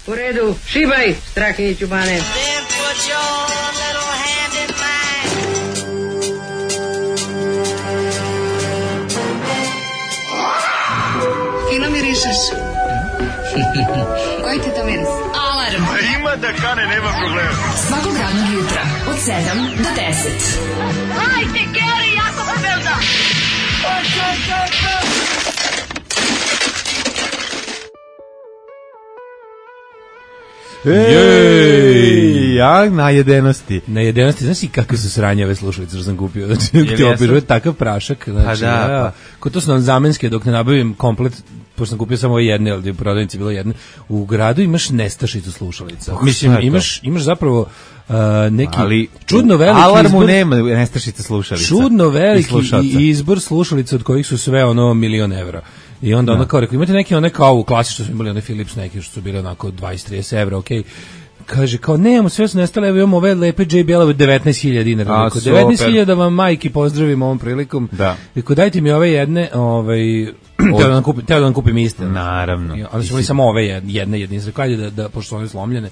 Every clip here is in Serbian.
U redu, šibaj, Strahinjić u bane. Fino mirišeš. Koji ti to miris? Alarm. Ima da kane, nema problema. Svakog radnog jutra, od 7 do 10. Hajde, Geri, jako se velda. Ej, ja najedenosti. Najedenosti, znaš i kakve su sranjave slušalice što sam kupio. Znači, ti opižuje takav prašak. Znači, Pa da, ko to su nam zamenske, dok ne nabavim komplet, pošto sam kupio samo jedne, ali u prodavnici bilo jedne, u gradu imaš nestašicu slušalica. Mislim, imaš zapravo neki ali čudno veliki Alarmu izbor, nema nestašice slušalica. čudno veliki izbor slušalica od kojih su sve ono €1.000.000. I onda ono kao rekao, imate neki one kao u klasi što smo imali, one Philips neki što su bili onako 20-30 evra, okej. Kaže, kao, nemamo, sve su nestale, evo imamo ove lepe JBL-ove 19.000 dinara. 19.000 vam majki pozdravim ovom prilikom. Da. Rekao, dajte mi ove jedne, teo da vam kupim iste. Naravno. Ali su samo ove jedne jedinice. Rekao, ajde da pošto su one slomljene,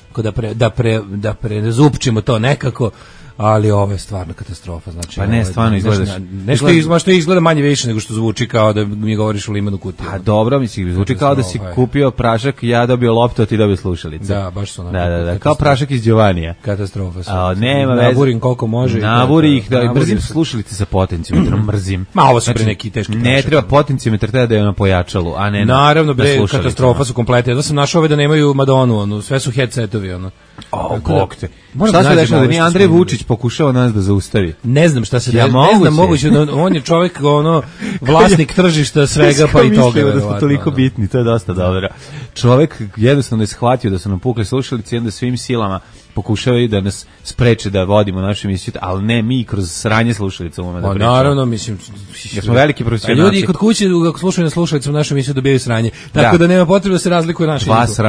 da prezupčimo to nekako. Ali ovo je stvarno katastrofa, znači. Pa ne, stvarno izgledaš. Nešto izgleda manje više nego što zvuči kao da mi govoriš u limenu kutiju. A dobro, mislim, zvuči kao da si kupio prašak, ja dobio loptu, a ti dobio slušalice. Da, baš su onako. Da, kao prašak iz Giovannija. Katastrofa su. A nema veze. Naburim koliko može. Naburi ih, da mrzim slušalice sa potencijometrom, mrzim. Ma ovo su pre neki teški prašak. Ne treba potencijometar, treba da je na pojačalu, a ne. Naravno, bre, katastrofa su kompletne. Ja sam našao ove da nemaju Madonu, ono, sve su headsetovi, ono. Bog te. Šta se dešava da nije Andrej Vučić pokušao nas da zaustavi? Ne znam šta se dešava. Ne znam moguće, on je čovjek ono vlasnik tržišta svega pa i toga. Da su toliko bitni, to je dosta dobro. Čovjek jednostavno je shvatio da su nam pukle slušalice i onda svim silama pokušavaju da nas spreče da vodimo našu emisiju, ali ne mi kroz sranje slušalica umemo da pričamo. Naravno, mislim, jer smo veliki profesionalci. Ljudi kod kuće ako slušaju na slušalicama našu emisiju dobijaju sranje. Tako da nema potrebe da se razlikuje naše.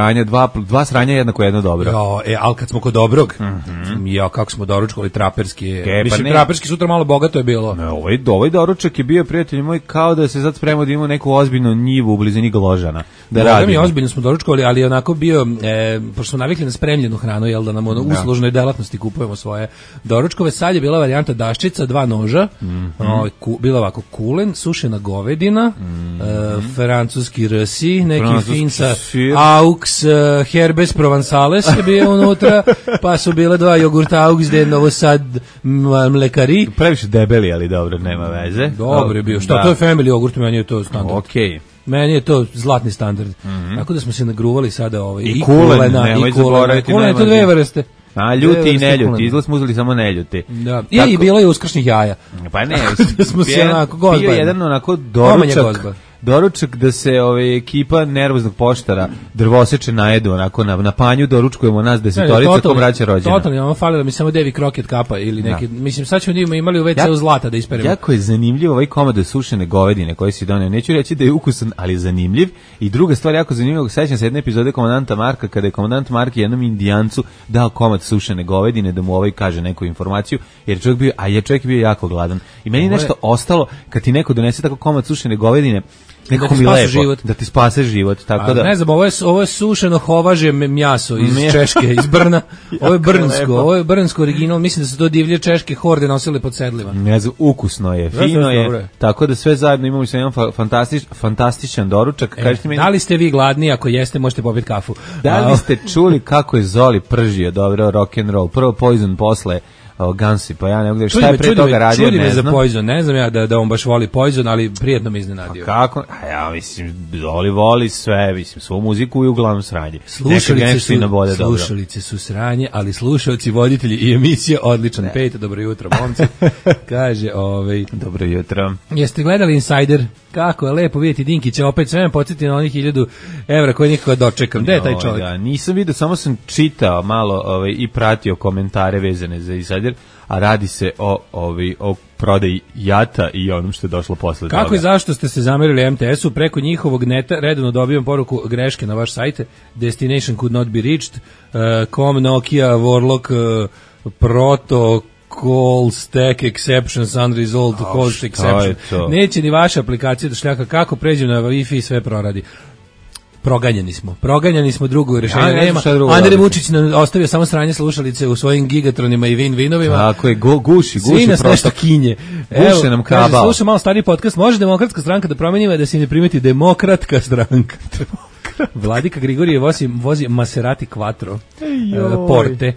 Dva sranja jednako jedno dobro. Al kad smo kod dobrog, ja kako smo doručkovali traperski. Mislim traperski sutra malo bogato je bilo. Ne, ovaj doručak je bio, prijatelji moji, kao da se sad spremamo da imamo neku ozbiljnu njivu u blizini Gložana. Da radimo. Ozbiljno smo doručkovali, ali onako bio pošto smo navikli na spremljenu hranu, jel da nam uslužnoj delatnosti kupujemo svoje doručkove. Sad je bila varijanta daščica, 2 noža, bila ovako kulen, sušena govedina, francuski rsi, neki finca aux, herbes provençales je bio unutra, pa su bile 2 jogurta aux de Novo Sad mlekari. Previše debeli, ali dobro, nema veze. Dobro je bio. Šta, to je family jogurt, meni je to standard. Okej. Meni je to zlatni standard. Tako da smo se nagruvali sada i kulena, i kulena. Kulena je to 2 vrste. A ljuti i neljuti, izgled smo uzeli samo neljuti. Da. I bilo je uskršnjih jaja. Pa ne, smo se onako gozbali. Bio jedan onako doručak da se ekipa nervoznog poštara drvoseče najedu, onako na panju doručkujemo nas desetorica ko braća rođena. Totalno, ono fali da mi samo Devi Kroket kapa ili neki, mislim sad ćemo imali u WC-u zlata da isperemo. Jako je zanimljiv ovaj komad sušene govedine koji si doneo. Neću reći da je ukusan, ali je zanimljiv. I druga stvar jako zanimljiva, sećam se jedne epizode Komandanta Marka kada je komandant Mark jednom Indijancu dao komad sušene govedine da mu ovaj kaže neku informaciju, jer čovjek bio jako gladan. I meni nešto ostalo kad ti neko donese tako komad sušene govedine, nekako mi lepo, da ti spase život, tako da. Ne znam, ovo je sušeno hovaže mjaso iz Češke, iz Brna. Ovo je brnsko original, mislim da su to divlje češke horde nosile pod sedlima. Ne znam, ukusno je, fino je, tako da sve zajedno imamo se jedan fantastičan doručak. Da li ste vi gladni? Ako jeste, možete popiti kafu. Da li ste čuli kako je Zoli pržio dobro rock and roll? Prvo Poison, posle Gansi, pa ja ne mogu da šta je pre toga radio, čudi me za Poison, ne znam ja da on baš voli Poison, ali prijetno me iznenadio. Kako? A ja mislim, voli sve, mislim, svu muziku i uglavnom sranje. Slušalice su sranje, ali slušalci, voditelji i emisije odličan. Pejte, dobro jutro, momci. Kaže, dobro jutro. Jeste gledali Insider? Kako je lepo vidjeti Dinkića, opet sve me podsjeti na onih 1.000 evra koje nikako dočekam. Gde je taj čovjek? Da, nisam vidio, samo sam čitao malo i pratio komentare vezane za Insider, a radi se o prodaji jata i onom što je došlo posle toga. Kako i zašto ste se zamerili MTS-u? Preko njihovog neta redovno dobijam poruku greške na vaš sajte. Destination could not be reached. Com, Nokia, Warlock, Proto, call stack exceptions unresolved call exception. Neće ni vaša aplikacija da šljaka kako pređem na Wi-Fi i sve proradi. Proganjani smo, drugo rešenje Ja ne nema. znam šta drugo Andrej raditi. Vučić nam ostavio samo sranje slušalice u svojim gigatronima i vinovima. Tako je, guši Svi nas prosto. nešto kinje. Guše nam kaže, kabal. slušam malo stariji podcast, može Demokratska stranka da promeni ime da se ne primeti Demokratka stranka. Vladika Grigorije vozi Maserati Quattro Porte.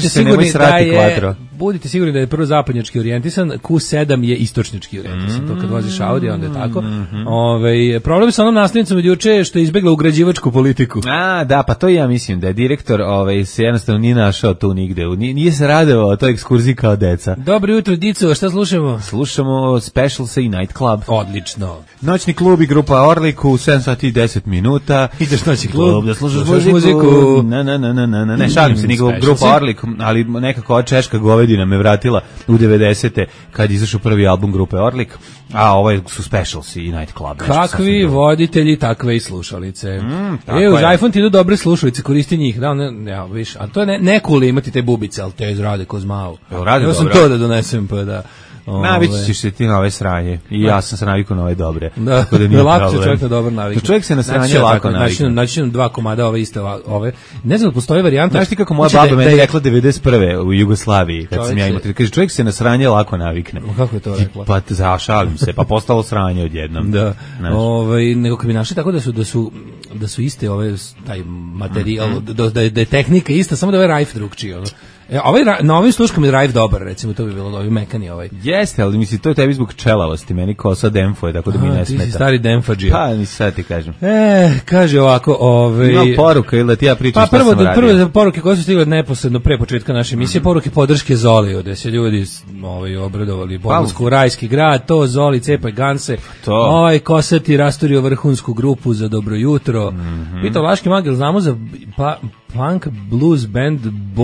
Budite sigurni da je prvo zapadnjački orijentisan, Q7 je istočnjački orijentisan. To kad voziš Audi, onda je tako. Problem sa onom nastavnicom od juče je što je izbegla ugrađivačku politiku. A, da, pa to ja mislim da je direktor se jednostavno nije našao tu nigde. Nije se radovao toj ekskurziji kao deca. Dobro jutro, Dico, šta slušamo? Slušamo Specialse i Night Club. Odlično. Noćni klub i grupa Orlik u 7 sati i 10 minuta. Ideš noćni klub, da slušaš muziku. Ne, šalim se, nego grupa Orlik, ali nekako ova češka govedina me vratila u 90. kad izašao prvi album grupe Orlik, a ovaj su Specialsi i Night Club. Kakvi voditelji, takve i slušalice. Uz iPhone ti idu dobre slušalice, koristi njih. Da, viš, a to je ne cool imati te bubice, ali te rade ko zmao. Ja sam to da donesem, pa da... Navići ćeš se ti na ove sranje i ja sam se navikao na ove dobre. Da, tako da nije lako se čovjek na dobar navikne. Čovjek se na sranje lako navikne. Naći nam 2 komada ove. Ne znam da postoji varijanta. Znaš ti kako moja baba meni rekla 91. u Jugoslaviji, kad sam ja imao. Kaže, čovjek se na sranje lako navikne. Kako je to rekla? Pa zašalim se, pa postalo sranje odjednom. Da. Nego kad bi našli tako da su iste ove, taj materijal, da je tehnika ista, samo da je ovaj rajf drugčiji, ono. Na ovim sluškama je drive dobar, recimo, to bi bilo ovi mekani ovaj. Jeste, ali misli, to je tebi zbog čelavosti, meni kosa demfoje, tako da mi ne smeta. Ti si stari demfađija. Pa, nisi sad ti kažem. Kaže ovako, Ima poruka ili da ti ja pričam šta sam radio. Prvo poruke koje su stigle neposredno pre početka naše emisije, poruke podrške Zoliju, da se ljudi obradovali Bogansku u rajski grad, to Zoli, cepaj ganse, kosati rasturio vrhunsku grupu za dobro jutro. Pita Vlaški Magel, znamo za punk blues band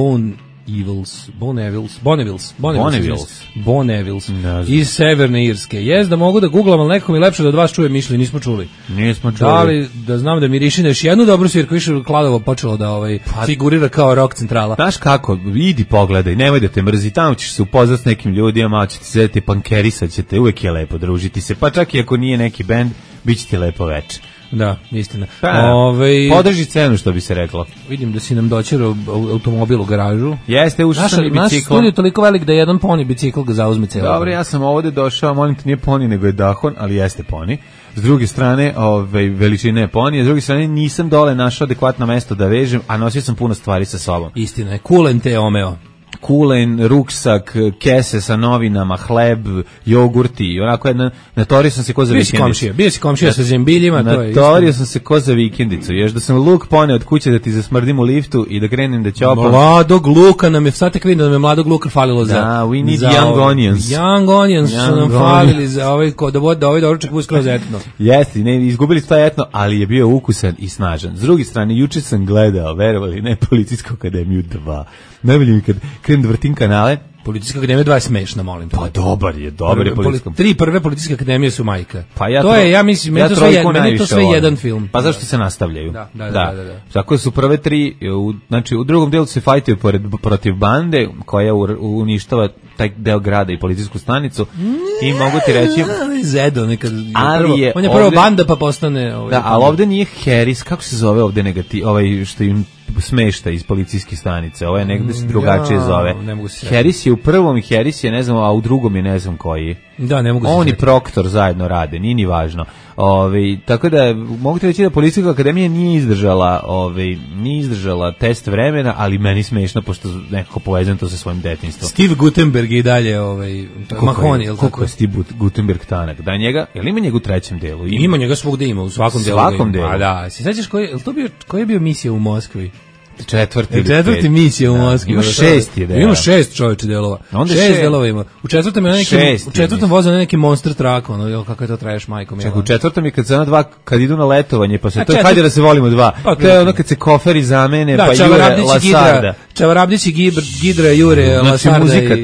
Bonnevils iz Severne Irske. Jest da mogu da googlam, ali nekako mi lepše da od vas čuje mišljenje, nismo čuli. Nismo čuli. Da li da znam da miriši na još jednu dobru svirku, više Kladovo počelo da figurira kao rock centrala. Znaš kako, idi pogledaj, nemoj da te mrzi, tamo ćeš se upoznat s nekim ljudima, malo ćete sedeti, pankerisat ćete, uvek je lepo družiti se, pa čak i ako nije neki bend, bit će ti lepo veče. Da, istina. Podrži cenu, što bi se reklo. Vidim da si nam doćerao automobil u garažu. Jeste, ušao sam i bicikl. Naš studij je toliko velik da jedan poni bicikl ga zauzme cijelo. Dobro, ja sam ovde došao, molim te, nije poni, nego je dahon, ali jeste poni. S druge strane, veličine je poni, a s druge strane nisam dole našao adekvatno mesto da vežem, a nosio sam puno stvari sa sobom. Istina je, kulen te omeo. Kulen, ruksak, kese sa novinama, hleb, jogurti, onako jedna, natorio sam se ko za vikendicu. Bio si komšija sa zembiljima, to je isto. Natorio sam se ko za vikendicu, još da sam luk poneo od kuće da ti zasmrdim u liftu i da krenem da ćopam. Mladog luka nam je, sad tek vidim da nam je mladog luka falilo za... Da, we need young onions. Young onions su nam falili za da ovaj doručak bude skroz etno. Jeste, izgubili su to etno, ali je bio ukusan i snažan. S druge strane, juče sam gledao, verovali, ne, Policijsku akademiju 2. Najbolje mi kad krenem da vrtim kanale. Policijska akademija 2 je smešna, molim te. Pa dobar je policijska. 3 prve policijske akademije su majka. Pa to je, ja mislim, meni to sve jedan film. Pa zašto se nastavljaju? Da. Tako su prve 3, znači u drugom delu se fajtaju protiv bande koja uništava taj deo grada i policijsku stanicu i mogu ti reći Zedo nekad on je prvo banda pa postane da, ali ovde nije Harris, kako se zove ovde ovaj što im smešta iz policijske stanice, ovo je negde se drugačije zove. Harris je u prvom i Harris je ne znam, a u drugom je ne znam koji. Da, ne mogu se on i Proktor zajedno rade, nije ni važno. Tako da mogu ti reći da Policijska akademija nije izdržala test vremena, ali meni smešno pošto nekako povezujem to sa svojim detinjstvom. Steve Gutenberg i dalje Mahoney, ili kako je Steve Gutenberg tanak? Da njega, jel ima njega u trećem delu? Ima njega svugde ima, u svakom delu. A da, se sećaš koji je bio misija u Moskvi? Četvrti misija u Moskvi. Ima 6 ideja. Ima 6 čovječe delova. 6 delova ima. U četvrtom voze na neki monster truck, kako je to traješ, majko. Čekaj, u četvrtom je kad se kad idu na letovanje, pa se to hajde da se volimo 2. To je ono kad se koferi zamene, pa jure Lasarda. Čavarabdić i Gidra jure Lasarda i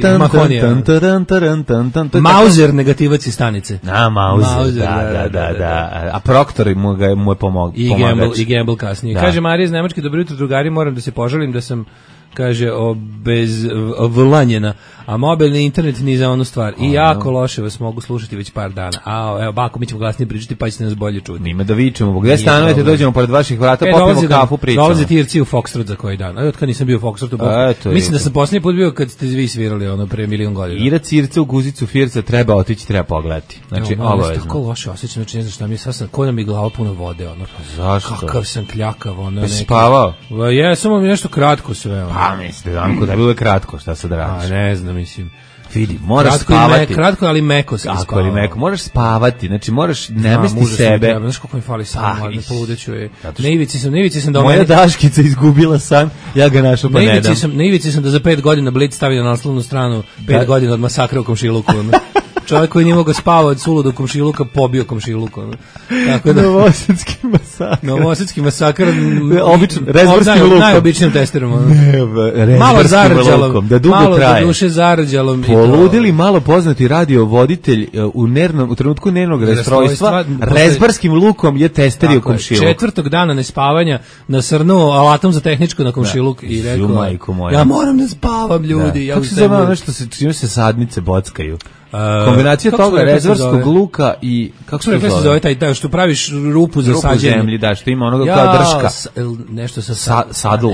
Mahonija. Mauser negativac iz stanice. Mauser, da. A Proktor mu je pomagao. I Gamble kasnije. Kaže Marija iz Nemačke, dobro jutro drugari, moram da se požalim da sam kaže, obezvlanjena, a mobilni internet ni za onu stvar. I jako loše vas mogu slušati već par dana. Evo, bako, mi ćemo glasnije pričati, pa ćete nas bolje čuti. Nima da vičemo, gde stanujete, dođemo pored vaših vrata, popijemo kafu, pričamo. Dolaze Tirci u Foxtrot za koji dan. Od kad nisam bio u Foxtrotu, mislim da sam posljednji put bio kad ste vi svirali ono pre milion godina. Ira Circa u guzicu Firca treba otići, treba pogledati. Znači, obavezno. Tako loše osjećam, znači ne znam šta mi je sasvim, ko da mi glava puno vode, ono. Zašto? Kakav sam kljakav, ono. Jesi spavao? Samo mi nešto kratko sve, ono. Pa mislite, Danko, da bi uvek kratko, šta sad radiš? Ne znam, mislim. Vidi, moraš spavati. Kratko, ali meko se spava. Ali meko, moraš spavati, znači moraš nemesti sebe. Znaš kako mi fali san, mladne poludeću je. Na ivici sam da moja Daškica izgubila san, ja ga našao pa ne dam. Na ivici sam da za 5 godina Blitz stavi na naslovnu stranu 5 godina od masakra u komšiluku. Čovjek koji nije mogao spava od suludu komšiluka pobio komšiluka. Tako da Novosadski masakr. Obično rezbarskim lukom. Najobičnijim testerom. Malo zarđalom, da dugo traje. Malo da duše zarđalom. Poludili malo poznati radiovoditelj u trenutku nervnog rastrojstva rezbarskim lukom je testerio komšiluk. 4. dana nespavanja nasrnuo alatom za tehničko na komšiluk i rekao, ja moram da spavam, ljudi. Kako se zove nešto čime se sadnice bockaju? Kombinacija toga rezvarskog luka i kako se zove taj što praviš rupu za sađenje zemlji, da, što ima onoga kao drška, nešto sa sadlo,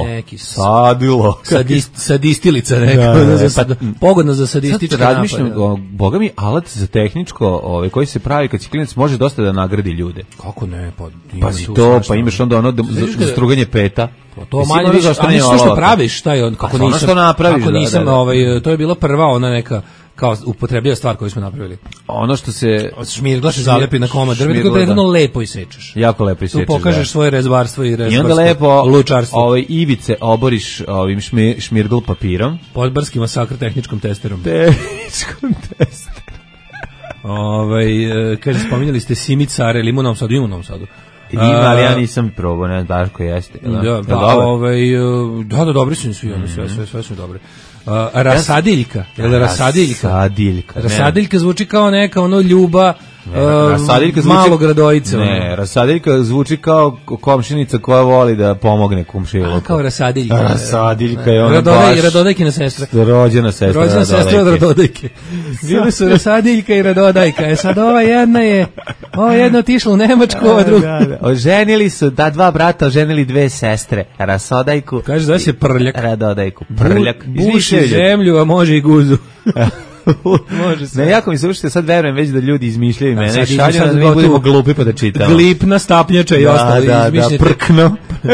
sadistilica neka, pogodno za sadističke napade. Razmišljam, boga mi, alat za tehničko koji se pravi kad si klinac može dosta da nagradi ljude. Kako ne, pazi to, pa imaš onda ono za struganje peta. To manje više, ali što praviš, šta je on, kako nisam, to je bila prva ona neka kao upotrebljiva stvar koju smo napravili. Ono što se šmirgla se zalepi na komad drveta, tako da jedno lepo isečeš. Jako lepo isečeš. Tu pokažeš svoje rezbarstvo i rezbarstvo. I onda lepo ivice oboriš ovim šmirgl papirom. Podbarski masakr tehničkom testerom. Kaže, spominjali ste Simicare ili u Novom Sadu. Ima, ali ja nisam probao, ne, Daško jeste. Da, dobri su svi, sve su dobre. Rasadiljka. Rasadiljka zvuči kao neka ono ljuba malog Radojice. Ne, Rasadiljka zvuči kao komšinica koja voli da pomogne komšiluku. Kao Rasadiljka. Rasadiljka je ona baš Radodajkina sestra. Rođena sestra od Radodajke. Bili su Rasadiljka i Radodajka. Sad ova jedna otišla u Nemačku, ova druga. Oženili su, dva brata oženili 2 sestre. Rasodajku. Kaže da se Prljak. Radodajku. Prljak. Buši zemlju, a može i guzu. Ne, jako mi se ušte, sad verujem već da ljudi izmišljaju mene, šalju da mi budemo glupi pa da čitamo. Glipna, stapnjača i ostalo izmišljate. Prkno.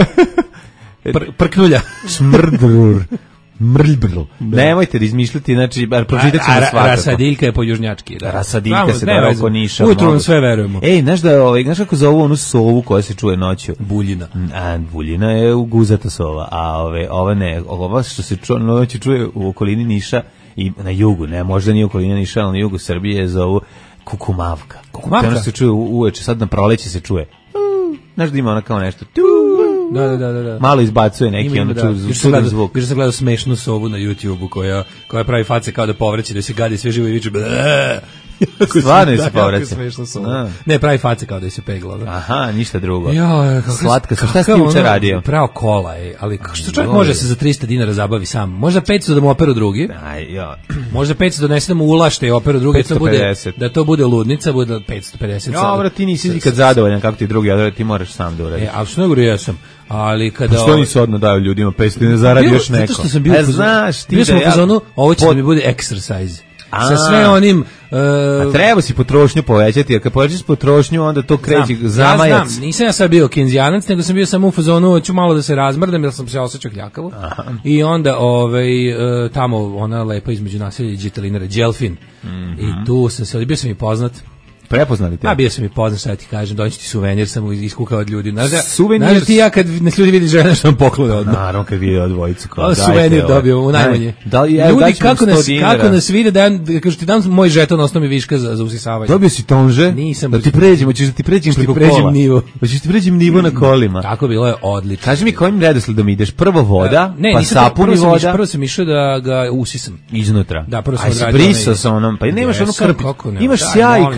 Prknulja. Smrdrur. Mrljbrl. Nemojte da izmišljati, znači, pročitat ćemo svakako. Rasadiljka je po južnjački. Rasadiljka se da oko Niša. Ujutro vam sve verujemo. Znaš kako zovu onu sovu koja se čuje noću? Buljina. Buljina je guzata sova, a ova ne, ova što se noću čuje u okolini Niša i na jugu, ne, možda nije okolina Niša, ali na jugu Srbije zovu kukumavka. Kukumavka? Se čuje uveče, sad na proleće se čuje. Znaš da ima ona kao nešto. Da. Malo izbacuje neki ono čudan zvuk. Još sam gledao smešnu sovu na YouTube-u koja pravi face kao da povreći, da se gadi sve živo i viče stvarno se povreće. Ne, pravi face kao da se pegla. Aha, ništa drugo. Slatka sam. Šta si ti uče radio? Pravo kola je, ali što čovjek može se za 300 dinara zabavi sam? Možda 500 da mu operu drugi. Možda 500 donese da mu ulašte i operu drugi. Da to bude ludnica, bude 550. Dobro, ti nisi nikad zadovoljan kako ti drugi odradi, ti moraš sam da uradiš. Ali što nego jesam. Ali kada što nisu odno daju ljudima 500 ne zaradi još neko. Zato što sam bio u fazonu, ovo će da mi bude exercise. Sa sve onim a treba si potrošnju povećati, jer kad povećaš potrošnju onda to kreće zamajac. Ja znam, nisam ja sad bio kenzijanac, nego sam bio samo u fazonu, hoću malo da se razmrdam, jer sam se osjećao kljakavo. I onda tamo ona lepa između naselja i Đitalinara, Đelfin. I tu sam se, bio sam i poznat. Prepoznali te? Bio sam i poznat, šta ti kažem, doći ti suvenir, sam iskukao od ljudi. Znaš ti ja kad nas ljudi vidi žene što vam poklone odmah. Naravno kad vidi odvojicu. Suvenir dobio u najmanje. Ljudi kako nas vide da kažu ti dam moj žeton osnovi viška za usisavanje. Dobio si tonže? Nisam. Da ti pređemo, hoćeš da ti pređem preko kola. Hoćeš ti pređem nivo na kolima. Tako bilo je odlično. Kaži mi kojim redosledom ideš? Prvo voda, pa sapun i voda. Prvo sam išao da ga usisam. Iznutra. Da, prvo sam odradio. Brisao sa onom, pa nemaš onu krpicu. Imaš sjaj i krpicu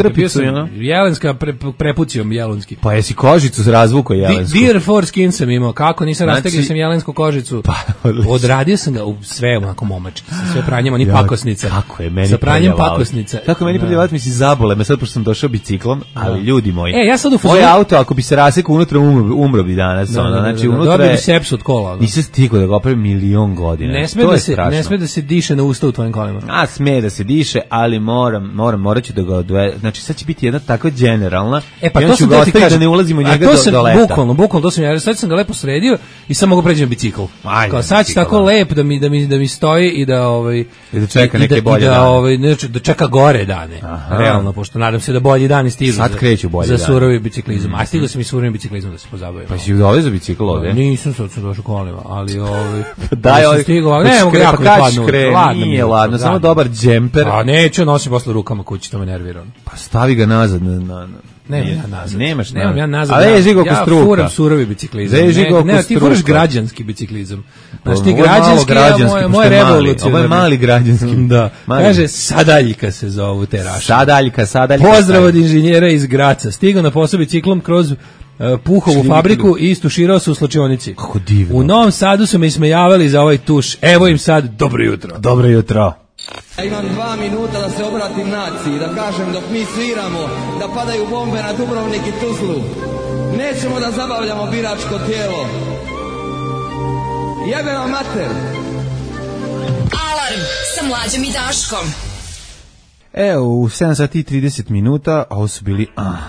ono? Jelenska prepucijom jelonski. Pa jesi kožicu razvuko jelensku? Deer foreskin sam imao, kako nisam Znači- rastegao sam jelensku kožicu. Pa, odlično. Odradio sam ga u sve onako momački, sa sve pranjem onih pakosnica. Kako je meni sa pranjem prljavao. pakosnica. Kako je meni prljavao, mi si zabole me sad pošto sam došao biciklom, ali ljudi moji. Ja sad u Moj auto ako bi se rasekao unutra umro bi danas, znači unutra. Dobio bi sepsu od kola. Nisam stigao da ga opravim milion godina. Ne sme da se diše na usta u tvojim kolima. A sme da se diše, ali morat ću da ga odve. Znači sad će biti jedna takva generalna. Pa i to onda ću sam ga da ti ostaviti kažem. da ne ulazimo u njega to sam, do leta. Bukvalno to sam ja. Sad sam ga lepo sredio i sad mogu pređem na bicikl. Ajde, Kao sad će bicikl, tako da. lep da mi stoji i da I da čeka neke bolje da, dane. da čeka gore dane. Aha. Realno, pošto nadam se da bolji dani stižu. Sad kreću bolji za dani. surovi biciklizam. A stigao sam i surovim biciklizmom da se pozabavim. Pa si doveo za bicikl ovde? Nisam sad došao kolima, ali Daj, nisam ovaj. stigao, ne mogu jako mi padnu. Nije ladno, samo dobar džemper. A neću nosim posle rukama kući, to me nervira. Pa stavi ga nazad na Nemam ja nazad. Nemaš Nemam ja nazad. Ali ježi ga oko ja struka. Ja furam surovi biciklizam. Veži ga oko ti struka. furaš građanski biciklizam. Znaš, ti Ovo je građanski, malo moje revolucionarni. Ovo je mali građanski. Da. Mali. Kaže, Sadaljka se zovu te raše. Sadaljka. Pozdrav od inženjera iz Graca. Stigao na posao biciklom kroz Puhovu fabriku i istuširao se u slačionici. Kako divno. U Novom Sadu su me ismejavali za ovaj tuš. Evo im sad, dobro jutro. Dobro jutro. Ja imam 2 minuta da se obratim naciji, da kažem dok mi sviramo, da padaju bombe na Dubrovnik i Tuzlu. Nećemo da zabavljamo biračko tijelo. Jebe vam mater! Alarm sa Mlađom i Daškom. Evo, u 7 sati i 30 minuta, a ovo su bili,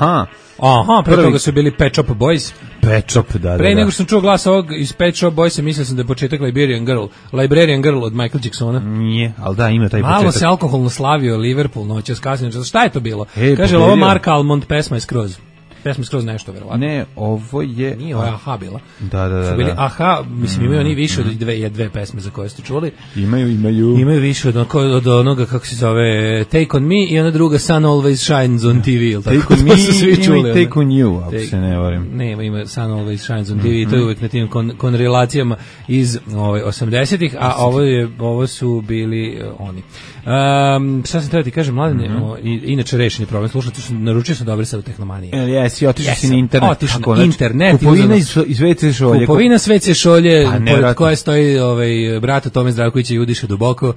Pre toga su bili Pet Shop Boys. Pet Shop, da. Pre nego što sam čuo glas ovog iz Pet Shop Boysa, mislio sam da je početak Librarian Girl od Michael Jacksona. Nije, ali da, ima taj početak. Malo se alkoholno slavio Liverpool noćas kasnije. Šta je to bilo? Kaže, pobedio. ovo Marka Almond, pesma je skroz. Pesma je skroz nešto, verovatno. Ne, ovo je... Nije, ovo je Aha bila. Da. Su bili Aha, mislim, imaju oni više od dve pesme za koje ste čuli. Imaju. Imaju više od onoga, kako se zove, Take on Me i ona druga Sun Always Shines on TV. Take on Me, ima i Take on You, ako se ne varim. Ne, ima Sun Always Shines on TV i to je uvek na tim konrelacijama iz 80-ih, a ovo su bili oni. Šta sam treba ti kažem, Mladene, inače rešeni problem, naručio sam dobri sad u Tehnomaniji. Jesi, otišao si na internet. Otišao na internet. Kupovina iz WC šolje. Kupovina s WC šolje, pored koje stoji brata Tome Zdravkovića i Udiše duboko.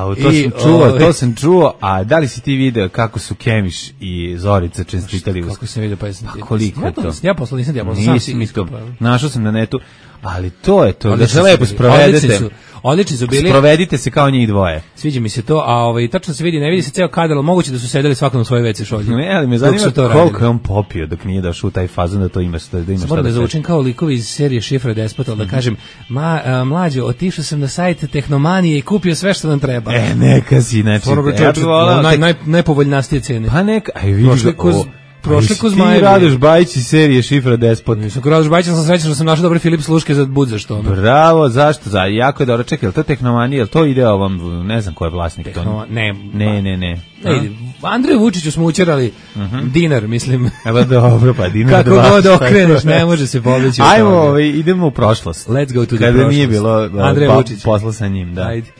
To sam čuo, a da li si ti video kako su Kemiš i Zorica čestitali? Kako sam vidio, pa koliko je to? Ja posle nisam, sam si isto. Našao sam na netu, ali to je to, da se lepo sprovedete. Odlični su bili. Sprovedite se kao njih dvoje. Sviđa mi se to, a tačno se vidi, ne vidi se ceo kadar, ali moguće da su sedeli svakom u svojoj WC šolji. Ne, ali me zanima koliko je on popio dok nije došao u taj fazon da to ima što da ima. Moram da zvučim kao likovi iz serije Šifra Despota, da kažem, Mlađo, otišao sam na sajt Tehnomanije i kupio sve što nam treba. Neka si, znači. Najpovoljnastije cene. Pa neka, aj vidiš Prošli ko Zmajevi. Ti Radoš Bajić iz serije Šifra Despot. Nisam ko Radoš Bajić, sam srećan što sam našao dobri Filip Sluške za bud za što. Bravo, zašto? Jako je dobro. Čekaj, je li to Tehnomanija? Je li to ide ovom, ne znam ko je vlasnik to? Ne. Andreju Vučiću smo učerali dinar, mislim. Evo dobro, pa dinar. Kako god okreneš, ne može se pobjeći. Ajmo, idemo u prošlost. Let's go to the prošlost. Kada nije bilo posla sa njim, da. Ajde.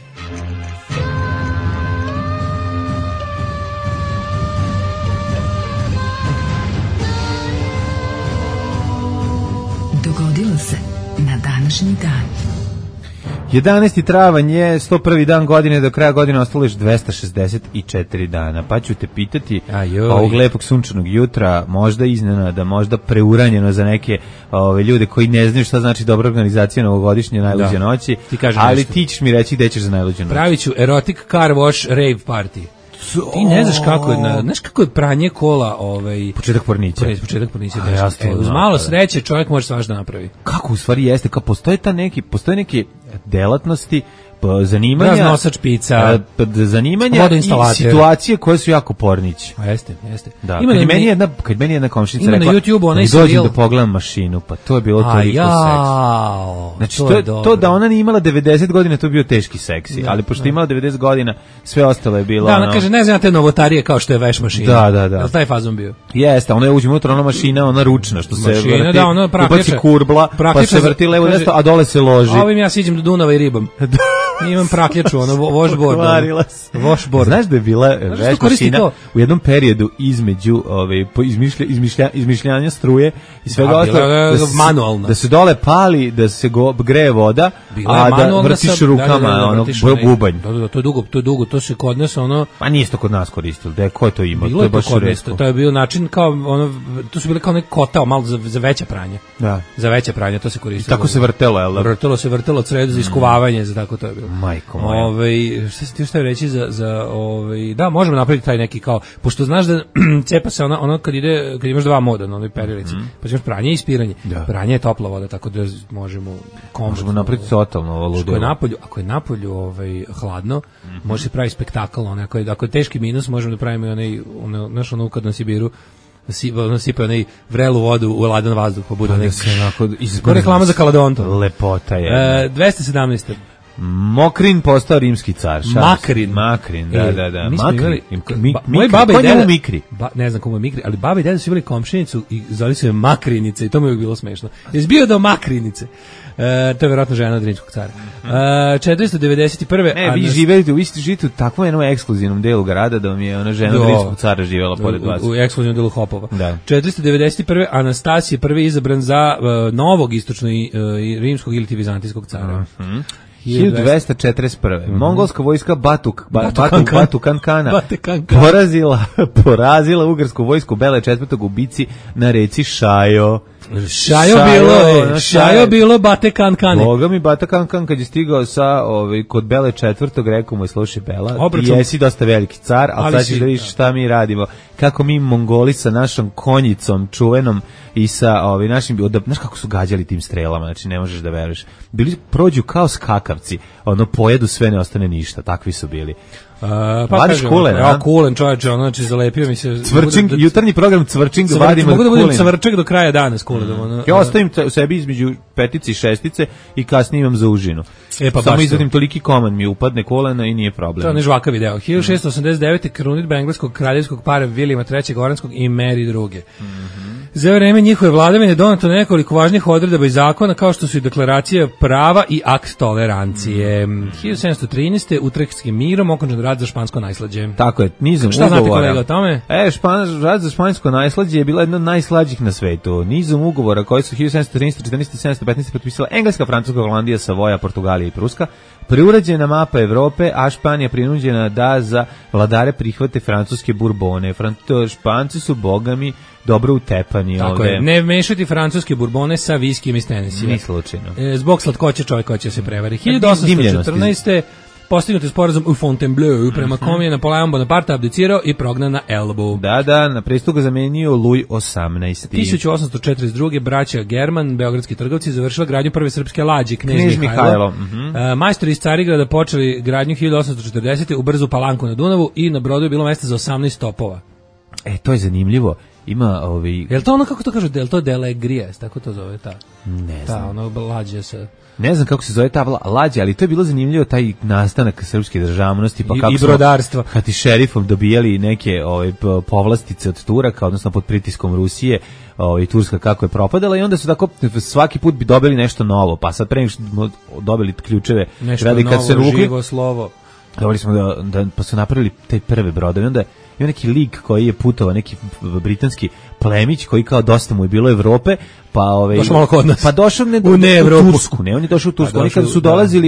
Dogodilo se na današnji dan. 11. travanj je 101. dan godine, do kraja godine ostalo još 264 dana. Pa ću te pitati ovog lepog sunčanog jutra, možda iznenada, možda preuranjeno za neke ljude koji ne znaju šta znači dobra organizacija novogodišnje najluđe noći, ali ti ćeš mi reći gde ćeš za najluđu noć. Pravit ću erotic car wash rave party. Ti ne znaš kako je pranje kola, početak pornića. Početak pornića. Uz malo sreće čovjek može svašta da napravi. Kako u stvari jeste, kao postoje neke delatnosti, zanimanja, raznosač pica, zanimanja i situacije koje su jako pornići. A jeste. Da. Kad meni jedna komšinica rekla, na YouTubeu onaj dođem da pogledam mašinu, pa to je bilo toliko seks. Znači, to da ona nije imala 90 godina, to je bio teški seksi, ali pošto je imala 90 godina, sve ostalo je bilo... Da, ona kaže, ne znam te novotarije kao što je veš mašina. Da. Je li taj fazon bio? Jeste, ona je uđe unutra, ona mašina, ona ručna, što se vrti, ubaci kurbla, pa se vrti levo desno, a dole se loži. A ovim ja siđem do Dunava i ribam. Imam prakljaču, ono, washboard. Pokvarila se. Washboard. Znaš da je bila veš mašina to? u jednom periodu između izmišljanja struje i svega ostalog, manualna. da se dole pali, da se greje voda, a da vrtiš rukama bubanj. Da, to je dugo, to se kod nas ono... Pa nije to kod nas koristilo, ko je to imao? Bilo je to kod nas, to je bio način kao, ono, to su bile kao neki kotao malo za veće pranje. Da. Za veće pranje, to se koristilo. I tako se vrtelo, jel da? Vrtelo credo za iskuvavanje, za tako to je bilo. Majko moja. Šta si ti šta reći da, možemo napraviti taj neki kao, pošto znaš da cepa se ono kad imaš dva moda na onoj perilici, pa imaš pranje i ispiranje. Da. Pranje je topla voda, tako da možemo napraviti totalno ovo ludilo. Ako je napolju hladno, može se pravi spektakl, ako je teški minus, možemo da pravimo naš ono kad na Sibiru sipa onaj vrelu vodu u ladan vazduh, pa bude ko reklama za Kaladonto. Lepota je. 217. Mokrin postao rimski car. Makrin, da. Mi smo imali, moji baba i deda Mikri. Ne znam komu je Mikri, ali baba i deda su imali komšinicu i zvali su je Makrinice i to mi je bilo smešno. Jesi bio do Makrinice? To je vjerojatno žena od rimskog cara. 491. Vi živite u takvom jednom ekskluzivnom delu grada da vam je ona žena od rimskog cara živjela pored vas. U ekskluzivnom delu Hopova. Da. 491. Anastasije prvi izabran za novog istočno rimskog ili vizantijskog cara. 1241. Mongolska vojska Batu Kankana porazila ugarsku vojsku Bele četvrtog u bici na reci Šajo. Šajo bilo Bate Kankane. Boga mi Bate Kankan kad je stigao kod Bele četvrtog, rekao mu je, slušaj Bela, ti jesi dosta veliki car, ali sad ćeš da vidiš šta mi radimo. Kako mi Mongoli sa našom konjicom čuvenom i sa našim, znaš kako su gađali tim strelama, znači ne možeš da veruješ. Prođu kao skakavci, pojedu sve, ne ostane ništa, takvi su bili. Vadiš kulen, a? Kulen, čovječe, znači zalepio mi se... Cvrčing, jutarnji program Cvrčing, vadimo mogu da budem cvrčak do kraja dana s kulenom. Ja ostavim sebi između petice i šestice i kasnije imam za užinu. Samo izvadim toliki komad, mi upadne kolena i nije problem. To je nežvakavi deo. 1689. krunidba engleskog kraljevskog para Vilijama III. Oranskog i Mary II. Za vreme njihove vladavine doneto nekoliko važnih odredaba i zakona, kao što su i deklaracija prava i akt tolerancije. 1713. Utrehtskim mirom okončan rad za špansko najslađe. Tako je, nizom ugovora. Šta znate kolega o tome? Rad za špansko najslađe je bila jedna od najslađih na svetu. Nizom ugovora koji su 1713, 14, 715 potpisala Engleska, Francuska, Holandija, Savoja, Portugalija i Pruska. Preuređena mapa Evrope, a Španija prinuđena da za vladare prihvate francuske burbone. Španci su bogami dobro utepani. Tako ovde. Je, ne mešati francuske burbone sa viskijem iz Tenesija. Ni slučajno. Zbog slatkoće čovjek hoće se prevari. 1814. Postignut je sporazum u Fontainebleau, prema kom je Napoleon Bonaparte abdicirao i prognan na Elbu. Da, na presto ga zamenio Louis XVIII. 1842. braća German, beogradski trgovci, završila gradnju prve srpske lađe, Knez Mihajlo. Majstori iz Carigrada počeli gradnju 1840. u brzu Palanku na Dunavu i na brodu je bilo mesta za 18 topova. To je zanimljivo. Ima Je li to ono, kako to kažu, je li to Delegrijes, tako to zove ta? Ne znam. Ta, ono lađe se... Ne znam kako se zove ta lađa, ali to je bilo zanimljivo, taj nastanak srpske državnosti, pa kako i brodarstva. Kad i šerifom dobijali neke povlastice od Turaka, odnosno pod pritiskom Rusije, Turska kako je propadala, i onda su tako svaki put bi dobili nešto novo, pa sad pre nego što dobili ključeve, nešto novo, živo slovo. Dobili smo pa su napravili te prve brodove, onda ima neki lik koji je putovao, neki britanski plemić koji kao dosta mu je bilo Evrope, pa došao malo kod nas. Pa došao u Tursku, ne, on je došao u Tursku. Oni kad su dolazili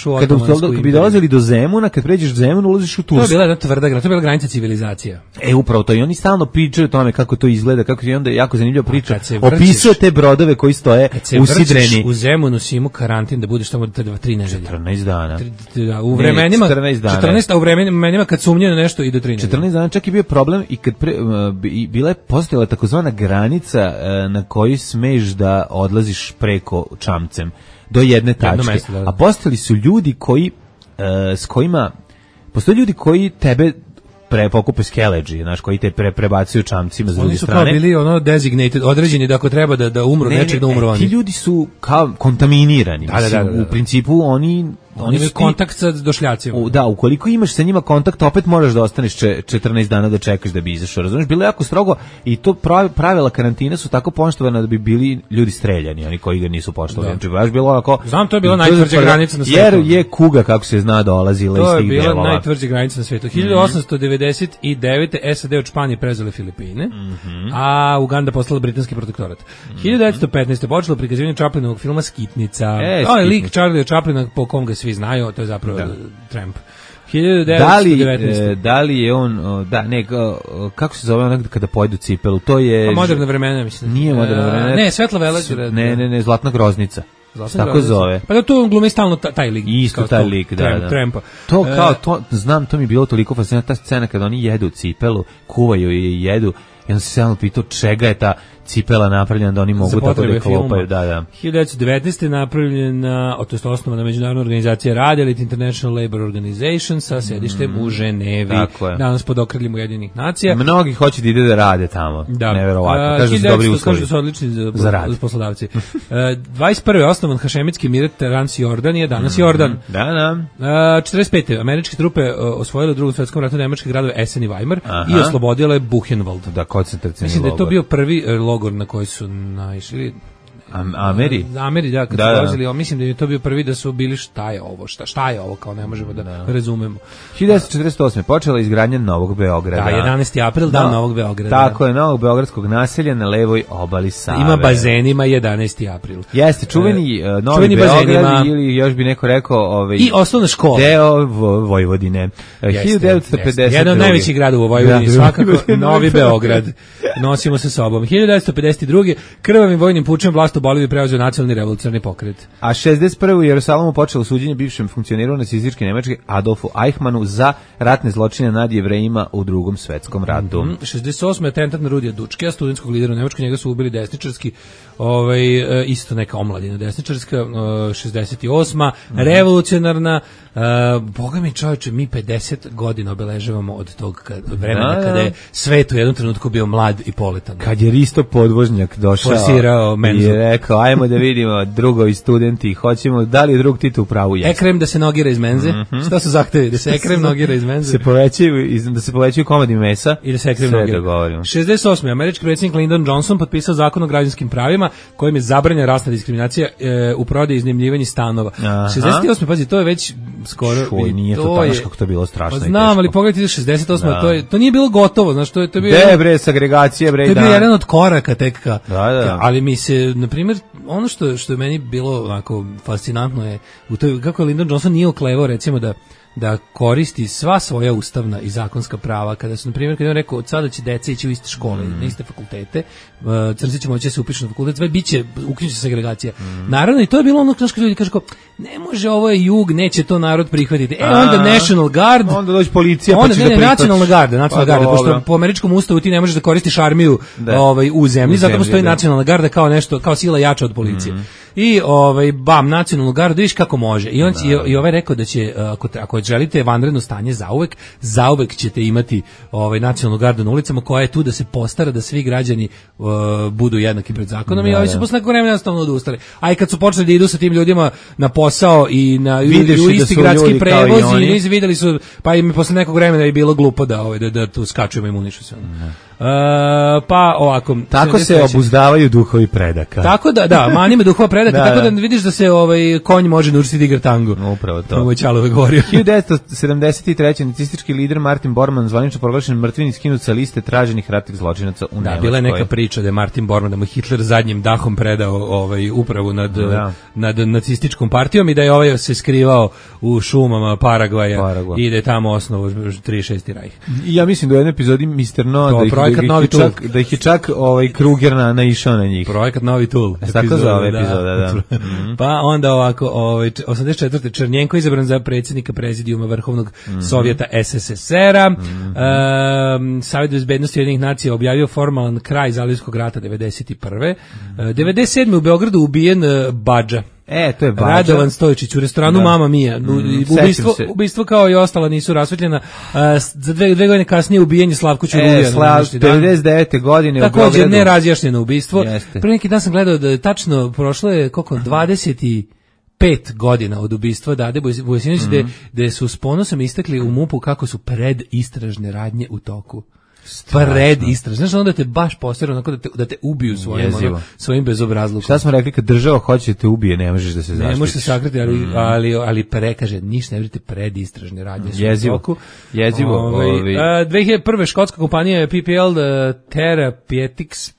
kad bi dolazili do Zemuna, kad pređeš Zemun, ulaziš u Tursku. To je bila jedna tvrda granica, to je bila granica civilizacija. Upravo to, i oni stalno pričaju o tome kako to izgleda, kako je onda jako zanimljiva priča. Opisuje te brodove koji stoje usidreni. U Zemunu si imao karantin da budeš tamo 3 nedelje. 14 dana. U vremenima 14 a u vremenima kad sumnje na nešto ide 3 nedelje. 14 dana čak je bio problem i kad bila je postojala takozvana granica na kojoj smeš da odlaziš preko čamcem do jedne tačke. A postali su ljudi koji s kojima postoje ljudi koji tebe pokupe skeleđi, znaš, koji te prebacuju čamcima s druge strane. Oni su kao bili ono designated, određeni da ako treba da umru, nečeg da umru oni. Ti ljudi su kao kontaminirani. U principu oni Oni imaju kontakt sa došljacima. Da, ukoliko imaš sa njima kontakt, opet moraš da ostaneš 14 dana da čekaš da bi izašao. Razumeš, bilo je jako strogo i to pravila karantina su tako poštovana da bi bili ljudi streljani, oni koji ga nisu poštovali. Znači, baš bilo onako. Znam, to je bila najtvrđa granica na svijetu. Jer je kuga, kako se zna, dolazila iz tih delova. To je bila najtvrđa granica na svijetu. 1899. SAD od Španije prezeli Filipine, a Uganda postala britanski protektorat. 1915. počelo prikazivanje Chaplinovog filma Skitnica. To je lik Charlie Chaplina po kom ga svi znaju, to je zapravo Tramp. 1919. Da li je on, kako se zove onak kada pojedu cipelu, to je... Moderna vremena, mislim. Nije moderna vremena. Ne, Svetla Velegrad. Ne, Zlatna groznica. Tako zove. Pa da tu glumi stalno taj lik. Isto taj lik, da. Trampa. To kao, znam, to mi je bilo toliko fascinantna ta scena kada oni jedu cipelu, kuvaju i jedu, i onda se samo pitao čega je ta cipela napravljena da oni mogu tako da klopaju. 1919. napravljena, to je osnovana međunarodna organizacija rada, Elite International Labor Organization sa sedištem u Ženevi. Danas pod okriljem Ujedinjenih nacija. Mnogi hoće da ide da rade tamo. Neverovatno. Kažu da su dobri uslovi. Kažu da su odlični za poslodavci. 21. je osnovan Hašemitski emirat Transjordanije, danas Jordan. 45. američke trupe osvojile u Drugom svetskom ratu nemačke gradove Essen i Weimar i oslobodile Buchenwald. Da, koncentracioni mislim da je to bio prvi logor na koji su naišli. Ameri, da, kad su dolazili, mislim da je to bio prvi da su bili šta je ovo, kao ne možemo da razumemo. 1948. počela izgradnja Novog Beograda. Da, 11. april, dan Novog Beograda. Tako je, Novog beogradskog naselja na levoj obali Save. Ima bazenima 11. april. Jeste, čuveni Novi Beograd ili još bi neko rekao... I osnovna škola. Deo Vojvodine. 1950. Jedan od najvećih gradova u Vojvodini, svakako Novi Beograd. Nosimo se sobom. 1952. krvavim vojnim pučem vlast u Boliviji preuzeo nacionalni revolucionarni pokret. A 61. u Jerusalimu počelo suđenje bivšem funkcioneru nacističke Nemačke Adolfu Eichmannu za ratne zločine nad Jevrejima u Drugom svetskom ratu. 68. atentat na Rudija Dučkija, studentskog lidera u Nemačkoj, njega su ubili desničarski, isto neka omladina desničarska, 68. revolucionarna, boga mi čovječe, mi 50 godina obeležavamo od tog vremena kada je svet u jednom trenutku bio mlad i poletan. Kad je Risto Podvožnjak došao i rekao, ajmo da vidimo drugovi studenti, hoćemo, da li je drug Tito u pravu? Ekrem da se nogira iz menze, šta su zahtevi? Da se Ekrem nogira iz menze? Da se povećaju komadi mesa i da se Ekrem nogira. 68. američki predsjednik Lyndon Johnson potpisao zakon o građanskim pravima kojim je zabranjena rasna diskriminacija u prodaji i iznajmljivanja stanova. 68. pazi, to je već skoro... Nije to tako kako to bilo strašno. Znam, ali pogledajte 68. To nije bilo gotovo, znaš, to je bilo... Sagregacije, to je bio jedan od koraka tek ka. Ali mi se, na primjer, ono što je meni bilo onako fascinantno je u toj, kako je Lyndon Johnson nije oklevao recimo da koristi sva svoja ustavna i zakonska prava, kada su, na primjer, kada je on rekao, od sada će deca ići u iste škole, na iste fakultete, crnci će moći da se upišu na fakultet, sve biće, ukinuće se segregacija. Naravno, i to je bilo ono, znaš, kad ljudi kažu, ne može, ovo je jug, neće to narod prihvatiti. Onda National Guard, onda dođe policija, pa će da prihvati. Nacionalna garda, pošto po američkom ustavu ti ne možeš da koristiš armiju u zemlji, zato postoji nacionalna garda kao nešto, kao sila jača od policije. I nacionalnu gardu, vidiš kako može. I on i ovaj rekao da će, ako želite vanredno stanje zauvek ćete imati nacionalnu gardu na ulicama koja je tu da se postara da svi građani budu jednaki pred zakonom. I ovi su posle nekog vremena jednostavno odustali. A i kad su počeli da idu sa tim ljudima na posao i u isti gradski prevoz i videli su, pa im posle nekog vremena je bilo glupo da tu skaču i imunišu se. Pa ovako, tako se obuzdavaju duhovi predaka. Tako da, manime duhova predaka, tako da vidiš da se konj može naučiti da igra tango. Upravo to. Moj Čalove govorio. 1973. nacistički lider Martin Bormann zvanično proglašen mrtvim i skinut sa liste traženih ratnih zločinaca u Nemačkoj. Da, bila je neka priča da je Martin Bormann, da mu Hitler zadnjim dahom predao upravu nad nacističkom partijom i da je se skrivao u šumama Paragvaja i da je tamo osnovu 36. rajh. Ja mislim da u jednoj epizodi Mr. No da ih je čak Kruger naišao na njih. Projekat Novi Tool. Tako za ove epizode, da. Pa onda ovako, 84. Černjenko izabran za predsjednika prezidijuma Vrhovnog Sovjeta SSSR-a. Savjet bezbednosti Ujedinjenih nacija objavio formalan kraj Zalivskog rata 91. 97. u Beogradu ubijen Badža. To je Badža. Radovan Stojičić u restoranu Mama Mia. Ubistvo kao i ostala nisu rasvetljena. Za dve godine kasnije ubijenje Slavko Ćuruvija. 99. godine u Beogradu. Također nerazjašnjeno ubistvo. Pre neki dan sam gledao da je tačno prošlo je 25 5 godina od ubistva Dade Vujasinović, gde su s ponosom istakli u MUP-u kako su predistražne radnje u toku. Predistražne. Znaš, onda te baš posteru onako da te ubiju svojim bezobrazlukom. Šta smo rekli, kad država hoće te ubije, ne možeš da se zaštitiš. Ne možeš se sakriti, ali kaže, ništa ne vidite, predistražne radnje su u toku. Jezivo. 2001. škotska kompanija PPL Therapeutics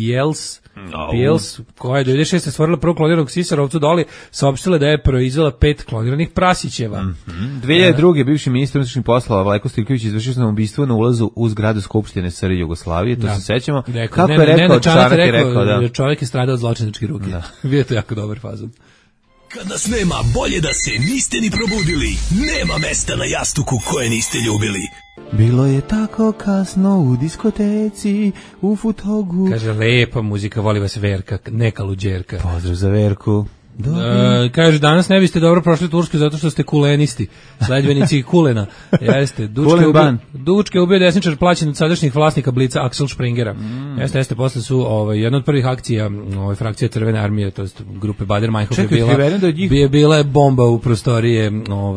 PLS, koja je 2006. stvorila prvu kloniranog sisa Rovcu Doli, saopštila da je proizvela 5 kloniranih prasićeva. 2002. bivši ministar unutrašnjih poslova Vlajko Stojković izvršio samoubistvo na ulazu u zgradu Skupštine SR Jugoslavije, to se sećamo. Kako je rekao, Čanak je rekao da čovjek je stradao od zločinačke ruke. Bio to jako dobar fazon. Kad nas nema, bolje da se niste ni probudili. Nema mesta na jastuku koje niste ljubili. Bilo je tako kasno u diskoteci, u Futogu. Kaže, lepa muzika, voli vas Verka, neka luđerka. Pozdrav za Verku. Kaže, danas ne biste dobro prošli Tursku zato što ste kulenisti, sledbenici Kulena. Jeste, Dučke ubio desničar plaćen od sadašnjih vlasnika Blica Axel Springera. Jeste, posle su jedna od prvih akcija frakcije Crvene armije, to jest grupe Bader-Meinhof je bila bomba u prostorije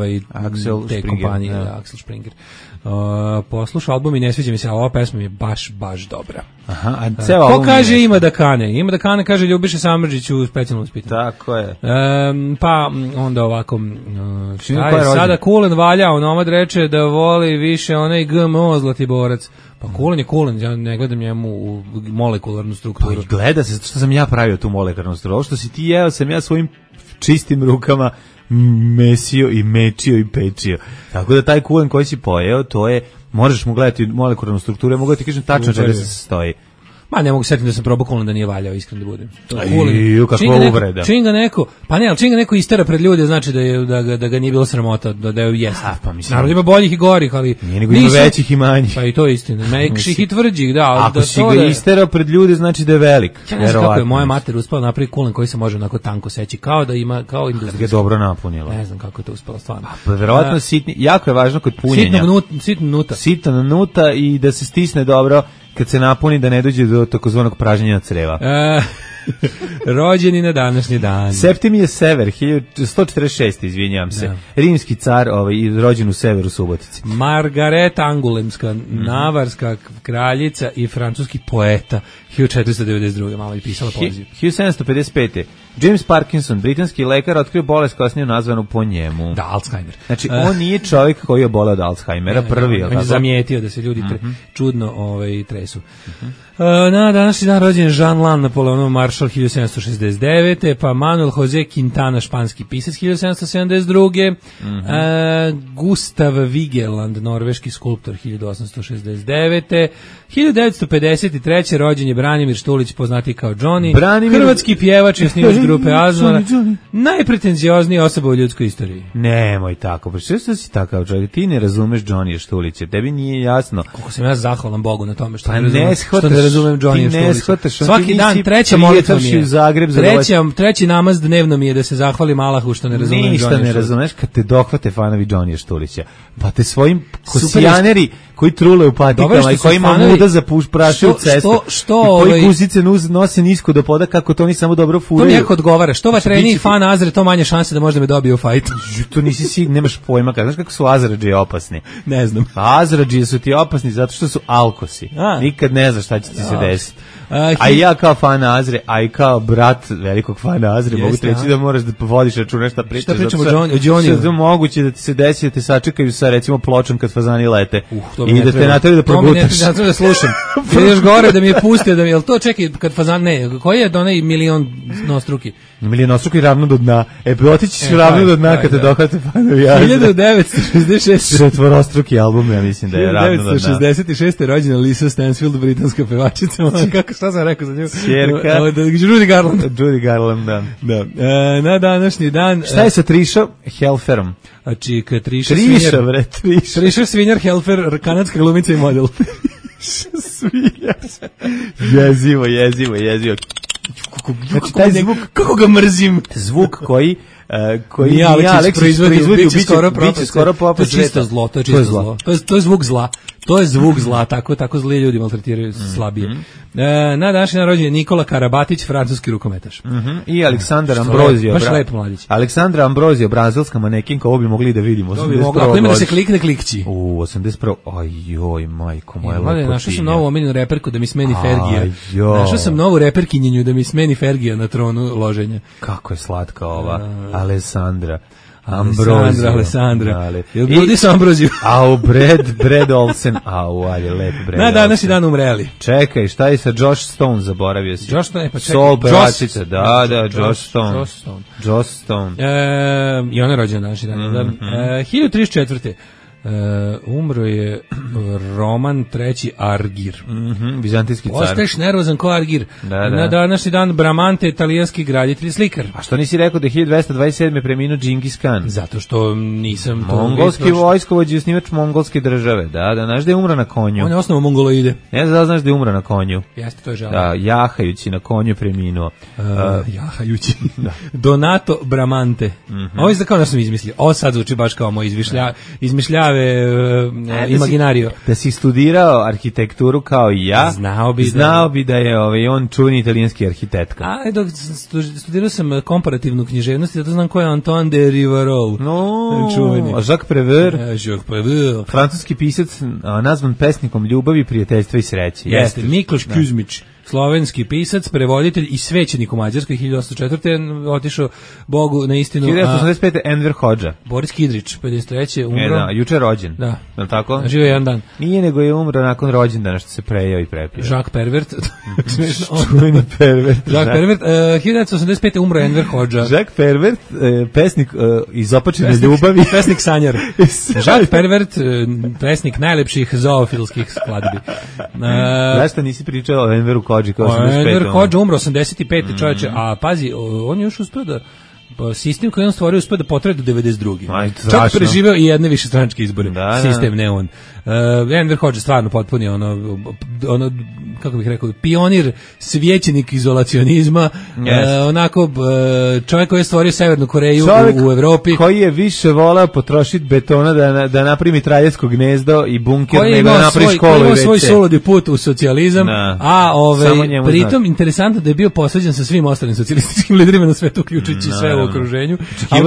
te kompanije, Axel Springer. Poslušao album i ne sviđa mi se, ali ova pesma mi je baš dobra. Aha, ko kaže ima da kane? Ima da kane, kaže Ljubiša Samardžić u specijalnom ispitu. Tako je. Pa onda ovako, šta je sada Kulen valjao, Nomad reče da voli više onaj GMO Zlatiborac. Pa Kulen je Kulen, ja ne gledam njemu u molekularnu strukturu. Pa gleda se, što sam ja pravio tu molekularnu strukturu. Ovo što si ti jeo, sam ja svojim čistim rukama mesio i mečio i pečio. Tako da taj Kulen koji si pojeo, to je, možeš mu gledati molekularnu strukturu, ja mogu da ti kažem tačno čega se sastoji. Ma ne mogu setiti da sam probao Kulen da nije valjao, iskreno da budem. Kakva uvreda. Čim ga neko istera pred ljude, znači da ga nije bilo sramota, da je jeste. Naravno ima boljih i gorih, ali nije nego ima većih i manjih. Pa i to je istina. Mekših i tvrđih, da. Ako si ga isterao pred ljude, znači da je velik. Ja ne znam kako je moja mater uspela napraviti Kulen koji se može onako tanko seći, kao da ima, kao industrijski. Da ga dobro napunila. Ne znam kako je to uspela, stvarno. Verovatno sitni, jako je važno kod punjenja. Sitno nuta i da se stisne dobro kad se napuni, da ne dođe do takozvanog pražnjenja creva. Rođeni na današnji dan. Septimije Sever, 146, izvinjavam se. Ja. Rimski car, rođen u Severu Subotici. Margareta Angulemska, navarska kraljica i francuski poeta, 1492. Malo je pisala poeziju. 1755. James Parkinson, britanski lekar, otkrio bolest kasnije nazvanu po njemu. Da, Alzheimer. Znači, on nije čovjek koji je boleo od Alzheimera, prvi. On je zamijetio da se ljudi čudno tresu. Na današnji dan rođen Jean Lan Napoleonov maršal 1769. Pa Manuel Jose Quintana, španski pisac 1772. Gustav Vigeland, norveški skulptor 1869. 1953. rođen je Branimir Štulić, poznati kao Johnny, hrvatski pjevač i osnivač grupe Azmara, najpretenzioznija osoba u ljudskoj istoriji. Nemoj tako, pa što si takav čovjek, ti ne razumeš Johnny Štulića, tebi nije jasno. Koliko sam ja zahvalan Bogu na tome što ne razumem Johnny Štulića. Svaki dan treća molitva mi je, treći namaz dnevno mi je da se zahvalim Allahu što ne razumem Johnny Štulića. Ništa ne razumeš kad te dohvate fanovi Johnny Štulića, pa te svojim kosijaneri koji trule u patikama i koji ima muda za praše u cestu i koji guzice nose nisko do poda, kako to oni samo dobro furaju. To mi jako odgovara. Što vatreniji fan Azre, to manje šanse da možda me dobije u fajtu. To nisi sigurno, nemaš pojma. Znaš kako su Azrađije opasni? Ne znam. Azrađije su ti opasni zato što su alkosi. Nikad ne znaš šta će ti se desiti. A ja kao fan Azre, a i kao brat velikog fana Azre, mogu ti reći da moraš da vodiš računa šta pričaš. Šta pričamo o Johnny? Što je moguće da ti se desi da te sačekaju sa recimo pločom kad fazani lete i da te nateraju da progutaš. To mi ne treba da slušam. Ideš gore da mi je pustio, jel to čekaj kad fazan, ne, koji je onaj milionostruki? Milionostruki ravno do dna. Otići ćeš ravno do dna kad te dohvate fanovi Azre. 1966. Četvorostruki album, ja mislim da je ravno do dna. 1966. rođena Lisa Stansfield, britanska pevačica. Šta sam rekao za nju? Čerka. Judy Garland. Judy Garland, da. Na današnji dan... Šta je sa Triša Helferom? Znači, Triša Svinjar Helfer, kanadska glumica i model. Jezivo. Znači, taj zvuk, kako ga mrzim. Zvuk koji koji Nije Aleksić proizvodi biće skoro propast. To je čisto zlo, to je čisto zlo. To je zvuk zla. To je zvuk zla, tako zli ljudi maltretiraju slabije. Na današnji dan rođen je Nikola Karabatić, francuski rukometaš. I Aleksandar Ambrozio. Baš lepo mladić. Aleksandra Ambrozio, brazilska manekinka, ovo bi mogli da vidimo. To bi mogli, ako ima da se klikne, klikći. 81. Ajoj, majko moja lepotinja. Našao sam novu omiljenu reperku da mi smeni Fergija. Našao sam novu reperkinjenju da mi smeni Fergija na tronu loženja. Kako je slatka ova Alessandra. Alessandra. Ljudi su Ambroziju. Au, Brad Olsen. Au, ali lep Brad Na današnji dan umreli. Čekaj, šta je sa Josh Stone, zaboravio si? Josh Stone, pa čekaj. Soul pevačica, da, Josh Stone. I on je rođen današnji dan. 1034. Umro je Roman III. Argir. Vizantijski car. Ostaješ nervozan ko Argir. Da. Na današnji dan Bramante, italijanski graditelj i slikar. A što nisi rekao da je 1227. preminuo Džingis Khan? Zato što nisam to... Mongolski vojskovođi, osnivač mongolske države. Da, znaš da je umro na konju. On je osnovao mongoloide. Ne znaš da je umro na konju. Jeste, to je žalno. Da, jahajući na konju preminuo. Jahajući. Donato Bramante. Ovo je kao da sam izmislio. Ovo sad zvuči baš kao moj izmišljave imaginario. Da si studirao arhitekturu kao i ja, znao bi da je on čuveni italijanski arhitekta. Dok studirao sam komparativnu književnost, zato znam ko je Antoine de Rivarol. Čuveni. Jacques Prévert. Francuski pisac nazvan pesnikom ljubavi, prijateljstva i sreće. Jeste, Mikloš Kuzmić. Slovenski pisac, prevoditelj i svećenik u Mađarskoj, 1804. otišao Bogu na istinu. 1985. Enver Hodža. Boris Kidrić, 53. umro. Juče rođen. Da. Je tako? Živio jedan dan. Nije, nego je umro nakon rođendana što se prejao i prepio. Jacques Pervert. Čuveni Pervert. Jacques Pervert. 1985. umro Enver Hodža. Jacques Pervert, pesnik iz Opačene ljubavi. Pesnik sanjar. Jacques Pervert, pesnik najlepših zoofilskih skladbi. Zašto nisi pričao o Enveru Hodži kao 85. Enver Hodža umro 85. čovječe, a pazi, on je još uspio da sistem koji on stvorio uspio da potraje do 92. Čak preživeo i jedne višestranačke izbore. Sistem, ne on. Enver Hodža stvarno potpuni ono, kako bih rekao, pionir, svećenik izolacionizma, onako čovjek koji je stvorio Severnu Koreju u Evropi. Koji je više volao potrošiti betona da napravi mitraljesko gnezdo i bunker nego da napravi školu i koji WC. svoj suludi put u socijalizam, a pritom interesantno da je bio posvađan sa svim ostalim socijalističkim liderima na svetu, uključujući sve u okruženju.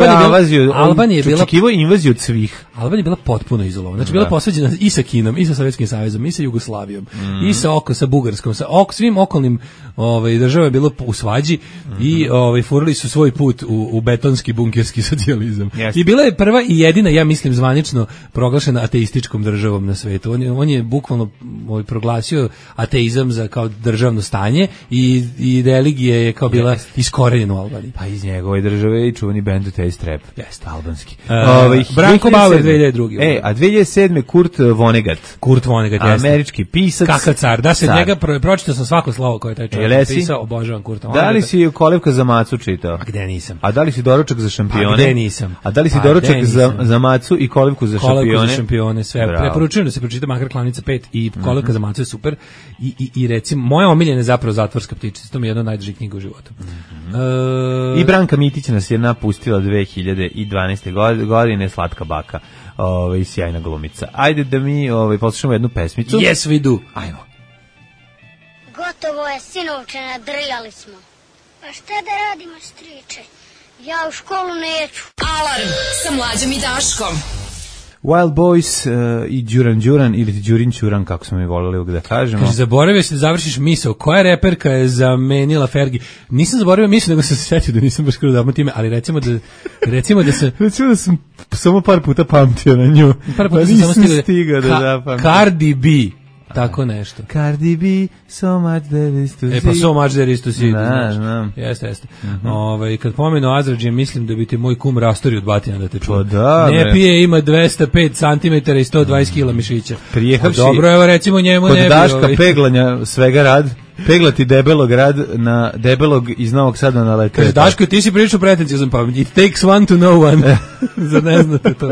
Očekivao invaziju od svih. Albanija je bila potpuno izolovana. Znači bila posvađana i sa Kinom, i sa Sovjetskim savezom, i sa Jugoslavijom, i sa Bugarskom, sa svim okolnim državama je bilo u svađi i furali su svoj put u betonski bunkerski socijalizam. I bila je prva i jedina, ja mislim, zvanično proglašena ateističkom državom na svetu. On je bukvalno proglasio ateizam za kao državno stanje i religija je kao bila iskorenjena u Albaniji. Pa iz njegove države i čuveni bend Taste Trap. Jeste, albanski. Branko Bauer 2002. A 2007. Kurt Vonnegut, američki pisac. Kakav car, da se njega pročitao sam svako slovo koje taj čovjek pisao, obožavam Kurta Vonnegutta. Da li si Kolevka za macu čitao? A gde nisam? A da li si Doručak za šampione? A gde nisam? A da li si Doručak za macu i Kolevku za šampione? Kolevku za šampione, sve. Preporučujem da se pročita makar Klanica 5 i Kolevka za macu je super. I recimo, moja omiljena je zapravo Zatvorska ptičica, to mi je jedna od najdržih knjiga u životu. I Branka Mitić nas je napustila 2012. godine, slatka baka. Sjajna glumica. Ajde da mi poslušamo jednu pesmicu. Yes, we do. Ajmo. Gotovo je, sinovče, nadrljali smo. Pa šta da radimo, striče? Ja u školu neću. Alarm sa Mlađom i Daškom. Wild Boys i Đuran ili Đurin Ćuran, kako smo mi volili da kažemo. Kaže, zaboravio si da završiš misao. Koja reperka je zamenila Fergie? Nisam zaboravio misao, nego sam se setio da nisam baš skoro davno time, ali recimo da sam samo par puta pamtio na nju. Par puta sam samo stigao da zapamtim. Cardi B. Tako nešto. Cardi B, so much there is to see. Pa so much there is to see. Znam. Jeste. Kad pomenu Azrađe, mislim da bi ti moj kum rastori od batina da te čuva. Ne pije, ima 205 cm i 120 kg mišića. Prijehavši. Dobro, evo recimo njemu kod ne bi. Daška peglanja svega rad. Peglati debelog na debelog iz Novog Sada na Lekreta. Kaže, Daško, ti si pričao pretencijozan, pa it takes one to know one. Zar ne znate to?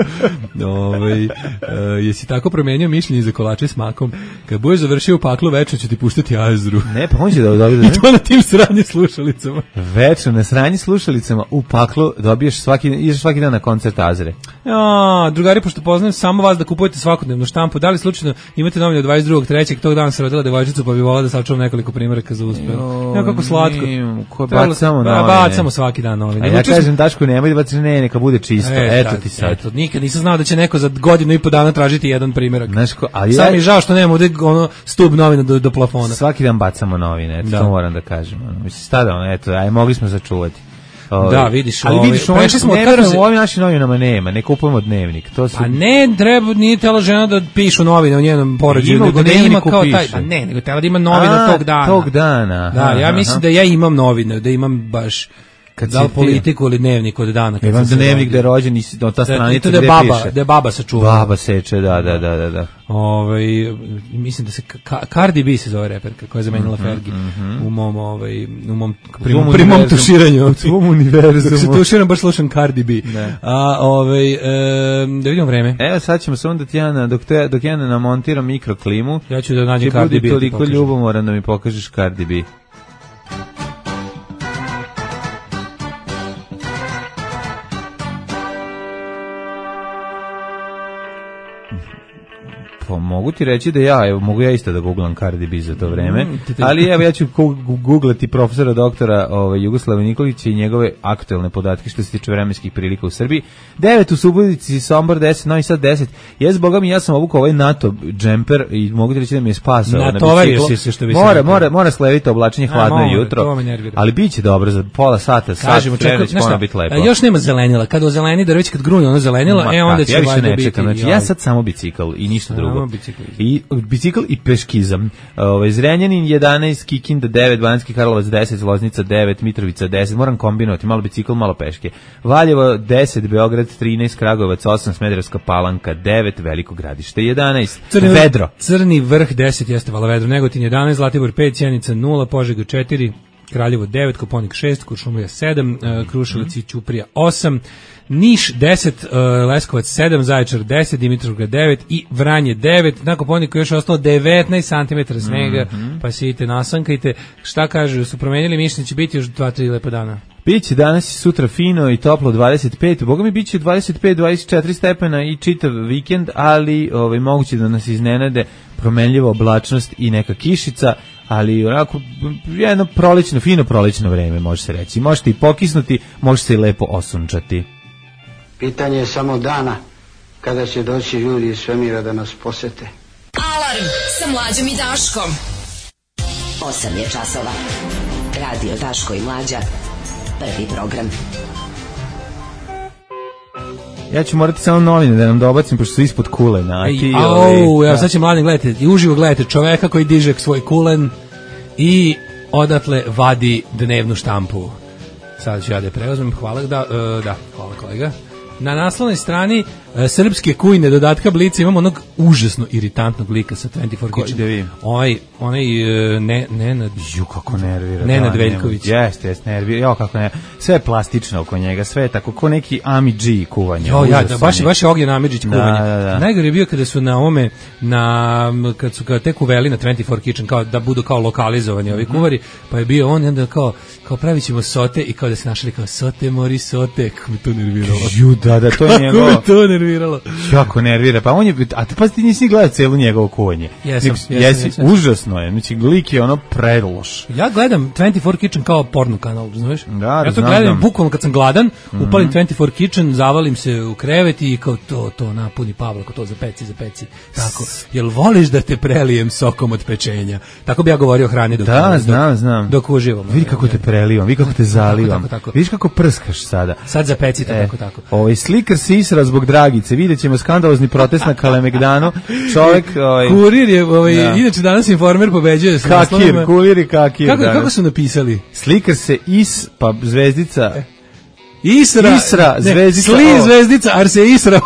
Jesi tako promenio mišljenje za kolače s makom? Kad budeš završio u paklu, večno ću ti puštati Azru. Ne, pa on će da dobije. I to na tim sranje slušalicama. Večno na sranje slušalicama u paklu ideš svaki dan na koncert Azre. Ja, drugari, pošto poznajem samo vas da kupujete svakodnevnu štampu, da li slučajno imate novine od 22.3. tog dana se rodila devojčicu, pa bi volila da sačuvam nekoliko primjeraka za uspeh. Ja, kako slatko. Bacamo novine. Bacamo svaki dan novine. A ja kažem, Daško, nemoj da baci, neka bude čisto. Eto ti sad. Eto, nikad nisam znao da će neko za godinu i po dana tražiti jedan primjerak. Ali sam mi žao što nemamo ovde stub novina do plafona. Svaki dan bacamo novine, eto, to moram da kažem. Mislim, stada, eto, mogli smo sačuvati. Da, vidiš, ali vidiš, u ovim našim novinama nema, ne kupujemo dnevnik. To su... A ne, nije tela žena da pišu novine o njenom porođaju, nego da ima kao taj, pa ne, nego tela da ima novine tog dana. Da, ja mislim da ja imam novine, da imam baš da li politiku ili dnevnik od dana. Imam dnevnik gde je rođen i ta stranica gde piše. Da je baba sačuva. Baba seče, da. Mislim da se Cardi B se zove reperka koja je zamenila Fergie u mom primom tuširanju. U svom univerzumu. Dok se tuširam, baš slušam Cardi B. Da vidimo vreme. Evo sad ćemo samo dok ja ne namontiram mikroklimu. Ja ću da nađem Cardi B. Ti budi toliko ljubomoran da mi pokažeš Cardi B. Pa mogu ti reći da mogu ja isto da googlam Cardi B za to vreme, ali evo ja ću googlati profesora doktora Jugoslava Nikolića i njegove aktuelne podatke što se tiče vremenskih prilika u Srbiji. 9 u Subotici, Sombor 10, Novi Sad 10. Jes, boga mi, ja sam obukao ovaj NATO džemper i mogu ti reći da mi je spasao na biciklu. Mora slevito oblačenje, hladno je jutro, ali bit će dobro za pola sata, vremena će ponovno biti lepo. Još nema zelenila, kad ozeleni, da već kad grune ono zelenila, onda će valjda biti. Znači, ja sad samo bicikl i ništa drugo. Bicikl i peškizam. Zrenjanin 11, Kikinda 9, Banatski Karlovac 10, Loznica 9, Mitrovica 10. Moram kombinovati, malo bicikl, malo peške. Valjevo 10, Beograd 13, Kragujevac 8, Smederevska Palanka 9, Veliko Gradište 11. Vedro. Crni vrh 10 jeste Valavedro, Negotin 11, Zlatibor 5, Sjenica 0, Požega 4, Kraljevo 9, Koponik 6, Kuršumlija 7, Kruševac i Ćuprija 8, Niš 10, Leskovac 7, Zaječar 10, Dimitrovgrad 9 i Vranje 9. Na Koponiku još ostalo 19 cm snega, pa se idite, nasankajte. Šta kažu, su promenili mišljenje, će biti još 2-3 lepa dana? Biće danas i sutra fino i toplo 25, boga mi biće 25-24 stepena i čitav vikend, ali moguće da nas iznenade promenljiva oblačnost i neka kišica, ali onako jedno fino prolećno vreme, može se reći. Možete i pokisnuti, možete i lepo osunčati. Pitanje je samo dana kada će doći ljudi iz svemira da nas posete. Alarm sa Mlađom i Daškom. 8 je časova. Radio Daško i Mlađa. Prvi program. Ja ću morati samo novine da nam dobacim, pošto su ispod kulena. Evo sad će mladim gledati i uživo gledate čoveka koji diže svoj kulen i odatle vadi dnevnu štampu. Sad ću ja da je preuzmem. Hvala, hvala kolega. Na naslovnoj strani srpske kujne dodatka Blica imamo onog užasno iritantnog lika sa 24 Kitchen. Onaj Nenad. Kako nervira. Nenad Veljković. Jeste, nervira. Kako ne. Sve je plastično oko njega, sve je tako ko neki Ami G kuvanje. Baš je Ognjen Amidžić kuvanje. Najgore je bio kada su na ome, kad su tek uveli na 24 Kitchen, kao da budu kao lokalizovani ovi kuvari, pa je bio on i onda kao pravit ćemo sote i kao da se našli kao sote, mori sote, kako mi to nerviralo. Da, to je njegovo. Kako mi to nerviralo. Jako nervira, pa on je, pa ti nisi gledao celu njegovo kuvanje. Jesi, užasno je, znači lik je ono predloš. Ja gledam 24 Kitchen kao porno kanal, znaš? Ja to gledam bukvalno kad sam gladan, upalim 24 Kitchen, zavalim se u krevet i kao to napuni Pavlako, to zapeci. Tako, jel voliš da te prelijem sokom od pečenja? Tako bi ja govorio o hrani dok znam. Dok uživam. Vidi kako te prelivam, vidi kako te zalivam. Vidiš kako prskaš sada. Sad zapecite tako. Slikar se isra zbog Dragice, vidjet ćemo skandalozni protest na Kalemegdanu. Čovjek, Kurir je, inače danas Informer pobeđuje s naslovima. Kurir i kakir. Kako su napisali? Slikar se pa zvezdica. Isra, zvezdica. Sli zvezdica, ar se isra.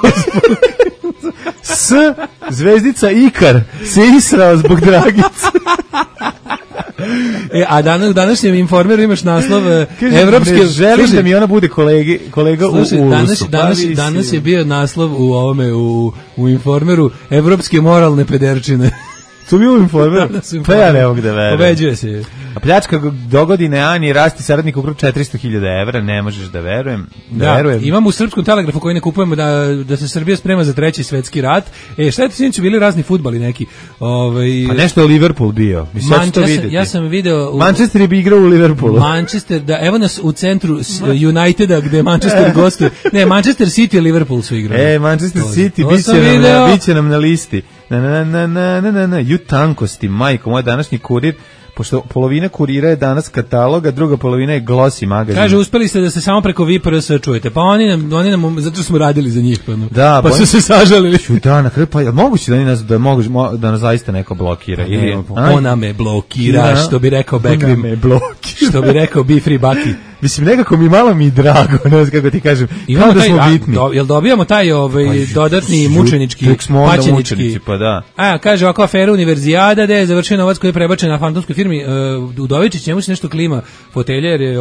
S zvezdica Ikar se israo zbog Dragice. A u današnjem Informeru imaš naslov evropske... Ne želiš da mi ona bude kolega u Ulusu. Danas je bio naslov u ovome, u Informeru, evropske moralne pederčine. To bio Informer, pa ja ne mogu da verujem. Pobeđuje se. A pljačka dogodine Ani rasti saradnik u krug 400.000 evra, ne možeš da verujem. Verujem. Imamo u Srpskom telegrafu koji ne kupujemo da se Srbija sprema za 3. svetski rat. Šta je to sinoć bili razni fudbali neki? Pa nešto je Liverpool bio. Ja sam video... Manchester je bi igrao u Liverpoolu. Manchester, da, evo nas u centru Uniteda gde Manchester gostuje. Ne, Manchester City i Liverpool su igrali. Manchester City biće nam na listi. Ju tankosti, majko, moj današnji kurir, pošto polovina kurira je danas katalog, a druga polovina je Glossy magazin. Kaže, uspeli ste da se samo preko VPRS čujete, pa oni nam zato smo radili za njih, pa su se sažalili. Na kraju, pa moguće da nas zaista neko blokira? Ona me blokira, što bi rekao Bekrim. Ona me blokira. Što bi rekao Be Free Baki. Mislim, nekako mi malo mi drago, ne znam kako ti kažem, kao da smo bitni. Jel dobijamo taj dodatni mučenički, paćenički? Pa da. Kaže, ovako afera Univerzijada, gde je završio novac koji je prebačen na fantomskoj firmi. Udovičić, njemu se nešto klima fotelje, jer je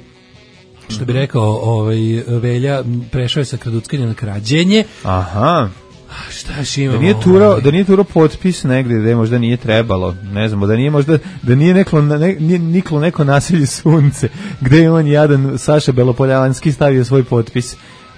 što bi rekao, Velja prešao je sa kraduckanja na krađenje. Aha. Šta još imamo? Da nije turao potpis negdje gde možda nije trebalo, ne znam, da nije niklo neko naselje Sunce, gde je on jadan Saša Belopoljanski stavio svoj potpis.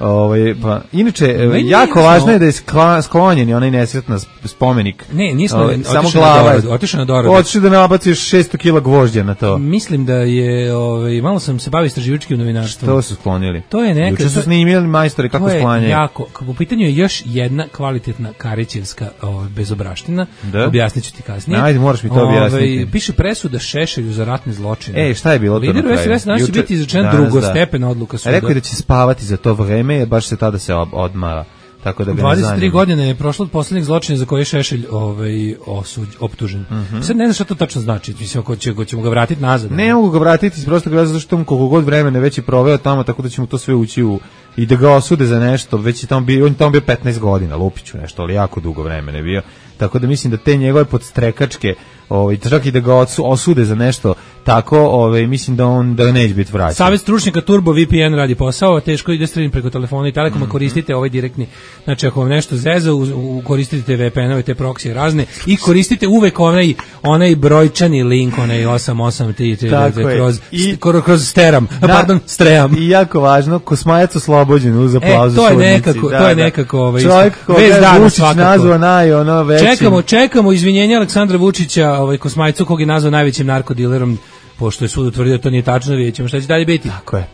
Pa inače jako važno je da je sklonjen onaj nesretna spomenik. Ne, nismo, samo glava. Otišao na doradu. Otišao da nabaciš 600 kg gvožđa na to. Mislim da je malo sam se bavio istraživačkim novinarstvom. Što su sklonili? To je neka. Juče su snimili majstori kako sklanjaju. To je jako. U pitanju je još jedna kvalitetna Karićevska bezobraština. Objasniću ti kasnije. Ajde, moraš mi to objasniti. Piše presuda Šešelju za ratne zločine. Šta je bilo to na kraju? Lider će biti izrečena drugostepena odluka suda. Rekao je da će spavati za to vreme, jer baš se tada se odmara. Tako da 23 godine je prošlo od poslednjeg zločina za koje je Šešelj optužen. Sad ne znam šta to tačno znači. Mislim, ako ćemo ga vratiti nazad. Ne mogu ga vratiti iz prostog razloga zato što on koliko god vremena već je proveo tamo, tako da ćemo to sve ući i da ga osude za nešto. Već je tamo bio, on tamo bio 15 godina, Lupiću nešto, ali jako dugo vremena je bio. Tako da mislim da te njegove podstrekačke, čak i da ga osude za nešto tako, mislim da neće biti vraćan. Savez stručnjaka Turbo VPN radi posao, teško ide stream preko telefona i telekoma, koristite ovaj direktni, znači ako vam nešto zeza, koristite te VPN-ove, te proksije razne i koristite uvek onaj brojčani link, onaj 883 kroz Steram, Stream. I jako važno, Kosmajac oslobođen uz aplauzu sudnici. To je nekako čovjek koga Vučić nazvao većim. Čekamo izvinjenja Aleksandra Vučića, Kosmajcu, kog je nazvao najvećim narkodilerom, pošto je sud utvrdio da to nije tačno, vidjet ćemo šta će dalje biti. Tako je.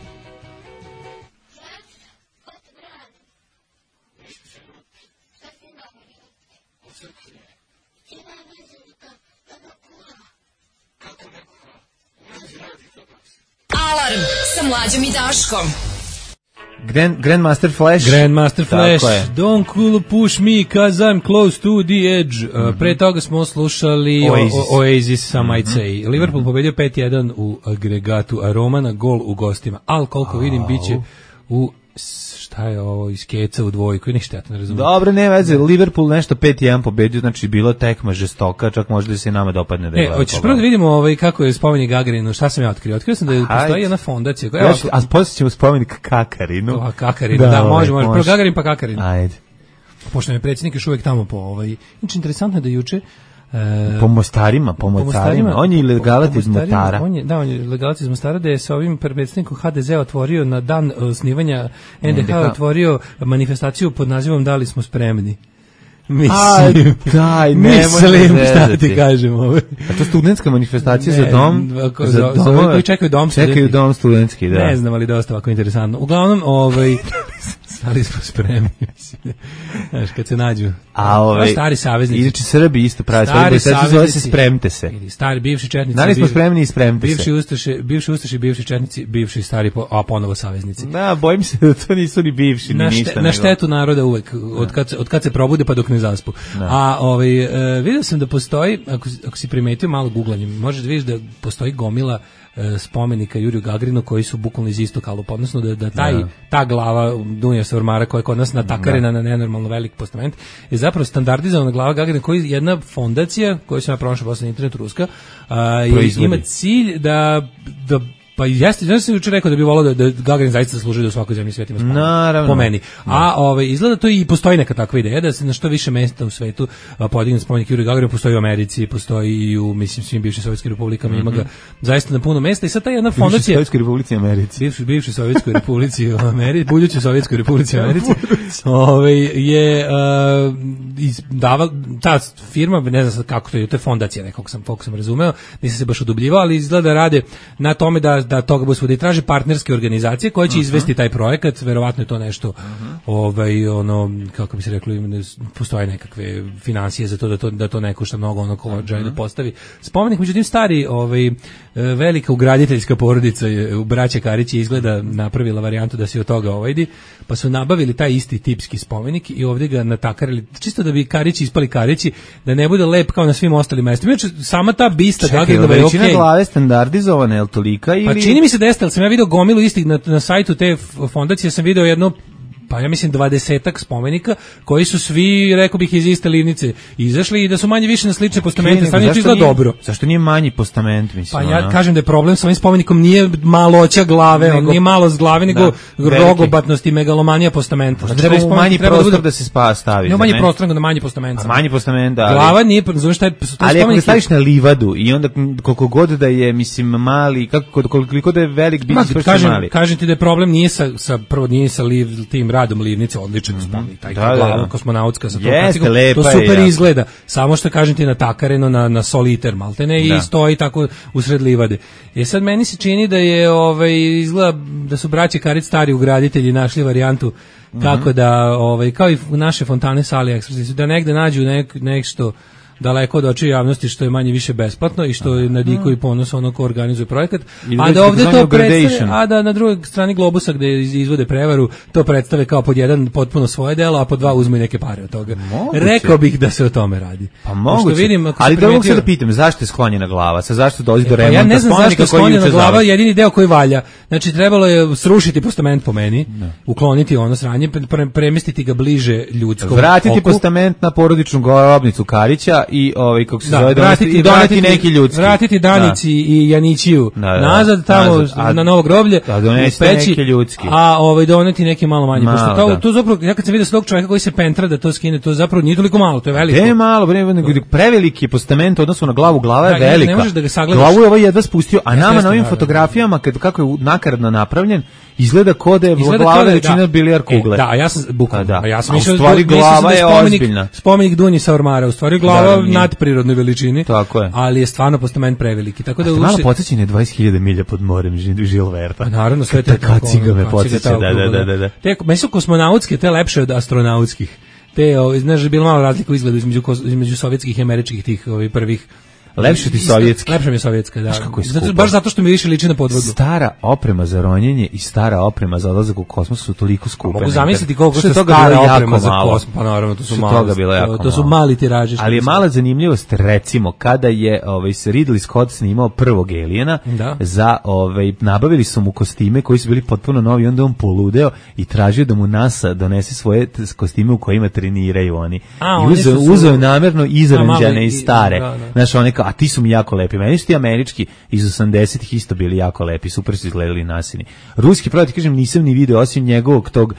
Alarm sa Mlađom i Daškom. Grandmaster Flash. Don't cool push me cause I'm close to the edge. Pre toga smo slušali Oasis sa Might Say. Liverpool pobedio 5-1 u agregatu, a Roma na gol u gostima. Ali koliko vidim biće u šta je ovo iz keca u dvojku i ništa, ja to ne razumijem. Dobro, ne veze, Liverpool nešto 5-1 pobedio, znači bilo tekma žestoka, čak možda se nama dopadne da je. Hoćeš prvo da vidimo kako je spomenik Gagarinu, šta sam ja otkrio? Otkrio sam da postoji jedna fondacija. A poslije ćemo spomenik Kakarinu. Kakarinu, da, može. Prvo Gagarin pa Kakarin. Ajde. Pošto je predsjednik još uvijek tamo po Znači, interesantno je da juče po Mostarima. On je ilegalac iz Mostara. On je ilegalac iz Mostara, da je sa ovim predsjednikom HDZ otvorio na dan osnivanja NDH otvorio manifestaciju pod nazivom Da li smo spremni. Mislim, šta ti kažem. A to je studentska manifestacija za dom? Za koji čekaju dom studentski. Čekaju dom studentski, da. Ne znam, ali dosta ovako interesantno. Uglavnom, stari smo spremni, mislim. Znaš, kad se nađu. Stari saveznici. Inače Srbi isto pravi. Stari saveznici. Zove se spremite se. Stari bivši četnici. Da li smo spremni i spremite se. Bivši ustaši, bivši četnici, bivši stari, a ponovo saveznici. Da, bojim se da to nisu ni bivši, ni ništa. Na štetu naroda uvek, od kad se probude pa dok ne zaspu. A vidio sam da postoji, ako si primetio malo guglanjem, možeš da vidiš da postoji gomila spomenika Juriju Gagarinu koji su bukvalno iz istog kalupa, odnosno da ta glava Dunja Ormara koja je kod nas natakarena na nenormalno velik postament je zapravo standardizovana glava Gagarina koji je jedna fondacija koju sam ja pronašao posle na internetu ruska ima cilj da pa jeste, ja sam jučer rekao da bi volao da Gagarin zaista zaslužuje da u svakoj zemlji svetima spomenik. Naravno. Po meni. A izgleda to i postoji neka takva ideja da se na što više mesta u svetu podigne spomenik Juriju Gagarinu, postoji u Americi, postoji i u mislim svim bivšim sovjetskim republikama, ima ga zaista na puno mesta i sad ta jedna fondacija Sovjetskoj republici Americi. Bivšoj Sovjetskoj republici u Americi, budućoj Sovjetskoj republici Americi. Je izdava ta firma, ne znam sad kako to je fondacija nekog sam razumeo, nisam se baš odubljivao, ali izgleda rade na tome da toga bude svuda i traže partnerske organizacije koje će izvesti taj projekat, verovatno je to nešto kako bi se reklo, postoje nekakve financije za to da to ne košta mnogo ono ko želi da postavi spomenik, međutim stari velika ugraditeljska porodica je u braće Karići izgleda napravila varijantu da se od toga ovajdi, pa su nabavili taj isti tipski spomenik i ovdje ga natakarili, čisto da bi Karići ispali Karići, da ne bude lep kao na svim ostalim mestima. Znači, sama ta bista Gagarinova je okej. Čekaj, glave standardizovana, je li tolika ili... Pa čini mi se da jeste, ali sam ja vidio gomilu istih na sajtu te fondacije, sam vidio jedno pa ja mislim 20-ak spomenika koji su svi, rekao bih, iz iste livnice izašli i da su manje više na slične postamente, stvarno to izgleda dobro. Zašto nije manji postament, mislim? Pa ja kažem da je problem sa ovim spomenikom nije maloća glave, nije malo z glave, nego rogobatnost i megalomanija postamenta. Znači, treba manji prostor da se stavi. Ne manji prostor, nego na manji postament. Manji postament, da. Glava nije, znaš šta je spomenik. Ali ako ga staviš na livadu i onda koliko god da je, mislim, mali, koliko da je velik, biti mali. Kažem ti da je problem nije sa tim radom livnice, odličan spomenik, taj glava kosmonautska sa to super izgleda, samo što kažem ti natakareno na soliter maltene i stoji tako usred livade. I sad meni se čini da je izgleda da su braće Karić stari ugraditelji našli varijantu kako da kao i naše fontane sa AliExpress da negde nađu nešto daleko od očiju javnosti što je manje više besplatno i što je na diku i ponos ono ko organizuje projekat, a da ovdje to predstave, a da na drugoj strani globusa gde izvode prevaru to predstave kao pod jedan potpuno svoje delo, a pod dva uzmu i neke pare od toga. Rekao bih da se o tome radi. Pa moguće, ali da mogu se da pitam, zašto je sklonjena glava? Zašto dolazi do remonta? Ja ne znam zašto je sklonjena glava, jedini deo koji valja. Znači trebalo je srušiti postament po meni, ukloniti ono sranje, premestiti ga bliže ljudskom oku. Vratiti postament na porodičnu grobnicu Karića i kako se zove, doneti neki ljudski. Vratiti Danici i Janićiju nazad tamo na novo groblje, doneti neki ljudski. A doneti neki malo manje. To zapravo, ja kad sam vidio s tog čovjeka koji se pentra da to skine, to zapravo nije toliko malo, to je veliko. Je malo, preveliki je postament odnosno na glavu, glava je velika. Ne možeš da ga sagledaš. Glavu je ovaj jedva spustio, a nama na ovim fotografijama, kako je nakaradno napravljen, izgleda kao da je glava veličina bilijar kugle. Da, ja sam bukvalno. Ja sam mislio da glava je ozbiljna. Spomenik Dunji Ormara, u stvari glava nadprirodnoj veličini. Tako je. Ali je stvarno postament preveliki. Tako da malo podsećanje 20.000 milja pod morem Žil Verta. Naravno, sve te kaciga me podseća. Da. Te meni su kosmonautske, te lepše od astronautskih. Te, znaš, je bilo malo razlika u izgledu između sovjetskih i američkih tih prvih. Lepše ti sovjetski. Lepše mi je sovjetska, da. Baš zato što mi više liči na podvodu. Stara oprema za ronjenje i stara oprema za odlazak u kosmos su toliko skupe. Mogu zamisliti koliko što stara oprema za kosmos. Pa naravno, to su mali. To su mali tiraži. Ali je mala zanimljivost, recimo, kada je Ridley Scott snimao prvog Aliena, za nabavili su mu kostime koji su bili potpuno novi, onda on poludeo i tražio da mu NASA donese svoje kostime u kojima treniraju oni. I uzeo namjerno izranđane i stare. Znaš, one a ti su mi jako lepi. Meni su ti američki iz 80-ih isto bili jako lepi, super su izgledali nasini. Ruski, pravo ti kažem, nisam ni video osim njegovog tog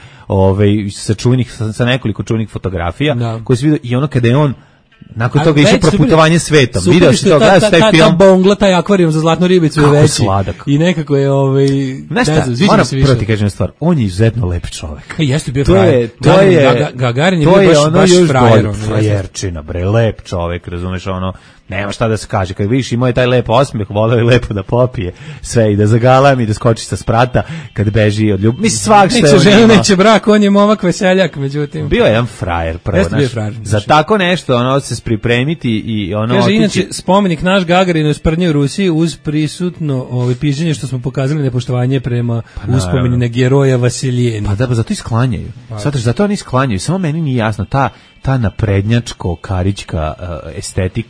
sa nekoliko čuvenih fotografija koje su vidio i ono kada je on nakon toga išao proputovanje svetom. Video si to, gledao si taj film. Ta bongla, taj akvarijum za zlatnu ribicu je veći. Sladak. I nekako je, ne znam, prvo ti kažem stvar, on je izuzetno lep čovek. Jeste bio frajer. Gagarin je bio baš frajer. Frajerčina, bre, lep čovek, razumeš, ono, nema šta da se kaže, kad vidiš imao je taj lep osmeh, voleo je lepo da popije sve i da zagalami, da skoči sa sprata kad beži od ljubavi. Mislim, svak što je on imao. Neće brak, on je momak veseljak, međutim. Bio je jedan frajer, prvo, za tako nešto, ono, se pripremiti i ono... Kaže, inače, spomenik naš Gagarinu sprdnje u Rusiji uz prisutno piženje što smo pokazali nepoštovanje prema uspomeni na geroja Vasilijena. Pa da, zato i sklanjaju. Zato oni sklanjaju, samo meni nije jasno, ta naprednjačko, karićka estetika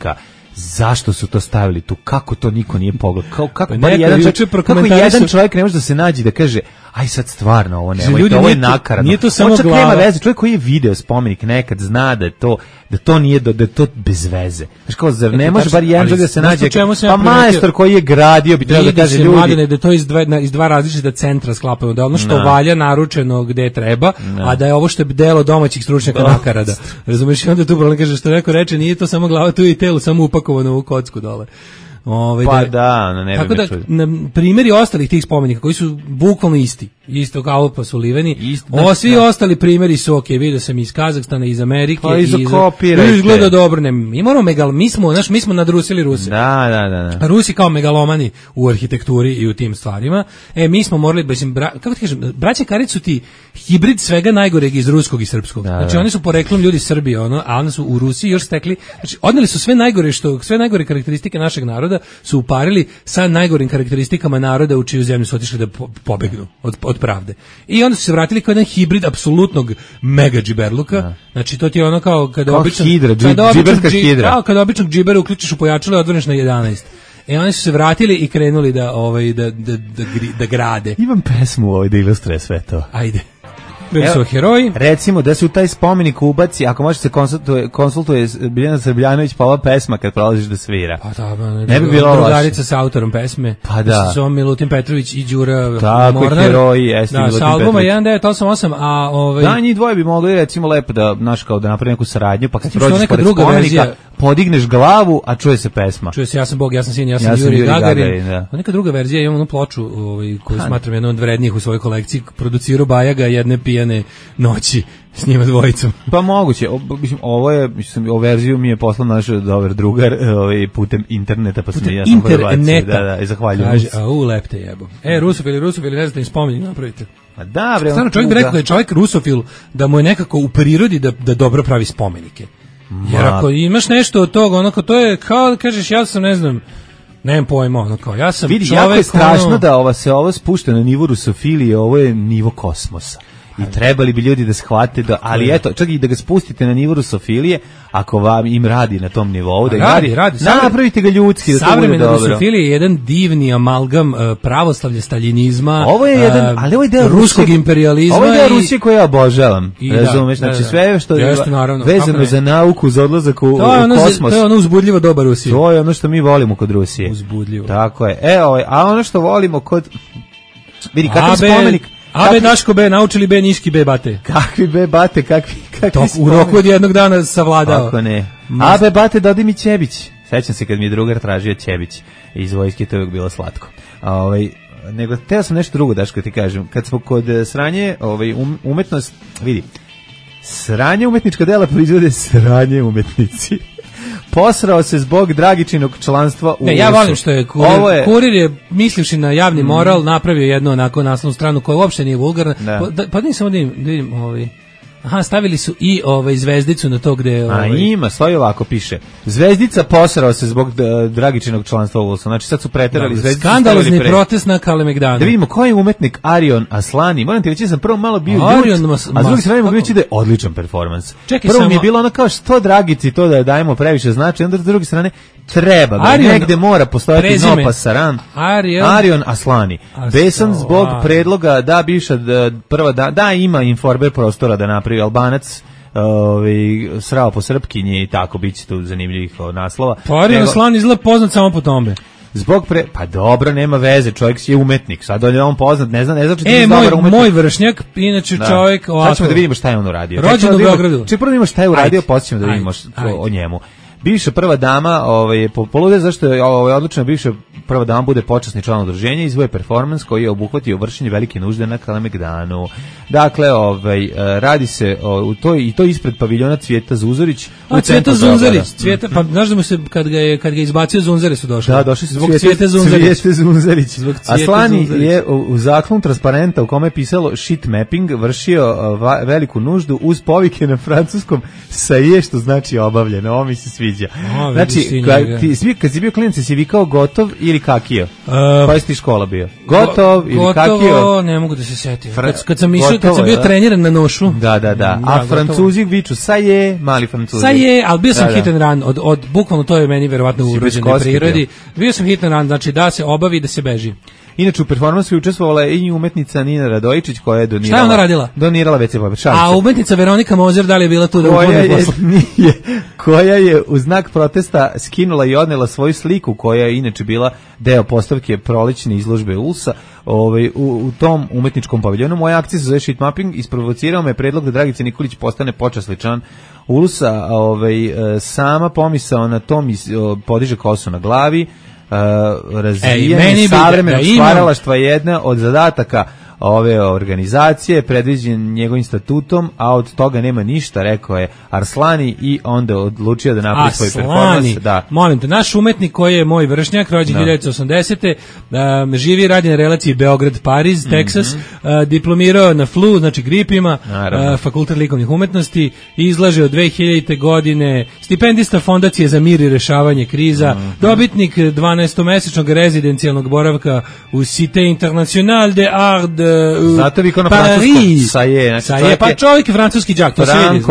zašto su to stavili tu, kako to niko nije pogledao, kako jedan čovjek ne može da se nađe da kaže aj sad stvarno ovo nemojte, ovo je nakaradno. Nije to samo glava. Nema veze, čovjek koji je video spomenik nekad zna da je to nije, da je to bez veze. Znaš kao, zar ne može bar jedan čovjek da se nađe, pa majstor koji je gradio bi trebalo da kaže ljudi. Mladene, da to iz dva različita centra sklapaju, da ono što valja naručeno gde treba, a da je ovo što je delo domaćih stručnjaka nakarada. Razumeš, i onda tu problem kaže što neko reče, nije to samo glava, tu je i telo samo upakovano u kocku dole. Pa da, ne tako da, na primjeri ostalih tih spomenika koji su bukvalno isto kao pa su liveni, svi ostali primjeri su ok, vidio sam iz Kazahstana, iz Amerike, pa izgleda dobro, ne, mi moramo mi smo nadrusili Ruse. Da. Rusi kao megalomani u arhitekturi i u tim stvarima. Mi smo morali, kako ti kažem, braća Karić su ti hibrid svega najgoreg iz ruskog i srpskog. Znači oni su poreklom ljudi Srbije, a onda su u Rusiji još stekli, znači odneli su sve najgore karakteristike našeg naroda su uparili sa najgorim karakteristikama naroda u čiju zemlju su otišli da pobegnu od pravde. I onda su se vratili kao jedan hibrid apsolutnog mega džiberluka. Znači to ti je ono kao kada obično hidra. Kada običnog džibera uključiš u pojačalo i odvrneš na 11. Oni su se vratili i krenuli da grade. Imam pesmu da ilustruje sve to. Ajde. Heroji. Recimo da se u taj spomenik ubaci, ako može se konsultuje Biljana Srbljanović, pa ova pesma kad prolaziš da svira. Pa da, ne bi bilo loše. Drugarica sa autorom pesme. Pa da. Su Milutin Petrović i Đura tako, Mornar. Heroji, jeste Milutin Petrović. Da, sa albuma 1988, a Da, njih dvoje bi mogli recimo lepo da napravi neku saradnju, pa kad prođeš pored spomenika, podigneš glavu, a čuje se pesma. Čuje se Ja sam Bog, ja sam sin, ja sam Juri Gagarin. Neka druga verzija, imam onu ploču koju smatram jednom od vrednijih u svojoj kolekciji, producirao Bajaga jedne pijane noći s njima dvojicom. Pa moguće, ovu verziju mi je poslao naš dobar drugar putem interneta, pa sam ja sam interneta. I zahvaljujem. Kaže, lepte jebo. Rusofili, ne znate im spomenik napravite. A da, bre. Stvarno, čovjek bi rekao da je čovjek rusofil, da mu je nekako u prirodi da dobro pravi spomenike. Jer ako imaš nešto od toga, onako, to je kao da kažeš, ja sam, ne znam, nemam pojma, ono kao, ja sam vidi, čovjek... Jako je strašno da se ovo spušta na nivo rusofilije, ovo je nivo kosmosa. I trebali bi ljudi da shvate da, ali eto, čak i da ga spustite na nivo rusofilije, ako vam im radi na tom nivou, da radi, napravite ga ljudski, da to bude dobro. Savremena rusofilija je jedan divni amalgam pravoslavlja, staljinizma, ovo je jedan, ali ovo je deo ruskog imperializma. Ovo je deo Rusije koje ja obožavam, razumeš, znači sve što je vezano za nauku, za odlazak u kosmos. To je ono uzbudljivo doba Rusije. To je ono što mi volimo kod Rusije. Uzbudljivo. Tako je. A ono što volimo kod, vidi, kakav spomenik, A B Daško B, naučili B Niški B Bate. Kakvi B Bate, kakvi u roku od jednog dana savladao. Ako ne. A B Bate, dodi mi Ćebić. Sećam se kad mi je drugar tražio Ćebić iz vojske, to je uvijek bilo slatko. Nego, teo sam nešto drugo, Daško, ti kažem. Kad smo kod sranje, umetnost, vidi, sranje umetnička dela proizvode sranje umetnici. Posrao se zbog Dragičinog članstva u ja volim što je Kurir je mislivši na javni moral napravio jednu onako naslovnu stranu koja uopšte nije vulgarna. Pa nisam da vidim stavili su i zvezdicu na to gde... ima, stoji ovako, piše. Zvezdica posrao se zbog Dragičinog članstva u Ulsu. Znači sad su preterali zvezdicu. Skandalozni protest na Kalemegdanu. Da vidimo ko je umetnik Arion Aslani. Moram ti reći, sam prvo malo bio ljut, a s drugi strane mogu reći da je odličan performans. Prvo mi je bilo ono kao što Dragici to da dajemo previše znači, onda s druge strane treba ga, negde mora postojati Nopa Saran. Arion Aslani. Besan zbog predloga da bivša prva da ima Informer prostora da napravi Albanac srao po Srpkinji i tako, bit će tu zanimljivih naslova. Pa Arion Aslani izgleda poznat samo po tome. Pa dobro, nema veze, čovjek je umetnik, sad on poznat, ne znači da je dobar umetnik. Moj vršnjak, inače čovjek ovako. Sad ćemo da vidimo šta je on uradio. Rođen u Beogradu. Prvo da vidimo šta je uradio, poslije ćemo da vidimo o njemu. Bivša prva dama je polude zašto je odlučena bivša prva dama bude počasni član udruženja, izvoje performans koji je obuhvatio vršenje velike nužde na Kalemegdanu. Dakle, radi se i to ispred paviljona Cvijeta Zuzorić. Cvijeta Zunzarić, pa znaš da mu se kad ga izbacio Zunzare su došli. Da, došli su zbog Cvijete Zunzarić. Aslani je u zaklon transparenta u kome je pisalo shit mapping vršio veliku nuždu uz povike na francuskom saje, što znači obavljeno. Ovo mi se sviđa. sviđa. Znači, kad si bio klinac, si vikao gotov ili kakio? Koja si ti škola bio? Gotov ili kakio? Gotovo, ne mogu da se setim. Kad sam bio treniran na nošu. Da. A Francuzi viču sa je, mali Francuzi. Sa je, ali bio sam hit and run, od bukvalno to je meni verovatno u urođenoj prirodi. Bio sam hit and run, znači da se obavi da se beži. Inače u performansu je učestvovala i umetnica Nina Radojičić koja je donirala. Šta je ona radila? Donirala WC papir. A umetnica Veronika Mozer da li je bila tu da upone posla? Koja je u znak protesta skinula i odnela svoju sliku koja je inače bila deo postavke prolećne izložbe ULS-a u tom umetničkom paviljonu. Moja akcija se zove Shit Mapping, isprovocirao me predlog da Dragica Nikolić postane počasni član ULS-a. Sama pomisao na tom podiže kosu na glavi. Razvijanje savremenog stvaralaštva je jedna od zadataka ove organizacije, predviđen njegovim statutom, a od toga nema ništa, rekao je Arslani i onda odlučio da napravi svoj performans. Da. Molim te, naš umetnik koji je moj vršnjak, rođen 1980. Živi i radi na relaciji Beograd-Pariz, Teksas, diplomirao na FLU, znači gripima, Fakultet likovnih umetnosti, izlaže od 2000. godine, stipendista Fondacije za mir i rešavanje kriza, dobitnik 12-mesečnog rezidencijalnog boravka u Cité Internationale de Art zato vi kao na francuskom Saje, pa čovjek je francuski đak, to se vidi,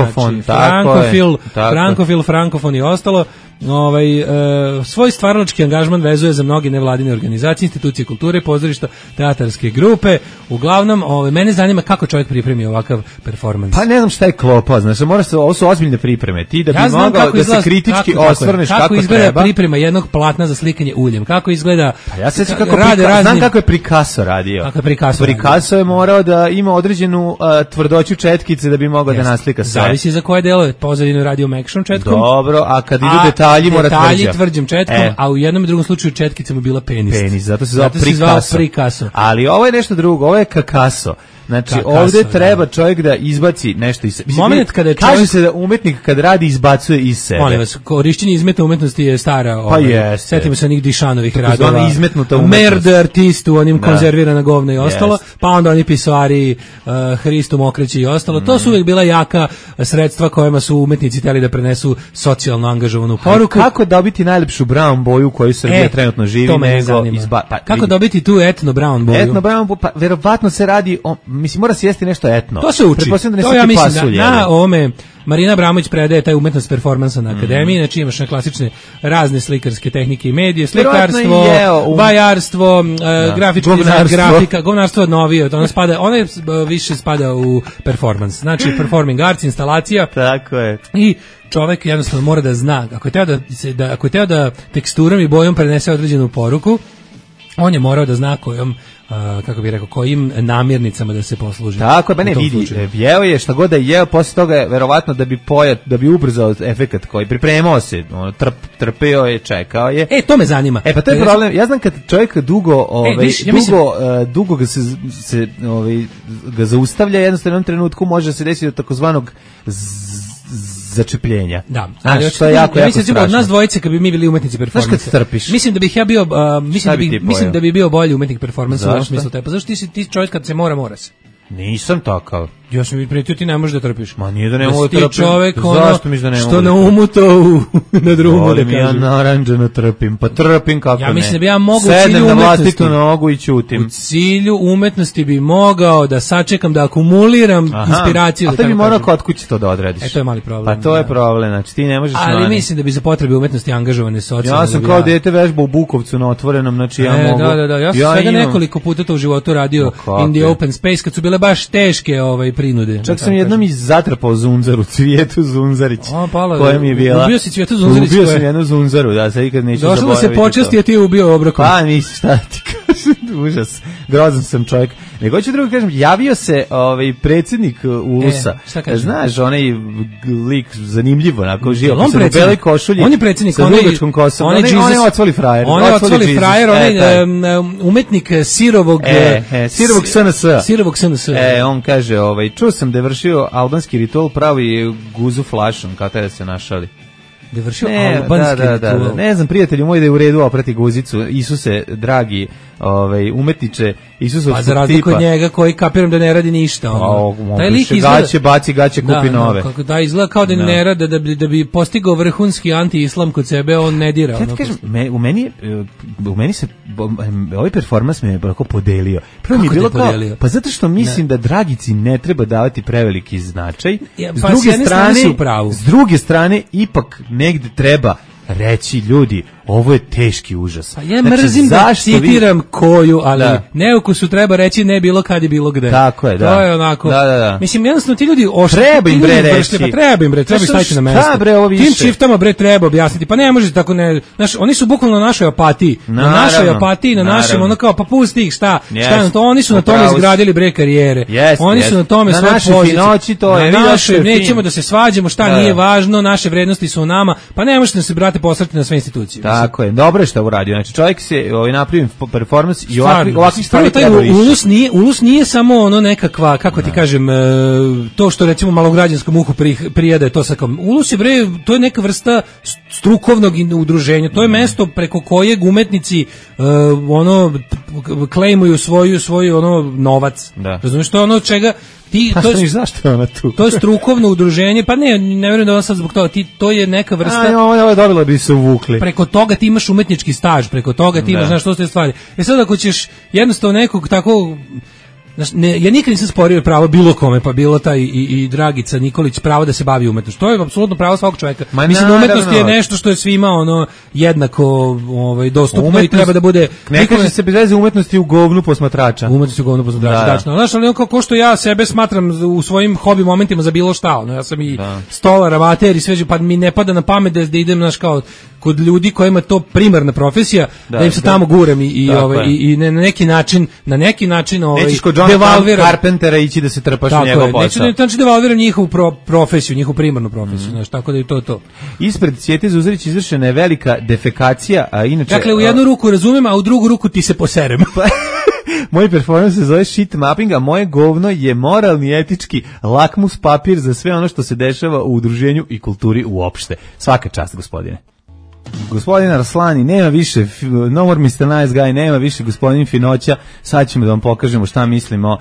znači, frankofon i ostalo. Svoj stvaralački angažman vezuje za mnoge nevladine organizacije, institucije kulture, pozorišta, teatarske grupe. Uglavnom, mene zanima kako čovjek pripremi ovakav performans. Pa ne znam šta je klopa, znači ovo su ozbiljne pripreme. Ti da bi mogao da se kritički osvrneš kako treba. Izgleda priprema jednog platna za slikanje uljem. Kako izgleda? Pa ja se znam kako je Picasso radio. Kako je Picasso je morao da ima određenu tvrdoću četkice da bi mogao da naslika sve. Zavisi za koje delo, pozadinu radio mekšom četkom. Dobro, a kad idu detalji tvrđim četkom, a u jednom i drugom slučaju četkica mu bila penis, zato se zvao Picasso. Ali ovo je nešto drugo, ovo je Kakaso. Znači, ovdje treba čovjek da izbaci nešto iz sebe. Moment kada kaže se da umetnik kad radi izbacuje iz sebe. Molim vas, korišćenje izmetne umetnosti je stara. Pa jeste. Setimo se onih Dišanovih radova. Ona izmetnuta umetnost. Merde artist u onim konzervirana govna i ostalo. Pa onda oni pisoari, Hristo Mokreći i ostalo. To su uvijek bila jaka sredstva kojima su umetnici htjeli da prenesu socijalno angažovanu poruku. Kako dobiti najlepšu brown boju u kojoj Srbija trenutno živi? Kako dobiti tu etno brown boju? Etno brown boju, pa verovatno se radi o, mislim, mora se jesti nešto etno. To se uči. To ja mislim na ovome Marina Abramović predaje taj umetnost performansa na akademiji, znači imaš na klasične razne slikarske tehnike i medije, slikarstvo, bajarstvo, grafički dizajn, grafika, govnarstvo novije, ona više spada u performans. Znači performing arts, instalacija. Tako je. I čovjek jednostavno mora da zna, ako je teo da teksturom i bojom prenese određenu poruku, on je morao da zna kako bih rekao, kojim namirnicama da se posluži. Tako, ba ne vidi, jeo je šta god da je jeo, posle toga je verovatno da bi ubrzao efekat koji pripremao se, trpeo je, čekao je. To me zanima. Pa to je problem, ja znam kad čovjek dugo ga zaustavlja, jednostavno u jednom trenutku može se desiti do takozvanog začepljenja. Da, ali što je jako strašno. Od nas dvojice kad bi mi bili umetnici performansa. Znaš kad trpiš? Mislim da bih ja bio mislim da bi bio bolji umetnik performansa u ovom smislu tepa. Zašto ti čovjek kad se mora se? Nisam takav. Ja sam prijetio ti ne možeš da trpiš. Ma nije da ne mogu da trpim. Čovjek zašto misliš da ne mogu? Što na umu to na drumu da kažem. Ja naranđano trpim, pa trpim kako ne. Ja mislim da bi ja mogu sednem na vlastitu nogu i ćutim. U cilju umetnosti bi mogao da sačekam da akumuliram inspiraciju. A to bi morao kod kuće to da odradiš. To je mali problem. Pa to je problem, znači ti ne možeš. Ali mislim da bi za potrebe umetnosti angažovane socijalno. Ja sam kao dete vežbao u Bukovcu na otvorenom, znači ja mogu. Da. Ja sam svega nekoliko puta to u životu radio in the open space kad su bile baš teške prinude. Čak sam jednom zatrpao zunzaru, Cvijetu Zunzarić, koja mi je bila. Ubio si Cvijetu Zunzarić? Ubio sam jednu zunzaru, da, sad ikad neću zaboraviti. Došlo da se počasti, a ti je ubio obrokom. Pa nisi, šta ti kažem, užas, grozan sam čovjek. Nego hoću drugo kažem, javio se predsjednik ULS-a, znaš, onaj lik zanimljivo, onako živo, sa beloj košulji, on je predsjednik, sa dugačkom kosom, on je otvoli frajer. On je otvoli frajer, on je umetnik sirovog SNS. On kaže, čuo sam da je vršio albanski ritual, pravi guzu flašom, kao tada se našali. Da vršio albanski ritual. Ne znam, prijatelju moj da je u redu oprati guzicu. Isuse, dragi, umetniče, Isusovskog tipa. Pa za razliku od njega koji kapiram da ne radi ništa. Taj lik izgleda... Gaće, kupi nove. Kako da izgleda kao da ne rade, da bi postigao vrhunski anti-islam kod sebe, on ne dira. Ja ti kažem, u meni se, ovaj performans me je tako podelio. Prvo mi je bilo kao, pa zato što mislim da Dragici ne treba davati preveliki značaj. S druge strane, ipak negde treba reći ljudi, ovo je teški užas. Pa ja mrzim da citiram koju, ali neukusu treba reći ne bilo kad i bilo gde. Tako je, da. To je onako. Da. Mislim, jednostavno ti ljudi treba im bre reći. Pa treba im staviti na mesto. Tim shiftama treba objasniti. Pa ne možete tako ne. Znaš, oni su bukvalno na našoj apatiji. Na našoj apatiji, na našem, ono kao, pa pusti ih, šta na to, oni su na tome izgradili bre karijere. Oni su na tome svoje pozicije. Na našoj, nećemo da se svađamo, šta nije važno, naše vrednosti su u nama, pa ne možete da se, brate, posrati na sve institucije. Tako je, dobro je što uradio. Znači čovjek se napravio performans i ovakvi stvari treba više. Ulus nije samo ono nekakva, kako ti kažem, to što recimo malograđanskom uhu prijede, to sad kao, Ulus je bre, to je neka vrsta strukovnog udruženja, to je mesto preko kojeg umetnici klejmuju svoju novac. Razumiješ, to je ono čega zašto je ona tu? To je strukovno udruženje, pa ne vjerujem da ona sad zbog toga, to je neka vrsta... Ovo je dobila bi se uvukli. Preko toga ti imaš umetnički staž, preko toga ti imaš, znaš, to ste stvari. Sad ako ćeš jednostavno nekog tako... ja nikad nisam sporio pravo bilo kome, pa bilo taj i Dragica Nikolić pravo da se bavi umetnošću. To je apsolutno pravo svakog čovjeka. Mislim da umetnost je nešto što je svima jednako dostupno i treba da bude... Ne kaže se bez veze umetnosti u govnu posmatrača. Umetnosti u govnu posmatrača, tačno. Znaš, ali kao što ja sebe smatram u svojim hobi momentima za bilo šta. Ja sam i stolar, amater i sve, pa mi ne pada na pamet da idem, znaš, kao kod ljudi kojima to primarna profesija, da im se tamo gurem i na neki način nećeš kod Johna Carpentera ići da se trpaš u njegov posao. Znači devalviram njihovu profesiju, njihovu primarnu profesiju, znači tako da je to. Ispred Cvjete Zuzorić izvršena je velika defekacija, a inače... Dakle, u jednu ruku razumem, a u drugu ruku ti se poserem. Moj performans se zove shit mapping, a moje govno je moralni, etički lakmus papir za sve ono što se dešava u udruženju i kulturi uopšte. Svaka čast, gospodine. Gospodin Arslani, nema više, no more Mr. Nice Guy, nema više gospodin Finoća, sad ćemo da vam pokažemo šta mislimo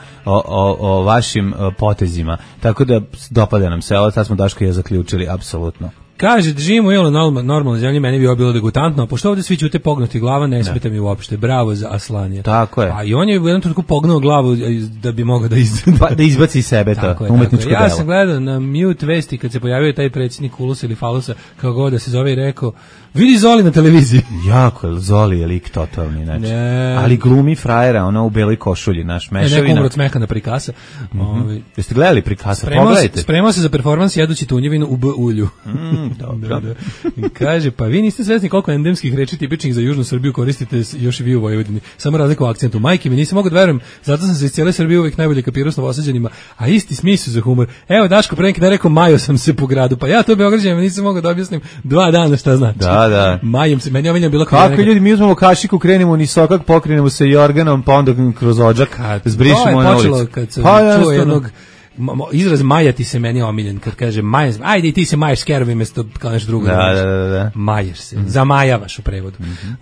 o vašim potezima, tako da dopada nam se, ovo sad smo Daško i ja zaključili, apsolutno. Kaže, da živimo u normalnoj zemlji, meni bi ovo bilo degutantno, a pošto ovdje svi ćute pognuti glava, ne smeta mi uopšte, bravo za Aslanija. Tako je. A i on je u jednom trenutku pognuo glavu da bi mogao da izbaci sebe to, umetničko delo. Ja sam gledao na Mute Vesti kad se pojavio taj predsjednik Ulusa ili Falusa, kao god da se zove, i rekao, vidi Zoli na televiziji. Jako je, Zoli je lik totalni, znači. Ali glumi frajera, ona u beloj košulji, naš mešavina. Neko umro od smeha na Prikasa. Jeste gledali Prikasa? Pogledajte. Spremao se za performans jedući tunjevinu u ulju. Dobro. Kaže, pa vi niste svesni koliko endemskih reči tipičnih za Južnu Srbiju koristite još i vi u Vojvodini. Samo razlika u akcentu. Majke mi, nisam mogao da verujem, zato sam se iz cijele Srbije uvijek najbolje kapirao s Novosađanima, a isti smisao za humor. Evo, Daško pre neki dan rekao, majo sam se po gradu, pa ja to Beograđanima nisam mogao da objasnim 2 dana šta znači. Da. Majom se, meni omiljeno bilo kako ljudi, mi uzmemo kašiku, krenemo ni sokak, pokrenemo se jorganom, pa onda kroz odžak, zbrišemo na ulicu. Kad sam čuo jednog izraz majati se meni omiljen, kad kaže majaš, ajde i ti se majaš s kerovi mesto kao nešto drugo. Da. Majaš se, zamajavaš u prevodu.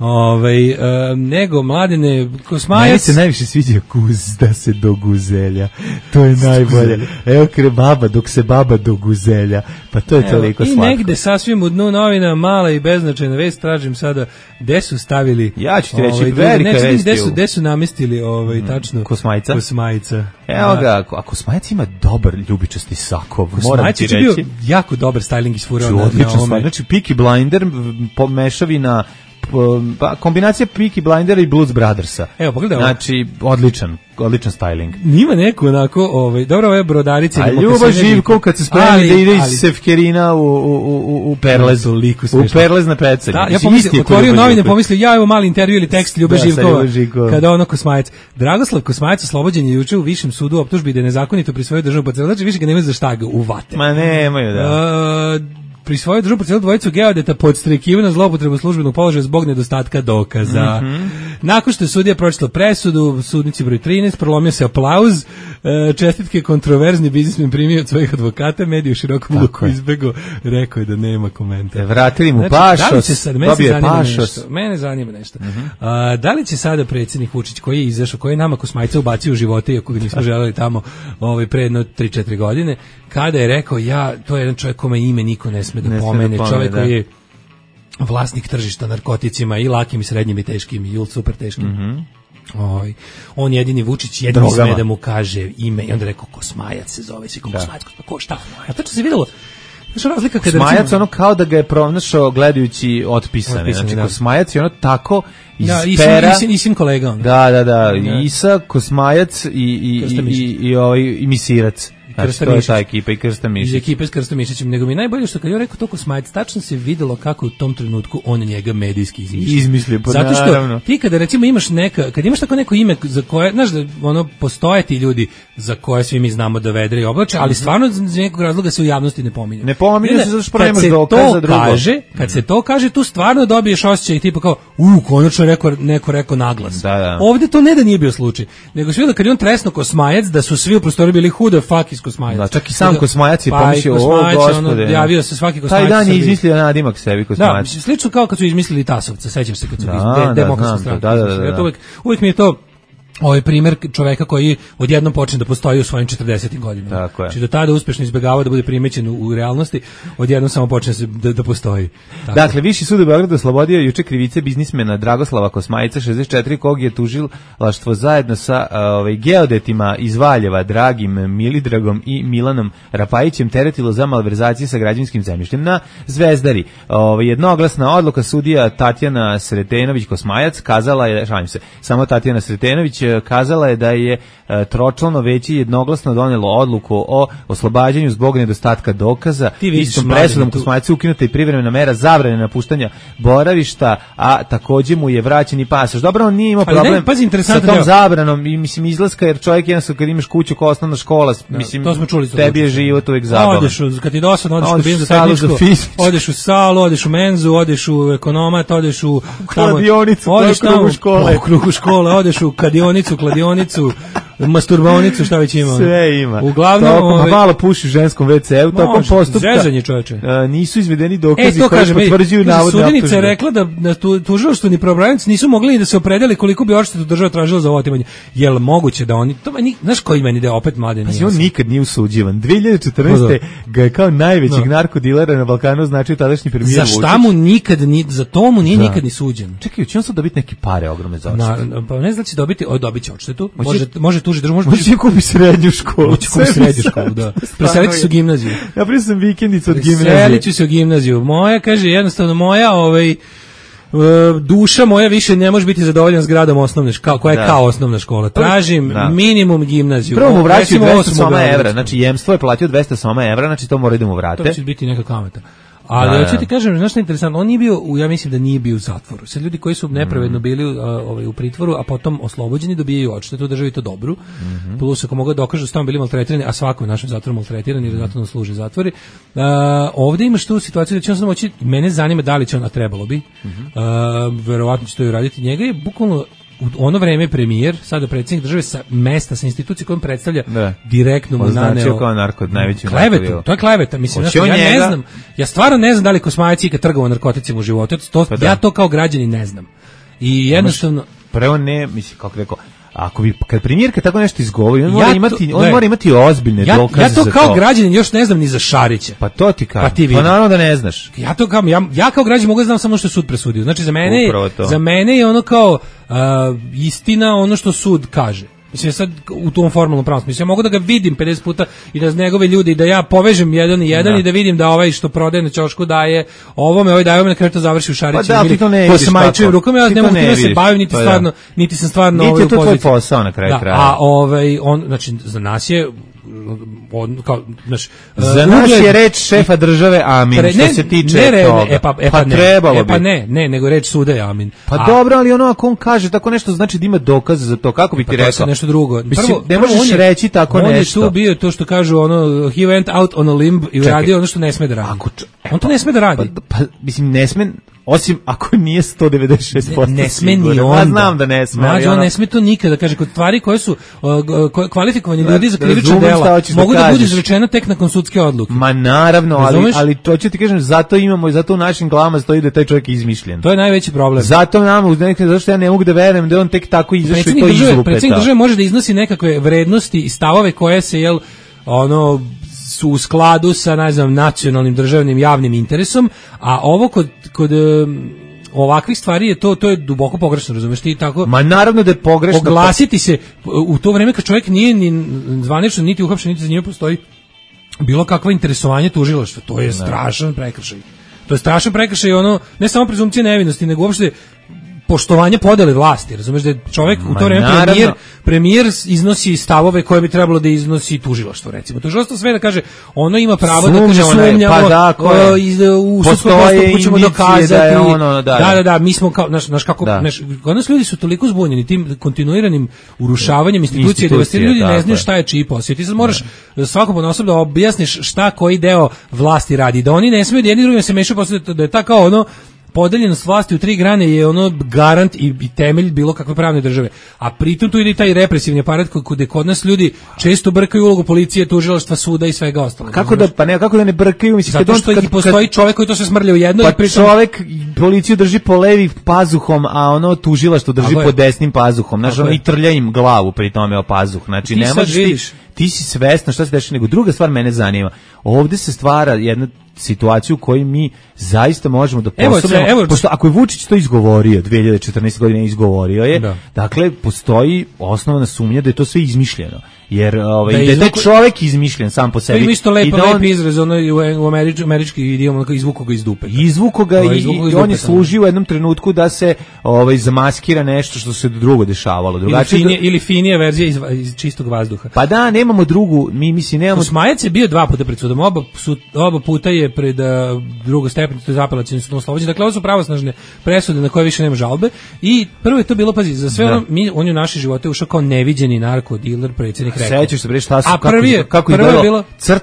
Nego, Mladene, Kosmajac... Meni se najviše sviđa da se do guzelja. To je najbolje. Evo baba, dok se baba do guzelja. Pa to je toliko slatko. I negde sasvim u dnu novina, mala i beznačajna vest, tražim sada gde su stavili... Ja ću ti reći, velika vest. Gde su namestili tačno... Kosmajica. Evo ga, a Kosmajac ima dobar ljubičasti sako, moram ti reći. Kosmajic je bio jako dobar styling isfurao na ovome. Znači, Peaky Blinder, pomešavina, kombinacija Peaky Blindera i Blues Brothersa. Evo, pogledaj ovo. Znači, odličan styling. Nima neko onako, dobro, ove brodarice... A Ljuba Živkov kad se spremi da ide iz Sefkerina u Perlez. U Perlez na pecanje. Da, ja pomislio, otvorio novine, pomislio, ja evo mali intervju ili tekst Ljube Živkova, kada ono Kosmajac. Dragoslav Kosmajac oslobođen je juče u Višem sudu optužbi da je nezakonito prisvojio državnu parcelu. Znači, više ga nemaju za šta ga uvate. Ma nemaju, da. Prisvojio državnu parcelu dvojicu geodeta pod strekivanjem zloupotrebu službenog položaja zbog nedostatka dokaza. Nakon što je sudija pročitao presudu, sudnici broj 13, prolomio se aplauz, čestitke kontroverzni biznismen primio od svojih advokata, mediju širokom luku izbegao, rekao je da nema komentara. Vratili mu pašos, dobio je pašos. Mene zanima nešto. Da li će sada predsjednik Vučić, koji je izašao, koji je nama Kosmajca ubacio u živote, iako ga nismo želeli tamo pre jedno 3-4 godine, kada je rekao, to je jedan čovjek kome ime niko ne sme da pomene, čovjek koji je vlasnik tržišta narkoticima i lakim i srednjim i teškim i super teškim. On jedini Vučić, jedini sme da mu kaže ime i onda rekao Kosmajac se zove, svi Kosmajac, ko šta? A tačno se videlo, znaš razlika kada Kosmajac ono kao da ga je pronašao gledajući otpisane, znači Kosmajac je ono tako iz pera. Isin kolega. Da, Isa, Kosmajac i Misirac. Znači, to je ta ekipa i Krsta Mišić. Iz ekipe s Krstom Mišićem. Nego mi najbolje što kad je rekao to Kosmajac, tačno se videlo kako u tom trenutku on njega medijski izmislio. Zato što naravno. Ti kada recimo imaš kad imaš tako neko ime za koje, znaš da ono postoje ti ljudi za koje svi mi znamo da vedre i oblače, ali stvarno iz nekog razloga se u javnosti ne pominje. Ne pominje se zato što nemaš dokaza drugo. Kad se to kaže, tu stvarno dobiješ osjećaj tipa kao, konačno neko rekao naglas. Da. Ovde to ne da nije bio slučaj, nego sve da kad je on tresno Kosmajac, da su svi u prostoriji bili who the fuck is Kosmajac. Da, čak i sam Kosmajac je pomislio, gospode. Javio se svaki Kosmajac. Taj dan je izmislio nadimak sebi Kosmajac. Da, slično kao kad su izmislili Tasovca, sećaš se kad su Demokratska stranka. Da. Uvijek mi je to primjer čoveka koji odjednom počne da postoji u svojim 40. godinama. Tako je. Znači do tada uspešno izbjegavao da bude primećen u realnosti, odjednom samo počne da postoji. Tako. Dakle, Viši sud u Beogradu oslobodio juče krivice biznismena Dragoslava Kosmajica, 64, kog je tužilaštvo zajedno sa geodetima iz Valjeva, Dragim Milidragom i Milanom Rapajićem teretilo za malverzacije sa građevinskim zemljištem na Zvezdari. Jednoglasna odluka sudija Tatjana Sretenović Kosmajac kazala je, samo Tatjana Sretenović kazala je da je tročlano veće jednoglasno donelo odluku o oslobađanju zbog nedostatka dokaza. Istom presudom Kosmajcu ukinuta i privremena mera zabrane napuštanja boravišta, a također mu je vraćen i pasoš. Dobro, on nije imao problem sa tom zabranom i mislim izlaska, jer čovjek jednostavno kad imaš kuću kao osnovna škola, mislim tebi je život uvijek zabavan. Odeš, kad ti dosadno, odeš u kabinu za tehničko, odeš u salu, odeš u menzu, odeš u ekonomat, odeš u kladionicu, u krugu škole, odeš u kladionicu, masturbaonicu, šta već ima. Sve ima. Uglavnom, malo puši u ženskom WC-u, tokom postupka. Zezanje, čoveče. Nisu izvedeni dokazi koji potvrđuju navodne optužbe. Sudinica je rekla da tužilaštvo ni pravobranilac nisu mogli ni da se opredele koliko bi odštetu država tražila za otimanje. Jel moguće da oni, znaš koji meni da opet mladen nije. On nikad nije osuđivan. 2014. ga je kao najvećeg narkodilera na Balkanu značio tadašnji premijer Vučić. Za to mu nije nikad ni suđen. Čekaj, će on sad dobiti neke pare ogromne za odštetu? Pa ne znam da će dobit će odštetu. Može tužiti državu, može kupi srednju školu. Da. Preseliti se u gimnaziju. Ja prije sam vikendicu od gimnazije. Preselit ću se u gimnaziju. Moja, kaže, jednostavno moja, duša moja više ne može biti zadovoljena zgradom osnovne škole, koja je kao osnovna škola. Tražim minimum gimnaziju. Prvo mu vraćaju 200 soma evra, znači jemstvo je platio 200 soma evra, znači to mora da mu vrate. To će biti neka kamata. Ali hoću ti kažem, znaš što je interesantno, on nije bio, ja mislim da nije bio u zatvoru. Sad ljudi koji su nepravedno bili u pritvoru, a potom oslobođeni, dobijaju odštetu, državi to dobru. Plus ako mogu da dokažu da su tamo bili maltretirani, a svako je u našem zatvoru maltretiran jer zato nam služe zatvori. Ovdje imaš tu situaciju da će on samo moći, mene zanima da li će on, a trebalo bi, verovatno će to i uraditi. Njega je bukvalno u ono vreme premijer, sada predsjednik države sa mesta, sa institucije kojom predstavlja direktno mu naneo klevetu. To je kleveta, mislim, ja stvarno ne znam da li Kosmajac ikad trgovao narkoticima u životu, ja to kao građanin ne znam. I jednostavno... Prvo ne, mislim, kako rekao, kad premijerka tako nešto izgovori, on mora imati ozbiljne dokaze. Ja to kao građanin još ne znam ni za Šarića. Pa to ti kažem. Pa naravno da ne znaš. Ja kao građanin mogu da znam samo što je sud presudio. Znači za mene je ono kao istina ono što sud kaže. Mislim, sad u tom formalnom pravom smislu. Ja mogu da ga vidim 50 puta i da njegove ljudi, da ja povežem jedan i jedan i da vidim da ovaj što prodaje na ćošku daje ovome, ovaj daje ovome, na kraju to završi u Šariću. Pa da, ti to ne vidiš tako. Rukama, ja ne mogu da se bavim, niti sam stvarno niti je to tvoj posao na kraju kraja. A znači, za nas je za nas je reč šefa države amin, što se tiče toga. Pa trebalo bi. Pa ne, nego reč suda je amin. Pa dobro, ali ono ako on kaže tako nešto, znači da ima dokaze za to. Kako bi ti rekao? To nešto drugo. Ne možeš reći tako nešto. On je tu bio to što kažu, he went out on a limb i uradio ono što ne sme da radi. On to ne sme da radi. Pa mislim, ne sme... Osim ako nije 196%. Ne sme ni onda. Ja znam da ne sme. Mlađe, on ne sme to nikada. Kaže, kod stvari koje su kvalifikovani ljudi za krivična dela, mogu da budu izrečena tek nakon sudske odluke. Ma naravno, ali to ću ti kažem, zato u našim glavama stoji da je taj čovjek izmišljen. To je najveći problem. Zato zašto ja ne mogu da verujem da je on tek tako izašao i to izlupetao. Predsjednik države može da iznosi nekakve vrednosti i stavove koje se, su u skladu sa, ne znam, nacionalnim, državnim, javnim interesom, a ovo kod ovakvih stvari to je duboko pogrešno, razumeš ti tako? Ma naravno da je pogrešno. Oglasiti se u to vreme kad čovjek nije ni zvanično, niti uhapšen, niti za njima postoji bilo kakvo interesovanje tužilaštva, to je strašan prekršaj. To je strašan prekršaj, ne samo prezumpcija nevinosti, nego uopšte poštovanje podele vlasti, razumeš da je čovjek u to vreme premijer iznosi stavove koje bi trebalo da iznosi tužilaštvo, recimo. Tužilaštvo sve da kaže, ono ima pravo da kaže sumnjamo, u sudskom postupku ćemo dokazati. Da, mi smo kao, znaš kako, kod nas ljudi su toliko zbunjeni tim kontinuiranim urušavanjem institucije, da ljudi ne znaju šta je čiji posao. Ti sad moraš svakom ponaosob da objasniš šta koji deo vlasti radi, da oni ne smiju da jedni drugim se mešaju, da je ta kao podeljenost vlasti u 3 grane je garant i temelj bilo kakve pravne države. A pritom tu ide i taj represivni aparat kod nas ljudi često brkaju ulogu policije, tužilaštva, suda i svega ostalog. Kako da ne brkaju? Mislim, zato što postoji čovjek koji to sve smrlja u jedno. Pa čovjek policiju drži po levi pazuhom, a tužilaštvo drži po desnim pazuhom. Znaš, i trlja im glavu pri tome o pazuh. Znači, ne možeš ti si svesna šta se dešava, nego druga stvar mene zanima. Ovdje se stvara jedna situaciju u kojoj mi zaista možemo da postavljamo, pošto ako je Vučić to izgovorio, 2014. godine izgovorio je, dakle, postoji osnovna sumnja da je to sve izmišljeno. Jer da je taj čovjek izmišljen sam po sebi. To je isto lep izraz, u američki idiom, izvuko ga iz dupe. Izvuko ga i on je služio u jednom trenutku da se zamaskira nešto što se drugo dešavalo. Ili finija verzija iz čistog vazduha. Pa da, nemamo drugu, nemamo... Kosmajac je bio 2 puta pred sudom, oba puta je pred drugostepeni, to je apelacioni sud u Slovačkoj. Dakle, ovo su pravosnažne presude na koje više nema žalbe. I prvo je to bilo, pazi, za sve on je u naše živote ušao kao neviđeni narkodiler, predsjednik. Sećaš se bre šta su, kako je bilo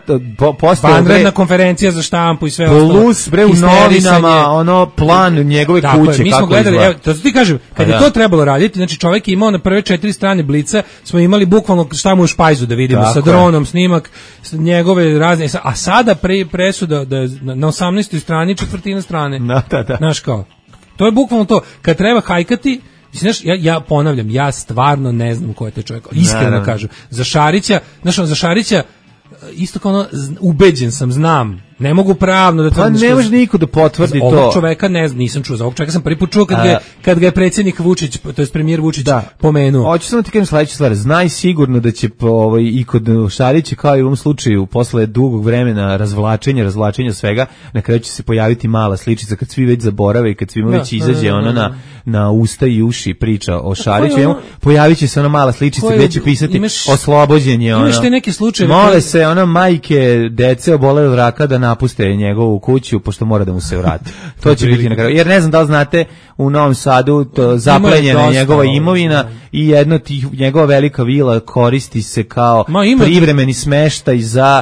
vanredna konferencija za štampu i sve ostalo. Plus bre u novinama plan njegove kuće, mi smo gledali, evo to ti kažem, kad je to trebalo raditi, znači čovjek je imao na prve 4 strane Blica, smo imali bukvalno šta mu u špajzu da vidimo, sa dronom snimak njegove razne, a sada presuda da na 18. strani 1/4 strane. Znaš kao, to je bukvalno to, kad treba hajkati. Znaš, ja ponavljam, ja stvarno ne znam ko je taj čovjek, iskreno kažem. Za Šarića, isto kao ubeđen sam, znam, ne mogu pravno da tvrdim. Pa ne može niko da potvrdi to. Ovog čoveka nisam čuo, za ovog čoveka sam prvi put čuo kad ga je predsjednik Vučić, to jest premijer Vučić pomenuo. Hoću samo ti kažem sledeću stvar, znaj sigurno da će i kod Šarića, kao i u ovom slučaju, posle dugog vremena razvlačenja svega, na kraju će se pojaviti mala sličica kad svi već zaborave i kad svima već izađe na usta i uši priča o Šariću, pojavit će se ona mala sličica gdje će pisati oslobođenje. Imaš te neke slučajeve. Mole se majke, dece obole od raka da napuste njegovu kuću, pošto mora da mu se vrati. To će biti na kraju. Jer ne znam da li znate, u Novom Sadu zaplenjena njegova imovina i jedno tih, njegova velika vila koristi se kao privremeni smeštaj za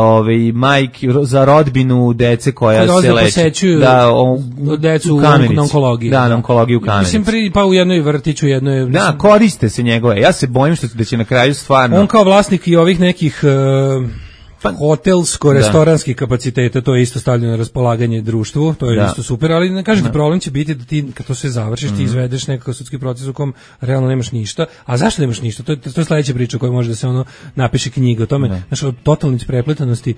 za rodbinu dece koja se leče. Decu na onkologiji. Da, na onkologiju u Kamenici. Mislim, pa u jednoj vrtiću, jednoj... Da, koriste se njegove. Ja se bojim da će na kraju stvarno... On kao vlasnik i ovih nekih... hotelsko-restoranskih kapaciteta, to je isto stavljeno na raspolaganje društvu, to je isto super, ali ne kažete, problem će biti da ti, kad to sve završiš, ti izvedeš nekakav sudski proces u kom realno nemaš ništa, a zašto nemaš ništa? To je sledeća priča koja može da se napiše knjiga o tome, znači o totalnoj isprepletanosti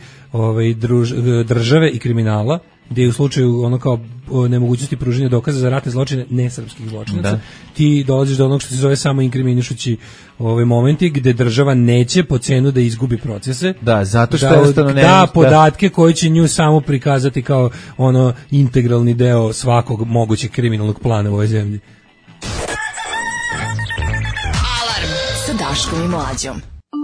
države i kriminala, gdje je u slučaju kao nemogućnosti pružanja dokaza za ratne zločine nesrpskih zločinaca, ti dolaziš do onog što se zove samo inkriminišući momenti gdje država neće po cenu da izgubi procese, zato što da podatke koji će nju samo prikazati kao integralni deo svakog mogućeg kriminalnog plana u ovoj zemlji. Alarm sa Daškom i Mlađom.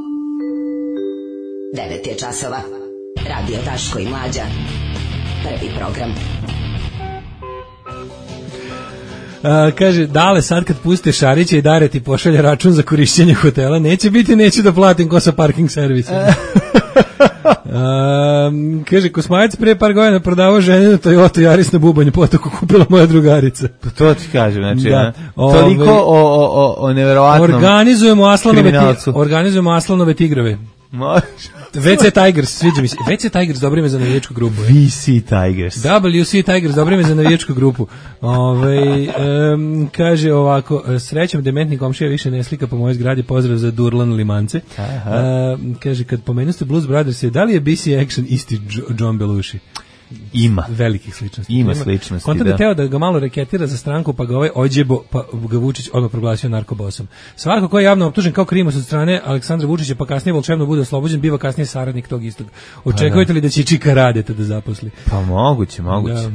9 je časova. Radio Daško i Mlađa. Prvi program. Kaže, Dale, sad kad puste Šarića i Dare ti pošalje račun za korišćenje hotela, neću da platim ko sa parking servisa. Kaže, Kosmajac pre par godina prodavao ženinu Toyota Yaris na bubanju potoku, kupila moja drugarica. Pa to ti kažem, znači, da. Toliko o neverovatnom organizujemo Aslanove tigrove. WC Tigers, sviđa mi se. WC Tigers, dobro ime za navijačku grupu. WC Tigers. WC Tigers, dobro ime za navijačku grupu. Kaže ovako, srećom dementni komšija više ne slika po mojoj zgradi, pozdrav za Durlan Limance. Kaže, kad pomenuste Blues Brothers, da li je BC Action isti John Belushi? Ima. Velikih sličnosti. Ima sličnosti, Konta da. Teo da ga malo reketira za stranku, pa ga ovaj ođebo, pa ga Vučić odmah proglasio narkobosom. Svako ko je javno optužen kao krimac od strane Aleksandra Vučića, pa kasnije volšebno bude oslobođen, biva kasnije saradnik tog istog. Očekujete li da će Čika Radeta da zaposli? Pa moguće. Da,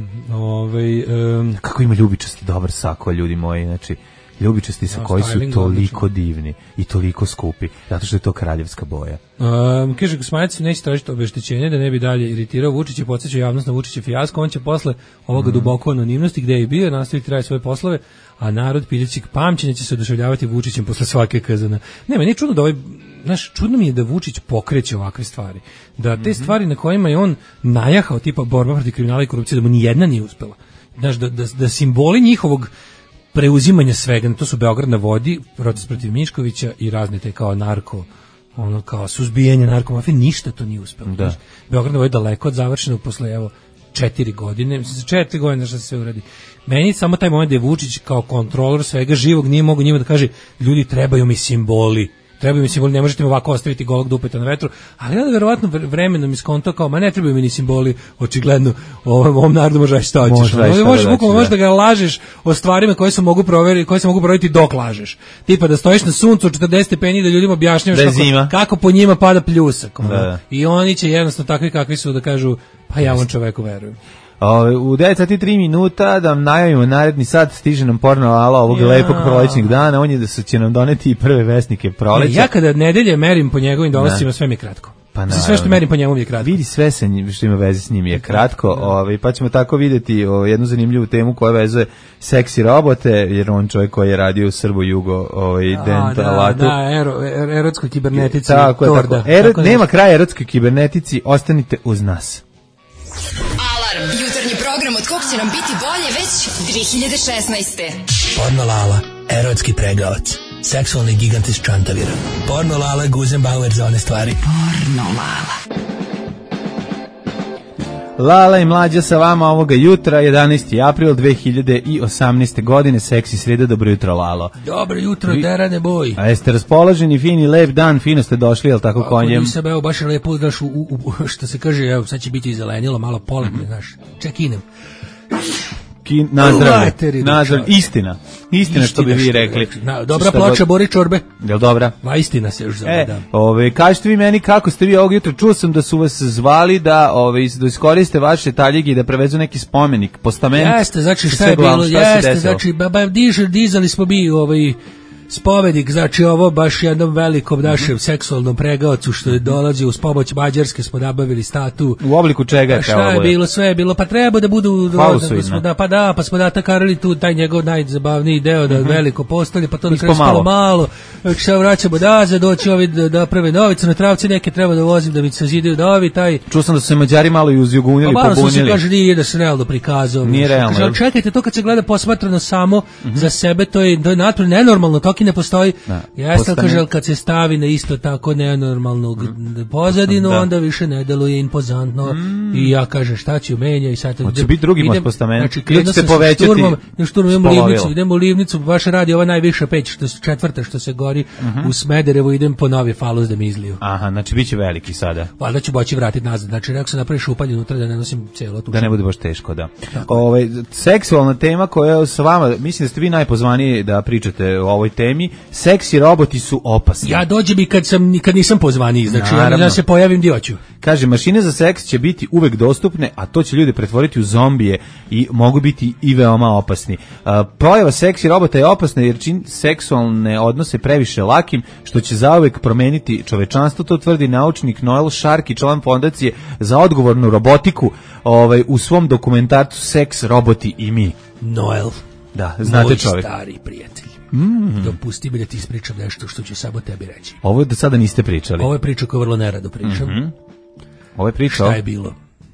kako ima ljubičasti dobar sako, ljudi moji, znači ljubičasti sa koji su toliko divni i toliko skupi, zato što je to kraljevska boja. Kaže, Kosmajac neće tražiti obeštećenje da ne bi dalje iritirao Vučića i podsjećao javnost na Vučića fijasko. On će posle ovoga duboko anonimnosti gde je i bio nastaviti raditi svoje poslove, a narod piljeći pamćenja će se oduševljavati Vučićem posle svake kazana. Ne, meni je čudno da čudno mi je da Vučić pokreće ovakve stvari. Da te stvari na kojima je on najahao, tipa borba protiv kriminala i korupcije, da mu nijedna nije uspela. Znaš, da simboli njihovog preuzimanja svega, to su Beograd na vodi, proces protiv Miškovića i razne te kao narko, kao suzbijanje narkomafije, ništa to nije uspelo. Da. Beograd na vodi daleko od završenog posle 4 godine, mislim za 4 godine što se sve uradi. Meni samo taj moment da je Vučić kao kontrolor svega živog nije mogu njima da kaže, ljudi, trebaju mi simboli, ne možete mi ovako ostaviti golog dupeta na vetru, ali onda verovatno vremenom iskonto kao, ma ne trebaju mi ni simboli, očigledno ovom narodu može reći šta hoćeš. Možeš da ga lažeš o stvarima koje se mogu provjeriti dok lažeš. Tipa da stojiš na suncu 40 stepeni da ljudima objašnjavaš kako po njima pada pljusak. I oni će jednostavno takvi kakvi su da kažu, pa ja ovom čoveku verujem. U 9:03 minuta da vam najavimo naredni sat, stiže nam porno ala ovog lepog prolećnog dana, on je da će nam doneti i prve vesnike proleća. Ja kada nedelje merim po njegovim dolascima, sve mi je kratko. Pa sve što merim po njemu je kratko. Vidi sve sa njim, što ima veze s njim je kratko, pa ćemo tako vidjeti jednu zanimljivu temu koja vezuje seksi robote, jer on čovjek koji je radio u Srbo-Jugo dentalatu. Da, erotskoj kibernetici. Tako. Nema kraja erotskoj kibernetici, ostanite uz nas. Jutarnji program od kog će nam biti bolje već 2016. Porno Lala, erotski pregavac, seksualni gigant iz Čantavira. Porno Lala, Guzenbauer za one stvari. Porno Lala. Lala i Mlađa sa vama ovoga jutra, 11. april 2018. godine, seksi sreda, dobro jutro Lalo. Dobro jutro, derane boj. A jeste raspoloženi, fini, lep dan, fino ste došli, jel tako konjem? Nisam, evo, baš je lepo, znaš, što se kaže, evo, sad će biti i zelenilo, malo poletne, znaš, čekinem. Nazdravlje, istina što bi vi rekli. Dobra ploča Bori Čorbe. Jel dobra? Ma istina se još zove, da. Kažete vi meni kako ste vi ovog jutra, čuo sam da su vas zvali da iskoriste vaše taljige i da prevezu neki spomenik, postament. Jeste, znači šta je bilo, znači dizali smo mi spomenik, znači ovo baš jednom velikom našem seksualnom pregaocu što je dolazi uz pomoć Mađarske smo nabavili statu. U obliku čega je šta je bilo, sve je bilo, pa treba da budu pa smo natakarali tu taj njegov najzabavniji deo da veliko postolje, pa to na kraju spalo malo. Šta vraćamo nazad, doći ovi da prave novi crnotravci, neke treba da vozim da mi se zidaju novi taj. Čuo sam da su se Mađari malo i uzjugunili, pobunili. Pa malo su se, kaže, nije da se realno prikazao. Nije realno. Kaže, čekajte, to kad se gleda posmatrano samo za sebe, to je nenormalno, to ne postoji. Jeste, kaže, ali kad se stavi na isto tako nenormalnu pozadinu, onda više ne deluje impozantno. I ja kaže, šta ću menja i sad će biti drugi postament. Znači, krenuo sam sa šturmom, idem u Livnicu, baš radi ova najviša peć, četvrta što se gori u Smederevu, idem po novi falus da mi izliju. Aha, znači bit će veliki sada. Valjda ću moći vratiti nazad. Znači, rekao sam napravi šupalj unutra da ne nosim celo tu. Da ne bude baš teško, da. Seksualna tema koja je s vama, mislim da ste vi najpozvaniji da pričate o ovoj temi. Seksi roboti su opasni. Ja dođem i kad nisam pozvaniji, znači ja se pojavim di hoću. Kaže, mašine za seks će biti uvek dostupne, a to će ljude pretvoriti u zombije i mogu biti i veoma opasni. Pojava seksi robota je opasna jer čini seksualne odnose previše lakim, što će zauvek promeniti čovečanstvo, to tvrdi naučnik Noel Sharkey, član fondacije za odgovornu robotiku, u svom dokumentarcu Seks, roboti i mi. Noel. Da, znate čovjek. Moj stari prijatelj. Dopusti mi da ti ispričam nešto što ću samo tebi reći. Ovo do sada niste pričali. Ovo je priča koju vrlo nerado pričam. Ovo je pričao. Šta je bilo?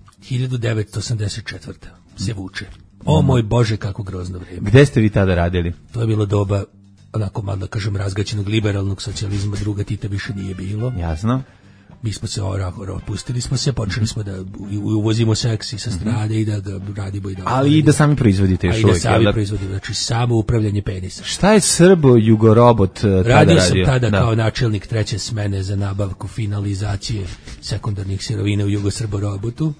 1984. se vuče. O moj Bože, kako grozno vreme. Gde ste vi tada radili? To je bilo doba, onako malo da kažem, razgaćenog liberalnog socijalizma, druga Tita više nije bilo. Jasno. Mi smo se otpustili smo se, počeli smo da uvozimo seks i sa strane i da ga radimo i da... Ali i da sami proizvodite još uvijek. I da sami proizvodimo, znači samo upravljanje penisa. Šta je Srbo-Jugorobot tada radio? Radio sam tada kao načelnik 3. smene za nabavku finalizacije sekundarnih sirovina u Jugosrborobotu.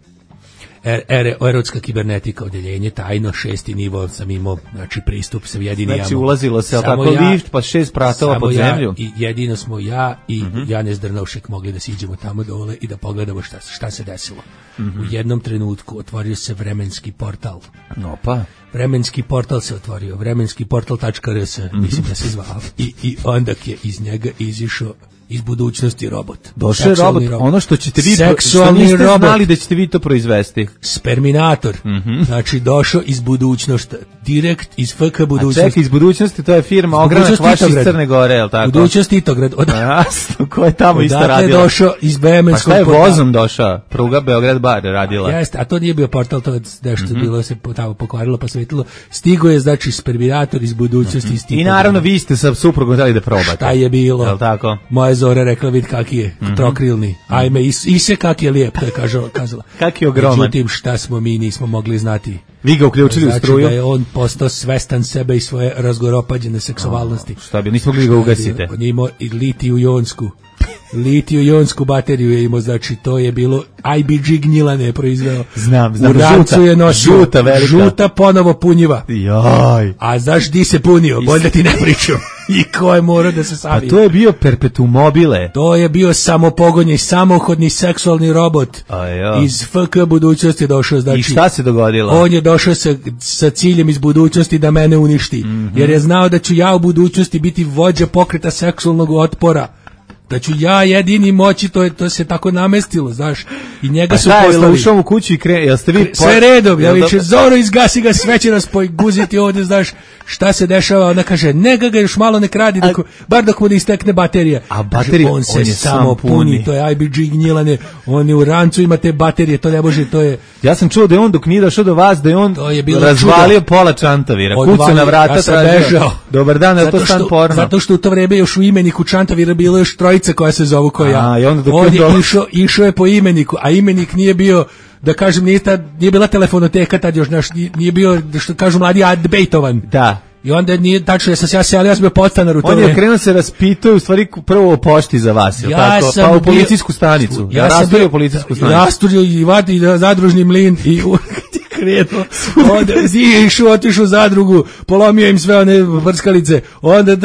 Erotska kibernetika odeljenje, tajno, 6. nivo sam imao, znači pristup sa jedini. Znači ulazilo se, tako lift, pa 6 pratova pod zemlju. I jedino smo ja i Janez Drnovšek mogli da siđemo tamo dole i da pogledamo šta se desilo. U jednom trenutku otvorio se vremenski portal. Opa. Vremenski portal se otvorio, vremenskiportal.rs, mislim da se zvao. I onda je iz njega izišao iz budućnosti robot. Došao je robot, ono što ćete vi seksualni robot, znali da ćete vi to proizvesti. Sperminator. Znači došao iz budućnosti, direkt iz FK budućnosti. A čekaj, iz budućnosti, to je firma Ogranak vaš iz Crne Gore, je li tako? Budućnost Titograd. Jasno, ko je tamo isto radila. Odatle je došao iz Bemenskog portala. Pa šta je vozom došao? Pruga Beograd bar radila. Jeste, a to nije bio portal, to je nešto bilo se tamo pokvarilo pa svetilo. Stigo je, znači, Sperminator iz budućnosti iz Titograda. I naravno vi ste sa suprugom dali da probate. Šta je bilo? Je li tako? Moja Zora rekla, vid kaki je, trokrilni. Ajme, ise kaki je lijep, to je kazala. Kaki je ogroman. Međutim, šta smo mi nismo mogli znati. Vi ga uključili u struju. Znači da je on postao svestan sebe i svoje razgoropađene seksualnosti. Šta bi, nismo mogli ga ugasite. On je imao i litiju-jonsku bateriju je imao, znači to je bilo IBG Gnjilane je proizveo. Znam, u rancu je nosio, žuta velika. Žuta ponovo punjiva. Jaj. A znaš di se punio, bolje da ti ne pričam. I ko je morao da se savije. A to je bio perpetuum mobile. To je bio samopogonji, samohodni seksualni robot. Iz FK budućnosti došao. Znači, i šta se dogodilo? On je došao sa ciljem iz budućnosti da mene uništi. Jer je znao da ću ja u budućnosti biti vođa pokreta seksualnog otpora. Da ću ja jedini moći, to se tako namestilo, znaš. I njega su poslali. Ušao u kuću i jel ste vi... Sve redom, ja viče, Zoro, izgasi ga, sve će nas guziti ovdje, znaš, šta se dešava. Ona kaže, neka ga još malo nek radi, bar dok mu ne istekne baterija. A baterija, on se samo puni, to je IBG Gnjilane, on je u rancu, ima te baterije, to ne može, to je... Ja sam čuo da je on, dok nije došao do vas, da je on razvalio pola čantavira, kuca na vrata, ja sam bežao. Dobar dan, je to stan porno? Zato što u to vreme još u imeniku čantavira bilo još trojica koja se zovu kao ja. On je išao je po imeniku, a imenik nije bio, da kažem, nije bila telefonoteka tad još, nije bio, što kažu mladi, adbejtovan. Da. I onda nije tačno, ja sam bio podstanar u to. On je krenuo se raspituje, u stvari prvo o pošti za vas, je tako? Pa u policijsku stanicu. Ja sam bio u policijsku stanicu. Rasturio i vadi zadružni mlin i krenuo. Onda otišao u zadrugu, polomio im sve one vrskalice. Onda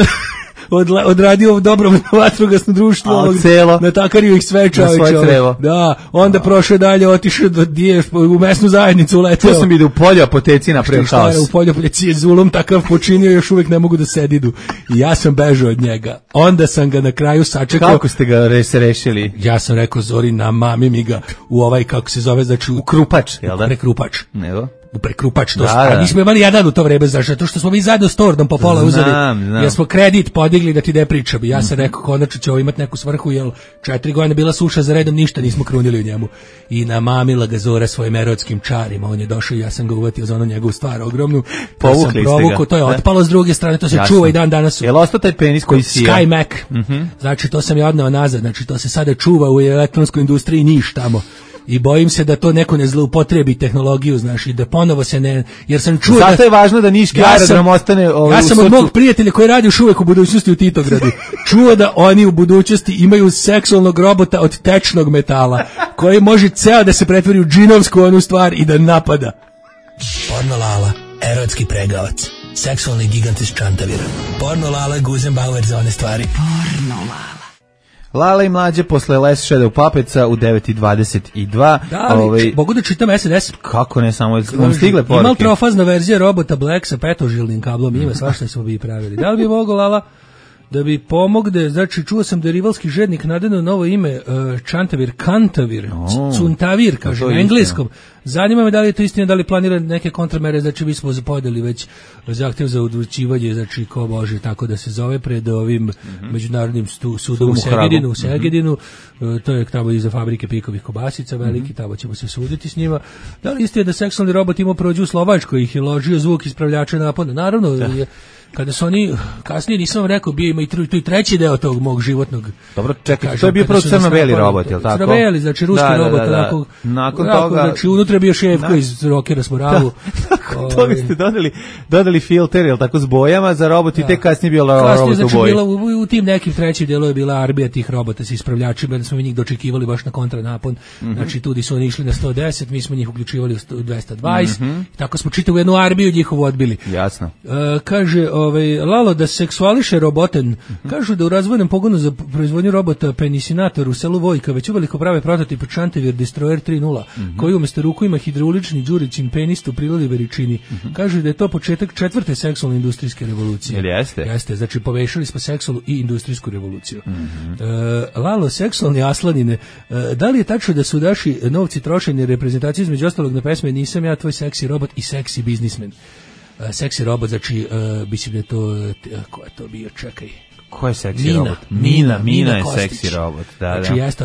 odradio dobro vatrogasno društvo, natakario ih sve čoveče. Da, onda prošao dalje, otišao u mesnu zajednicu, uleteo. Tu sam ide u polju apoteci napravio haos. U polju apoteci je zulum takav počinio, još uvijek ne mogu da sedidu. I ja sam bežao od njega. Onda sam ga na kraju sačekao. Kako ste ga rešili? Ja sam rekao, Zori, namami mi ga u ovaj, kako se zove, znači u krupač, jel da? Prekrupač. Nego? U prekrupač, a nismo imali jedan u to vreme, znaš, zato što smo mi zajedno s Tordom po pola uzeli, jer smo kredit podigli da ti ne pričam. Ja sam rekao, konačno će ovo imati neku svrhu, jer 4 godine bila suša za redom, ništa nismo krunili u njemu. I namamila ga Zora svojim erotskim čarima, on je došao i ja sam ga uvatio za ono njegovu stvar ogromnu. Povukli ste ga. To je otpalo s druge strane, to se čuva i dan danas. Jel ostao taj penis koji sija? Sky Mac. Znači, to sam je odneo nazad, znači to se sada čuva u elektronskoj industriji Niš tamo. I bojim se da to neko ne zloupotrebi tehnologiju, znaš, i da ponovo se ne, jer sam čuo zato je važno da niški aerodrom ostane ja sam od mog prijatelja koji radi još uvijek u budućnosti u Titogradu čuo da oni u budućnosti imaju seksualnog robota od tečnog metala koji može ceo da se pretvori u džinovsku onu stvar i da napada. Porno Lala, erotski pregavac, seksualni gigant iz čantavira. Porno Lala, Guzenbauer za one stvari. Porno Lala. Lala i mlađe posle Les Shadow Puppetsa u 9:22. Da, mogu da čitam SMS? Kako ne, samo vam stigle poruke. Ima trofazna verzija robota Black sa petožilnim kablom, ima svašta smo bi pravili. Da li bi mogao Lala da bi pomogne, znači čuo sam da je rivalski žednik nadano novo ime Čantavir, Kantavir, Cuntavir, kaže na engleskom. Zanima me da li je to istina, da li planira neke kontramere, znači mi smo zapodeli već zahtev za odlučivanje, znači ko može tako da se zove pred ovim međunarodnim sudom u Segedinu, to je tamo iza fabrike Pikovih kobasica veliki, tamo ćemo se suditi s njima. Da li istina da seksualni robot ima prođu u Slovačkoj, ih je ložio zvuk ispravljača napada? Naravno, kada su oni, kasnije nisam vam rekao, bio ima i treći deo tog mog životnog. Dobro, čekaj, to je bio prvo crno-beli robot, je li tako? Crno-beli, znači ruski robot. Nakon toga... Znači, unutra je bio Šefko iz Rokera s moralu. Nakon toga ste dodali filter, je li tako, s bojama za robot i tek kasnije bio robot u boji. U tim nekim trećim delu je bila arbija tih robota sa ispravljačima, da smo mi njih dočekivali baš na kontranapon. Znači, tudi su oni išli na 110, mi smo njih uključivali u 220, tako smo čitavu jednu arbiju njihovu odbili. Jasno. Kaže, Lalo, da seksuališe roboten. Kažu da u razvojnom pogonu za proizvodnju robota penisinator u selu Vojka već uveliko prave prototip Chantiver Destroyer 3.0, koji umjesto ruku ima hidraulični đurićin penist u prilodi veličini. Kažu da je to početak 4. seksualne industrijske revolucije. Jel jeste? Jeste, znači pomešali smo seksualnu i industrijsku revoluciju. Lalo, seksualni aslanine, da li je tačno da su daši novci trošeni reprezentacije između ostalog na pesme Nisam ja tvoj seksi robot i seksi biznismen? Seksi robot, znači, mislim da je to, ko je to bio, čekaj. Ko je seksi robot? Mina je seksi robot, da. Znači, jeste,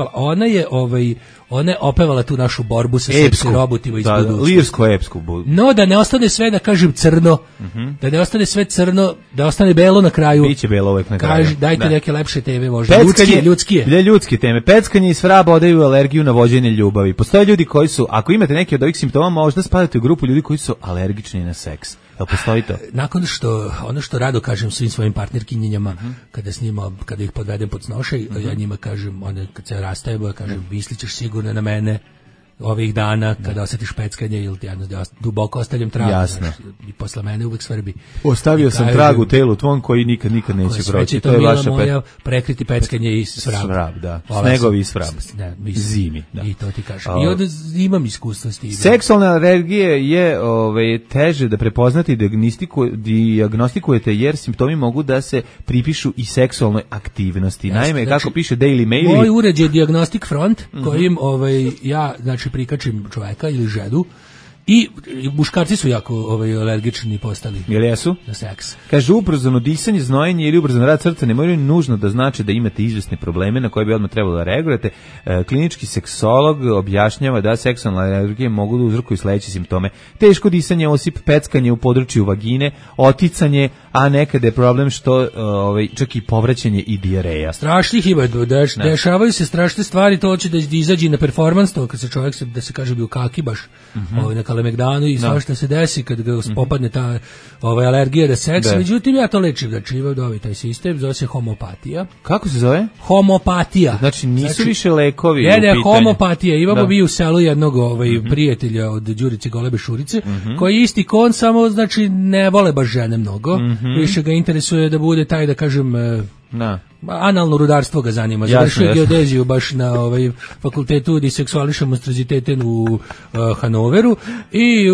ona je opevala tu našu borbu sa seksi robotima iz budućnosti. Lirsko-epsku. No, da ne ostane sve, da kažem, crno, da ne ostane sve crno, da ostane belo na kraju. Biće belo uvek na kraju. Dajte neke lepše teme, možda. Ljudske teme. Peckanje i svrab odaju alergiju na vođenje ljubavi. Postoje ljudi koji su, ako imate neke od ovih simptoma, možda spadate u grupu ljudi koji su alergični na seks. Jel postoji to? Nakon što, ono što rado kažem svim svojim partnerkinjenjama, kada ih podvedem pod snošaj, ja njima kažem, kad se rastajemo, kažem, mislićeš sigurno na mene ovih dana, kada osjetiš peckanje ili ti duboko ostavljam trag. Jasno. I posle mene uvek svrbi. Ostavio sam trag u telu tvom koji nikad neće proći. To je vaša moja prekriti peckanje i svrab. Svrab, da. Snegovi i svrab. Zimi. Da. I to ti kažem. I onda imam iskustva s tim. Seksualna alergije je teže da prepoznati dijagnostikujete jer simptomi mogu da se pripišu i seksualnoj aktivnosti. Naime, znači, kako piše Daily Mail. Moj uređaj je Diagnostic Front kojim ja, znači, prikačim čoveka ili ženu i muškarci su jako alergični postali. Jel jesu? Na seks. Kaže, ubrzano disanje, znojenje ili ubrzan rad srca ne moraju nužno da znači da imate izvesne probleme na koje bi odmah trebalo da reagujete. Klinički seksolog objašnjava da seksualne alergije mogu da uzrokuju sledeće simptome. Teško disanje, osip, peckanje u području vagine, oticanje, a nekada je problem što čak i povraćanje i dijareja. Strašnih ima, dešavaju se strašne stvari, to hoće da izađe na performans, to kad se čovjek, da se kaže, bi u kaki baš, na Kalemegdanu i svašta se desi kad ga popadne ta alergija na seks. Međutim, ja to lečim, znači imam taj sistem, zove se homopatija. Kako se zove? Homopatija. Znači nisu više lekovi u pitanju. Homopatija. Imamo mi u selu jednog prijatelja od Đurice Golebe Šurice, koji je isti kon, samo znači ne vole baš žene mnogo. Više ga interesuje da bude taj, da kažem, analno rudarstvo ga zanima. Završio geodeziju baš na fakultetu di seksuališe monstroziteten u Hanoveru i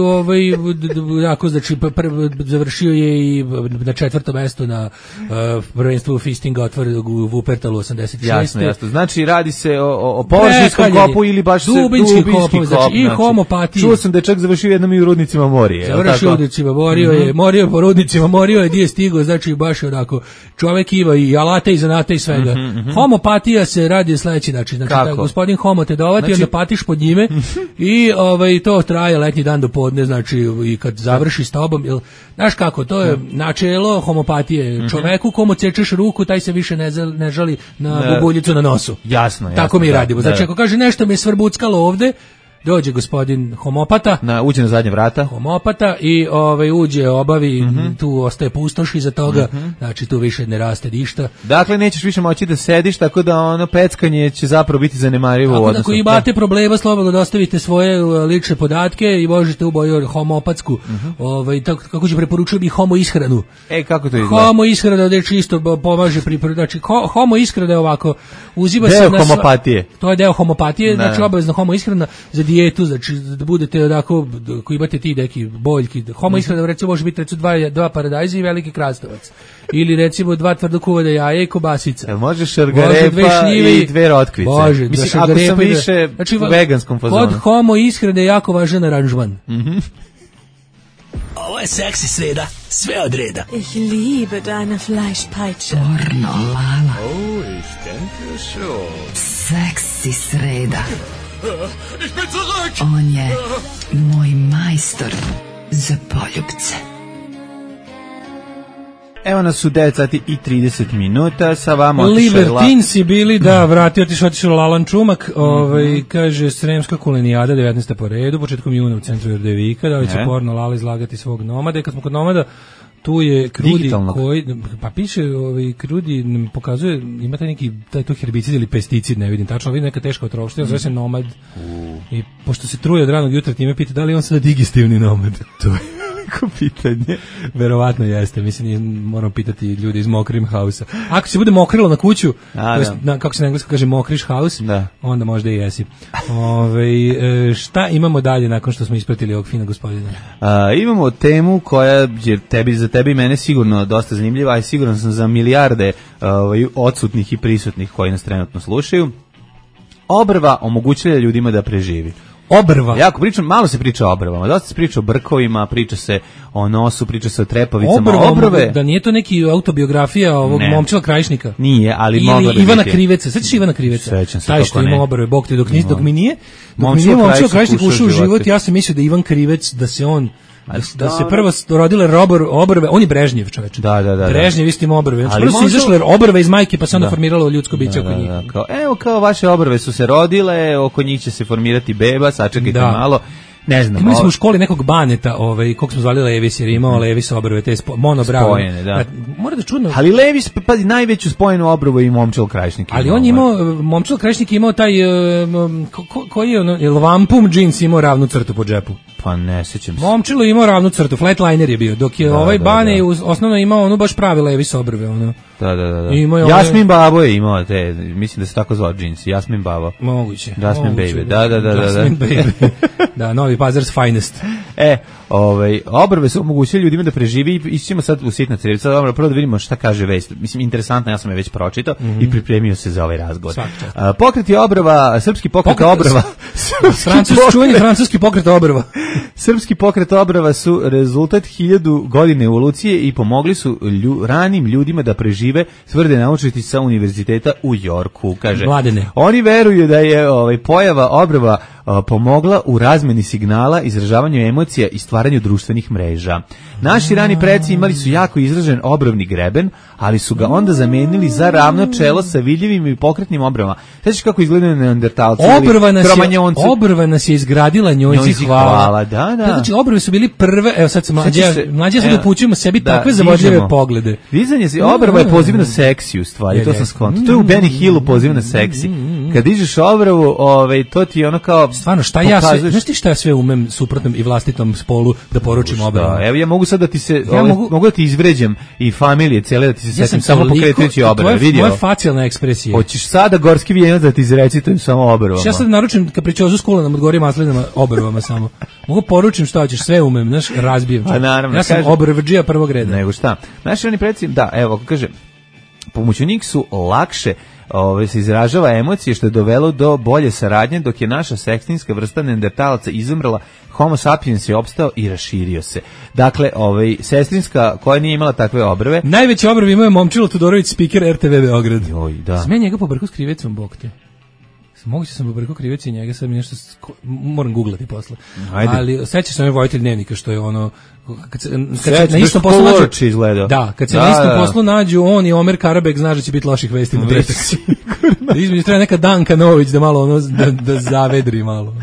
jako, znači, završio je i na 4. mesto na prvenstvu fistinga otvorenog u Wuppertalu 86. Jasno. Znači radi se o površinskom kopu ili baš dubinski kop. Znači, i homopatija. Čuo sam da je čak završio jednom i u Rudnicima Morije. Završio u Rudnicima, morio po Rudnicima, morio je gdje je stigo, znači baš onako, čovek ima i alate i zanate i svega. Homopatija se radi sledeći način. Znači, gospodin homo te dovati, onda patiš pod njime i to traje letnji dan do podne, znači i kad završi s tobom, znaš kako, to je načelo homopatije. Čoveku komu cečeš ruku, taj se više ne žali na bubuljicu na nosu. Jasno. Tako mi radimo. Znači, ako kaže nešto mi je svrbuckalo ovde, dođe gospodin homopata, uđe na zadnje vrata, homopata i uđe, obavi, tu ostaje pustoš iza toga, znači tu više ne raste ništa. Dakle, nećeš više moći da sediš, tako da ono peckanje će zapravo biti zanemarivo u odnosu. Ako imate problema, slobodno dostavite svoje lične podatke i možete u boju homopatsku, kako će preporučujem i homo ishranu. Kako to izgleda? Homo ishrana da čisto pomaže znači homo ishrana je ovako, uzima se homopatije. To je deo homopatije, znači obavezno homo ishrana za dijetu, znači da budete onako, ako imate ti neki boljki, homo ishrana recimo može biti recimo dva paradajza i veliki krastavac. Ili recimo 2 tvrdokuvana jaja i kobasica. Može šargarepa i 2 rotkvice. Može, mislim, ako sam više u veganskom fazonu. Kod homo ishrane je jako važan aranžman. Ovo je seksi sreda, sve od reda. Ich liebe deine Fleischpeitsche. Pornolala. Oh, ich denke schon. Seksi sreda. Ich bin zurück. On je moj majstor za poljubce. Evo nas u 9 sati i 30 minuta, sa vama Libertinsi bili, otišao Lalan Čumak, kaže Sremska kulenijada, 19. po redu, početkom juna u centru Erdevika, da li će porno Lala izlagati svog nomada, kad smo kod nomada, tu je Krudi koji, pa piše, Krudi pokazuje, ima taj neki, to herbicid ili pesticid, ne vidim tačno, vidim neka teška otrovština, zove se nomad, i pošto se truje od ranog jutra, time pita da li je on sada digestivni nomad, to je pitanje. Verovatno jeste, mislim, moram pitati ljudi iz Mokrim House-a. Ako se bude mokrilo na kuću, kako se na engleskom kaže Mokriš House, onda možda i jesi. Šta imamo dalje nakon što smo ispratili ovog fina gospodina? Imamo temu koja je za tebe i mene sigurno dosta zanimljiva, a siguran sam za milijarde odsutnih i prisutnih koji nas trenutno slušaju. Obrva omogućuje ljudima da preživi. Obrva. Malo se priča o obrvama, dosta se priča o brkovima, priča se o nosu, priča se o trepovicama. Obrve. Da nije to neki autobiografija ovog Momčila Krajišnika? Nije, ali mogla bi biti. Ili Ivana Kriveca, sećaš Ivana Kriveca? Sećam se, taj što ima obrve, bog te, dok nije Momčila Krajišnik ušao u život, ja sam mislio da Ivan Krivec, da se on... Da se prvo rodile obrve, on je Brežnjev čoveče. Da. Brežnjev istim obrve. Znači prvo su izašle obrve iz majke, pa se onda formiralo ljudsko biće oko njih. Kao vaše obrve su se rodile, oko njih će se formirati beba, sačekajte malo. Ne znam. Imali smo u školi nekog Baneta, kako smo zvali Levis, jer imao Levis obrve, te monobrave. Spojene, da. Mora da čudno. Ali Levis, pazi, najveću spojenu obrvu i Momčilo Krajišnik. Ali on imao, Momčilo Krajišnik imao taj, koji je, Vampum džins imao ravnu crtu po džepu. Pa ne sjećam se. Momčilo imao ravnu crtu, flatliner je bio, dok je Bane osnovno imao ono baš prave Levis obrve, ono. Da. Jasmin Babo je imao te, mislim da se tako zvao džins, Jasmin Babo. Moguće. Jasmin Baby, da. Jasmin Baby. Da, Novi Pazar's finest. Obrve su omogućili ljudima da preživi i ćemo sad u sitna crevca. Prvo da vidimo šta kaže vest. Mislim, interesantno, ja sam je već pročitao i pripremio se za ovaj razgovor. Pokreti obrva, srpski pokret obrva. Čuveni francuski pokret obrva. Srpski pokret obrva su rezultat 1000 godina evolucije i pomogli su ranim ljudima da prežive, tvrde naučnici sa univerziteta u Jorku, kaže. Mladene. Oni veruju da je pojava obrva pomogla u razmeni signala, izražavanju emocija i stvaranju društvenih mreža. Naši rani preci imali su jako izražen obrovni greben, ali su ga onda zamenili za ravno čelo sa vidljivim i pokretnim obrvama. Sveći kako izgledaju neandertalci ili kromanjonci. Obrva nas je izgradila, njojci hvala. Da. Znači, obrve su bili prve, evo sad se mlađe sad upućujemo sebi takve zavodljive poglede. Dizanje se, obrva je poziv na seksi u stvari, to sam skonto. To je u Benny Hillu poziv na seksi. Kad dižeš obrvu, to ti je ono kao... Stvarno, znaš ti šta ja sve umem suprotnom i vlastitom spolu da poručim obrvama? Evo ja mogu sad da ti se, mogu da ti izvređam i familije cijele da ti se setim samo pokretajući obrve, vidio? Moja facijalna ekspresija. Hoćeš sada gorski vijenac da ti izrecitujem samo obrvama? Ja sad naručim kapričozu s kulenom od gore maslinama obrvama samo. Mogu poručim šta hoćeš, sve umem, znaš, razbijem. Pa naravno. Ja sam obrvđija prvog reda. Nego šta? Naši oni preci, evo, kaže, pomoćnik su lakše se izražava emocije, što je dovelo do bolje saradnje, dok je naša sekstinska vrsta neandertalaca izumrla, homo sapiens je opstao i raširio se. Dakle, sestrinska koja nije imala takve obrve. Najveće obrve imao je Momčilo Tudorović, speaker RTV Beograd. Da. Sme njega pobrkao s Krivecom, bog te. Moguće sam pobrkao Krivec i njega, sad mi nešto, moram googlati posle. Ajde. Ali sećaš se onaj vojitelj Dnevnika, što je ono, kad se na istom poslu nađu, kad se na istom poslu nađu on i Omer Karabek, znaš da će biti loših vesti na petak. Između treba neka Danka Nović da malo ono, da zavedri malo.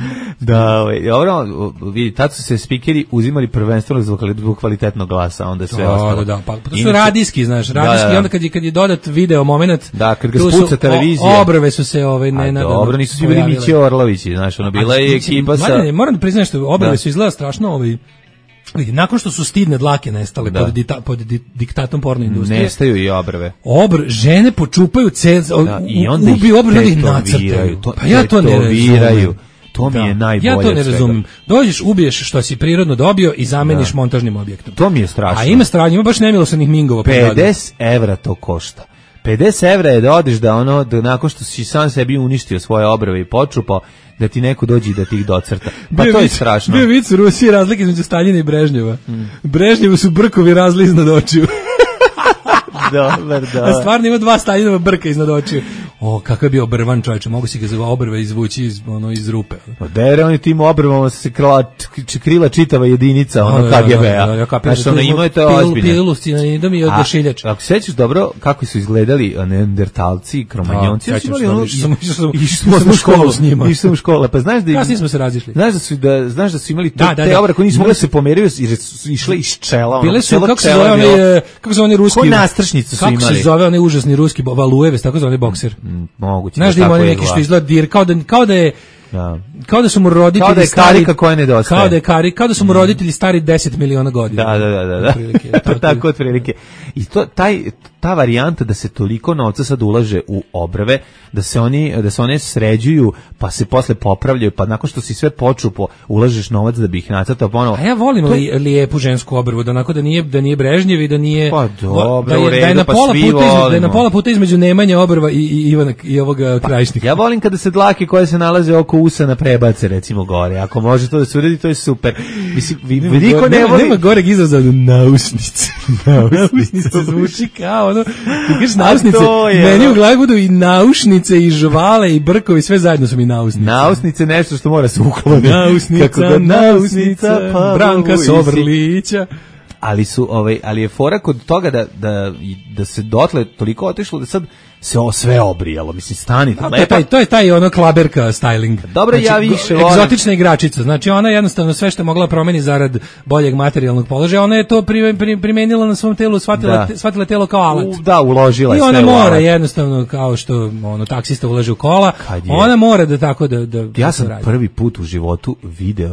Vidi, tad su se spikeri uzimali prvenstveno zbog kvalitetnog glasa, onda sve ostalo. Pa to su radijski, znaš, radijski, onda kad je dodat video moment, kad ga spuca televizija. Obrve su se dobro, nisu svi bili Miće Orlovići, znaš, bila je ekipa sa... Moram da priznaš što obrve su izgleda strašno, vidi, nakon što su stidne dlake nestale pod diktatom porno industrije. Nestaju i obrve. Žene počupaju ubiju obrve i nacrtaju. Pa ja to ne razumem. To mi je najbolje. Ja to ne razumem. Dođeš, ubiješ što si prirodno dobio i zameniš montažnim objektom. To mi je strašno. A ima baš nemilosrdnih mingova. 50 evra to košta. 50 evra je da odeš da nakon što si sam sebi uništio svoje obrve i počupao, da ti neko dođe i da ti ih docrta. Pa to je strašno. Bio vic u Rusiji razlike između Staljina i Brežnjeva. Brežnjevu su brkovi razli iznad očiju. Dobar. A stvarno ima 2 Staljinova brka iznad očiju. O, kakav je bio obrvan čovječe, mogu si ga za obrve izvući iz rupe. Dere, oni tim obrvama se krila čitava jedinica KGB-a. Znači, ono imaju to ozbiljno. Pilu s cijanidom i odašiljača. Ako sećaš dobro kako su izgledali neandertalci i kromanjonci, išli u školu s njima. Išli u školu, pa znaš da... Kasnije smo se razišli. Znaš da su imali te obrve koji nisu mogli se pomeriti jer su išle iz čela. Bile su, kako se oni ruski... Koji nastršnice su imali? Kako se zove onaj užasni ruski Valujevec, tako zvani bokser. Moguće. Znaš da ima neki što izgleda dir, kao da su mu roditelji kao da je karika koja nedostaje. Kao da su mu roditelji stari 10 miliona godina. Da. Tako otprilike. I ta varijanta da se toliko novca sad ulaže u obrve, da se one sređuju, pa se posle popravljaju, pa nakon što si sve počupo, ulažeš novac da bi ih nacrtao ponovo. A ja volim lijepu žensku obrvu, da onako da nije Brežnjev i da nije pa dobro, da je na pola puta između Nemanja obrva i ovoga Krajišnika. Ja volim kada se dlake koje se nalaze oko usana prebace recimo gore. Ako može to da se uredi, to je super. Mislim, niko ne voli. Nema goreg izraza od nausnice. Nausnice zvuči kao ono, ti kažeš nausnice, meni u glavi budu i naušnice i žvale i brkovi, sve zajedno su mi nausnice. Nausnice nešto što mora se ukloniti. Nausnica, Branka Sovrlića. Ali je fora kod toga da se dotle toliko otišlo da sad se sve obrijalo, mislim, stanite. To je taj ono klaberka styling. Dobro, znači, ja više volim. Egzotična igračica, znači ona jednostavno sve što je mogla promeni zarad boljeg materijalnog položaja, ona je to primenila na svom telu, shvatila telo kao alat. Uložila je sve. I ona mora alat. Jednostavno, kao što taksista ulaže u kola, ona mora da tako da ja sam prvi put u životu video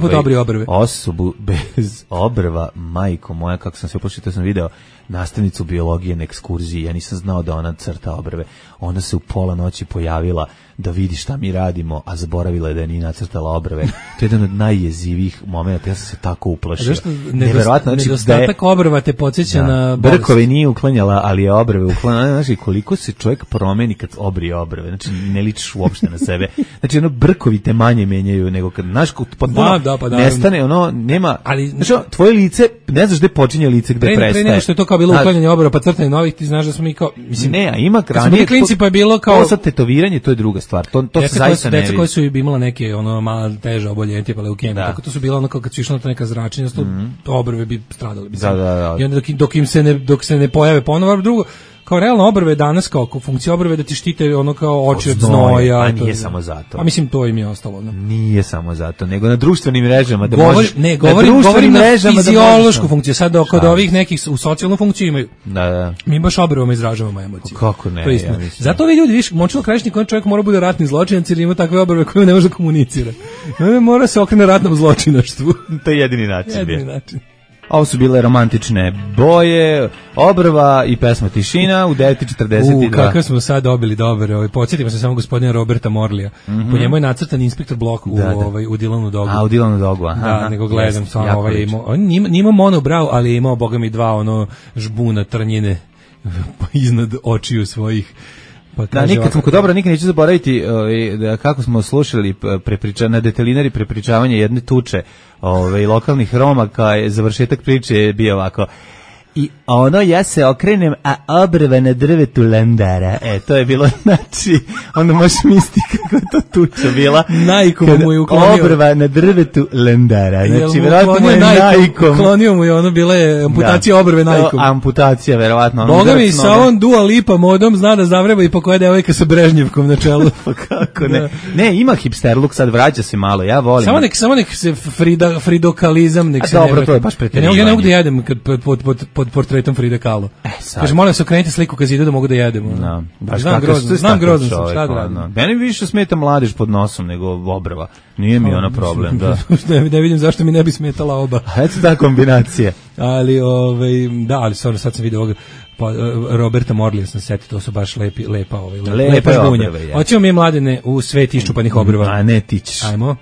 osobu bez obrva, majko moja, kako sam se upočito sam video nastavnicu biologije na ekskurziji, ja nisam znao da ona crta obrve. Ona se u pola noći pojavila da vidi šta mi radimo, a zaboravila je da je nije nacrtala obrve. To je jedan od najjezivijih momenta, ja sam se tako uplašio. Zašto nedostatak obrva te podsjeća na bolest? Brkove nije uklanjala, ali je obrve uklanjala. Znači, koliko se čovjek promeni kad obrije obrve, znači ne ličiš uopšte na sebe. Znači, brkovi te manje menjaju nego kad, znaš, potpuno nestane, nema, znači, tvoje lice, ne znaš gde počinje lice, gde prestaje. Pre nego što je to kao bilo uklanjanje obrva, pa crtanje novih, ti znaš da smo mi kao, mislim, ima ranije, klinci pa je bilo kao ovo sad tetoviranje, to je druga stvar. To se zaista ne vidi. Deca koje su imala neke malo teže oboljenje, tipa leukemije, tako to su bila kad su išla na neka zračenja, to obrve bi stradale. I onda dok se ne pojave ponovo, drugo, kao realno obrve danas kao funkcija obrve da ti štite kao oči od znoja. A nije samo zato. A mislim to im je ostalo. Nije samo zato, nego na društvenim mrežama da govorim na fiziološku funkciju. Sad kod ovih nekih u socijalnu funkciju imaju. Da. Mi baš obrvama izražavamo emocije. Kako ne? Zato ovi ljudi, viš, Momčilo Krajišnik, on čovjek mora bude ratni zločinac ili ima takve obrve koje ne može da komunicira. Mora se okrene ratnom zločinaštvu. To je jedini način. Ovo su bile romantične boje, obrva i pesma Tišina u 9:42. Kakav smo sad dobili dobar. Podsjetimo se samo gospodina Roberta Morlija. Po njemu je nacrtan inspektor Blok u Dilanu Dogu. A u Dilanu Dogu, aha. Da, nego gledam samo on nije imao monobrau, ali je imao, boga mi, 2 žbuna trnjine iznad očiju svojih. Da, nikad neću zaboraviti kako smo slušali na Detelinari prepričavanje jedne tuče lokalnih Roma, kao je završetak priče je bio ovako: i ja se okrenem, a obrva na drvetu landara. To je bilo, znači, onda možeš misliti kako je to tuča bila. Najkom mu je uklonio. Obrva na drvetu landara. Znači, verovatno mu je najkom. Uklonio mu je bila je amputacija obrve najkom. Amputacija, verovatno. Boga mi, sa on Dua Lipa modom zna da zavreba i po koja devojka sa Brežnjevkom na čelu. Pa kako ne? Ne, ima hipster look, sad vraća se malo, ja volim. Samo nek se fridokalizam, nek se ne... Dobro, to je baš pretjerivanje. Ja ne mogu da jedem pod pod portretom Fride Kahlo. Kaže, molim se, okrenite sliku kad idu da mogu da jedemo. No, znam grozno sam, šta da radim. Meni više smeta mladež pod nosom nego obrva. Nije mi ono problem, da. Ne vidim zašto mi ne bi smetala oba. Eto ta kombinacija. Ali, ali sad sam vidio ovoga, Roberta Morlija sam setio, to su baš lepa žbunja. Hoćemo mi Mladene u svet iščupanih obrva. A ne, ti ćeš. Ajmo.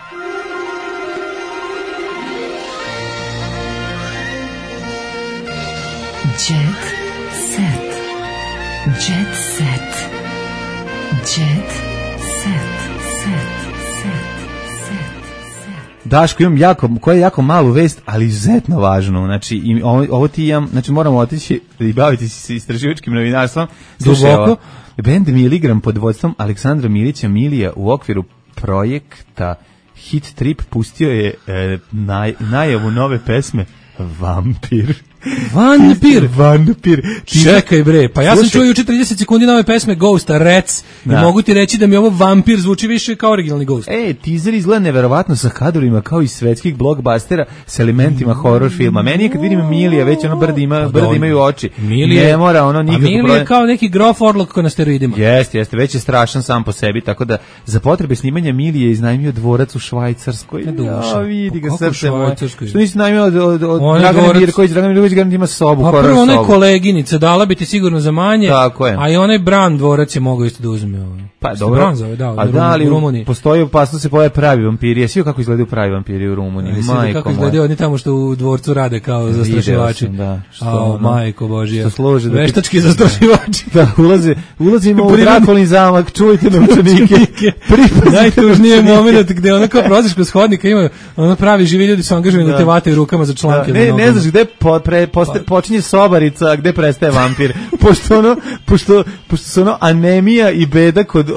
Jet set. Jet set. Jet set. Daško, imam jako malu vest, ali izuzetno važnu. Znači, ovo ti imam, znači moramo otići i baviti se istraživačkim novinarstvom. Duboko. Band Miligram pod vodstvom Aleksandra Milića Milija u okviru projekta Hit Trip pustio je najavu nove pesme Vampir. Vampir. Čekaj bre, pa ja sam čuo juče 30 sekundi nove pesme Ghosta, Rec, i mogu ti reći da mi ovo Vampir zvuči više kao originalni Ghost. Teaser izgleda neverovatno sa kadrovima kao iz svetskih blockbustera s elementima horror filma. Meni je kad vidim Milija, već ono brdi imaju oči. Ne mora ono nikako. A Milija je kao neki Grof Orlok na steroidima. Jeste, već je strašan sam po sebi, tako da za potrebe snimanja Milije iznajmio dvorac u Švajcarskoj. Vidi ga srce moje. Što nisi iznajmio od Dragana Mirković, garant ima sobu, horor sobu. Prvo onaj koleginica, dala bi ti sigurno za manje, a i onaj Bran dvorac je mogao isto da uzme. Pa dobro, a da li postoji opasnost se pojave pravi vampiri? Jesi kako izgledaju pravi vampiri u Rumuniji? Majko kako izgledaju oni tamo što u dvorcu rade kao zastrašivači. Majko Božija, veštački zastrašivači. Da, ulazimo u Drakulin zamak, čujte novčanike. Najtužnije moment gde ona kao prolaziš kroz hodnika, ima ono pravi živi ljudi su angažovani da te vataju rukama za članke. Ne znaš gde počinje sobarica, a gde prestaje vampir. Pošto su ono anemija i beda kod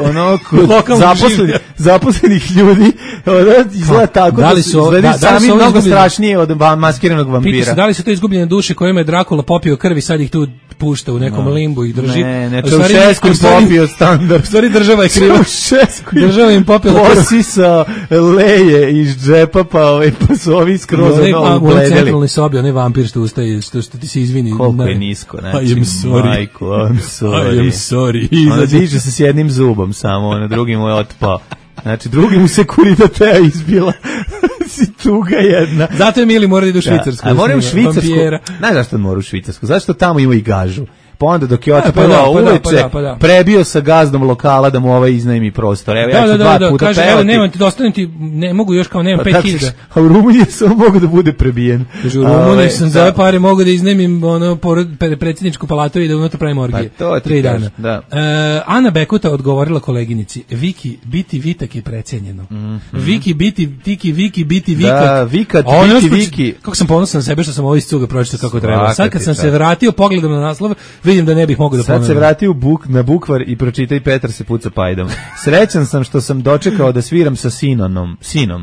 zaposlenih ljudi, izgleda tako da su izgledaju sami mnogo strašnije od maskiranog vampira. Da li su to izgubljene duše kojima je Drakula popio krv i sad ih tu pušta u nekom limbu ih drži? Ne, Čaušesku im popio standard. U stvari država je kriva. Država im popila krv. Posisao leje iz džepa, pa su ovi skroz u centralnoj sobi, onaj vampir što ustaje, što ti se izvini. Koliko je nisko, znači, majko, I'm sorry. Ona diže se s jednim zubom samo, na drugim mu je otpao. Znači, drugi mu se Kuridatea izbila. Si tuga jedna. Zato je Mili mora da idu u Švicarsku. A mora u Švicarsku. Znaš zašto mora u Švicarsku? Zašto tamo ima i gažu? Pa onda dok je otpevao uveče, prebio sa gazdom lokala da mu iznajmi prostor. Evo, ja ću 2 puta kaže, pevati. Evo, nemam ti dostaniti, ne mogu još kao, nemam 5000. A u Rumuniji sam mogu da bude prebijen. Kaže, u Rumuniji sam za ove pare mogu da iznajmim predsjedničku palatu i da unutra pravim orgije. Pa to 3 dana. Da. Ana Bekuta odgovorila koleginici, Viki, biti Vitak je precenjeno. Viki, biti Tiki, Viki, biti Vika. Da, Vikat, biti Viki. Kako sam ponosan na sebe što sam ovo iz cuga pročitao kako treba. Sad kad sam se vratio, pogledam na naslov, vidim da ne bih mogao da ponovim. Sad se vratio na Bukvar i pročitaj Petar se puca pajdom. Srećan sam što sam dočekao da sviram sa sinom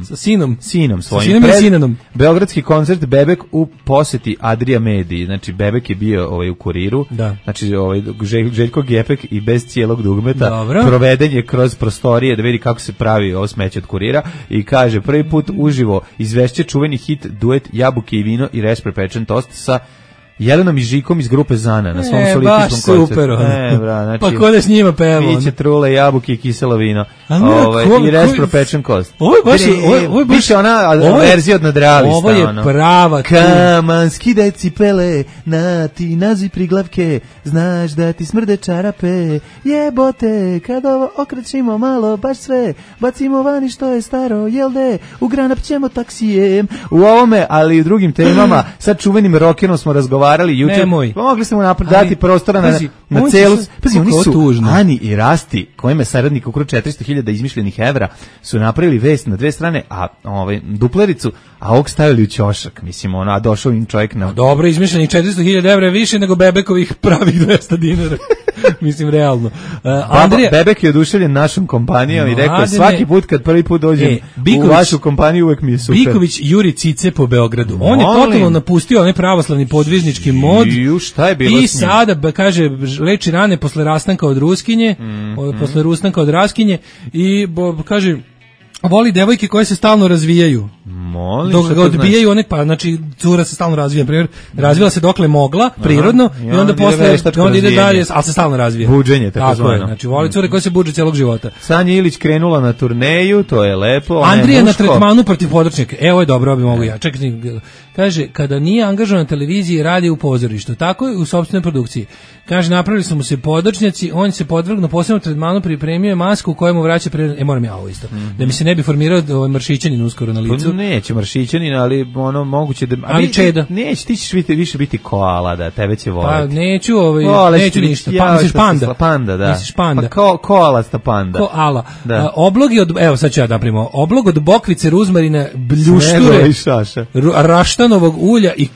svojim. Beogradski koncert Bebek u poseti Adria Mediji. Znači Bebek je bio u Kuriru. Da. Znači Željko Gepek i bez cijelog dugmeta. Dobro. Proveden je kroz prostorije da vidi kako se pravi ovo smeće od Kurira i kaže prvi put uživo izvešće čuveni hit duet Jabuke i vino i reš prepečen tost sa Jelenom i Žikom iz grupe Zana na svom solističkom koncertu. Super, znači, pa ko da s njima pevo? Biće trule, jabuke i kiselo vino. I reš propečen kost. Ovo je baš biće ona verzija od nadrealista. Ovo je prava. Kamanski decipele, na ti nazi priglavke, znaš da ti smrde čarape, jebote, kad ovo okrećimo malo, baš sve, bacimo vani što je staro, jel de, u Granap ćemo taksijem. U ovome, ali i u drugim temama, sad čuvenim rockerom smo razgovarali jučer, mogli smo dati prostora na celu. Pazi, oni su, Ani i Rasti, kojima je saradnik ukru 400.000 izmišljenih evra, su napravili vest na 2 strane, a duplericu, a ovog stavili u ćošak, mislim, a došao im čovjek na... Dobro, izmišljenih 400.000 evra je više nego Bebekovih pravih 200 dinara. Mislim, realno. Bebek je oduševljen našom kompanijom i rekao, svaki put kad prvi put dođem u vašu kompaniju, uvek mi je super. Biković juri cice po Beogradu. On je totalno napustio onaj pravoslavni podvižnički mod. Šta je bilo i sada, kaže, leči rane posle rastanka od Ruskinje, posle rustanka od Raskinje i kaže... Voli devojke koje se stalno razvijaju. Molim, dok ga odbijaju one, pa znači cura se stalno razvija, primjer, razvila se dokle mogla, prirodno, i onda posle onda ide dalje, ali se stalno razvija. Buđenje, tako zvano. Znači voli cure koje se buđe celog života. Sanja Ilić krenula na turneju, to je lepo. Andrija na tretmanu protiv podočnjaka. Ovo je dobro, bi mogu ja. Čekaj, kaže, kada nije angažovan na televiziji, radi u pozorištu. Tako je u sopstvenoj produkciji. Kaže, napravili su mu se podočnjaci, on se podvrgnuo posebnom tretmanu, pripremio je masku koju mu vraća moram ja ovo isto. Da mi se ne bi formirao maršićanin uskoro na licu. Neće maršićanin, ali ono moguće da... Ali čeda. Neće, ti ćeš više biti koala, da tebe će voliti. Pa neću, neću ništa. Pa misliš panda. Panda, da. Misliš panda. Pa koalasta panda. Koala. Oblogi od, evo sad ću ja da primimo, oblog od bokvice, ruzmarina, bljušture, raštanovog ulja i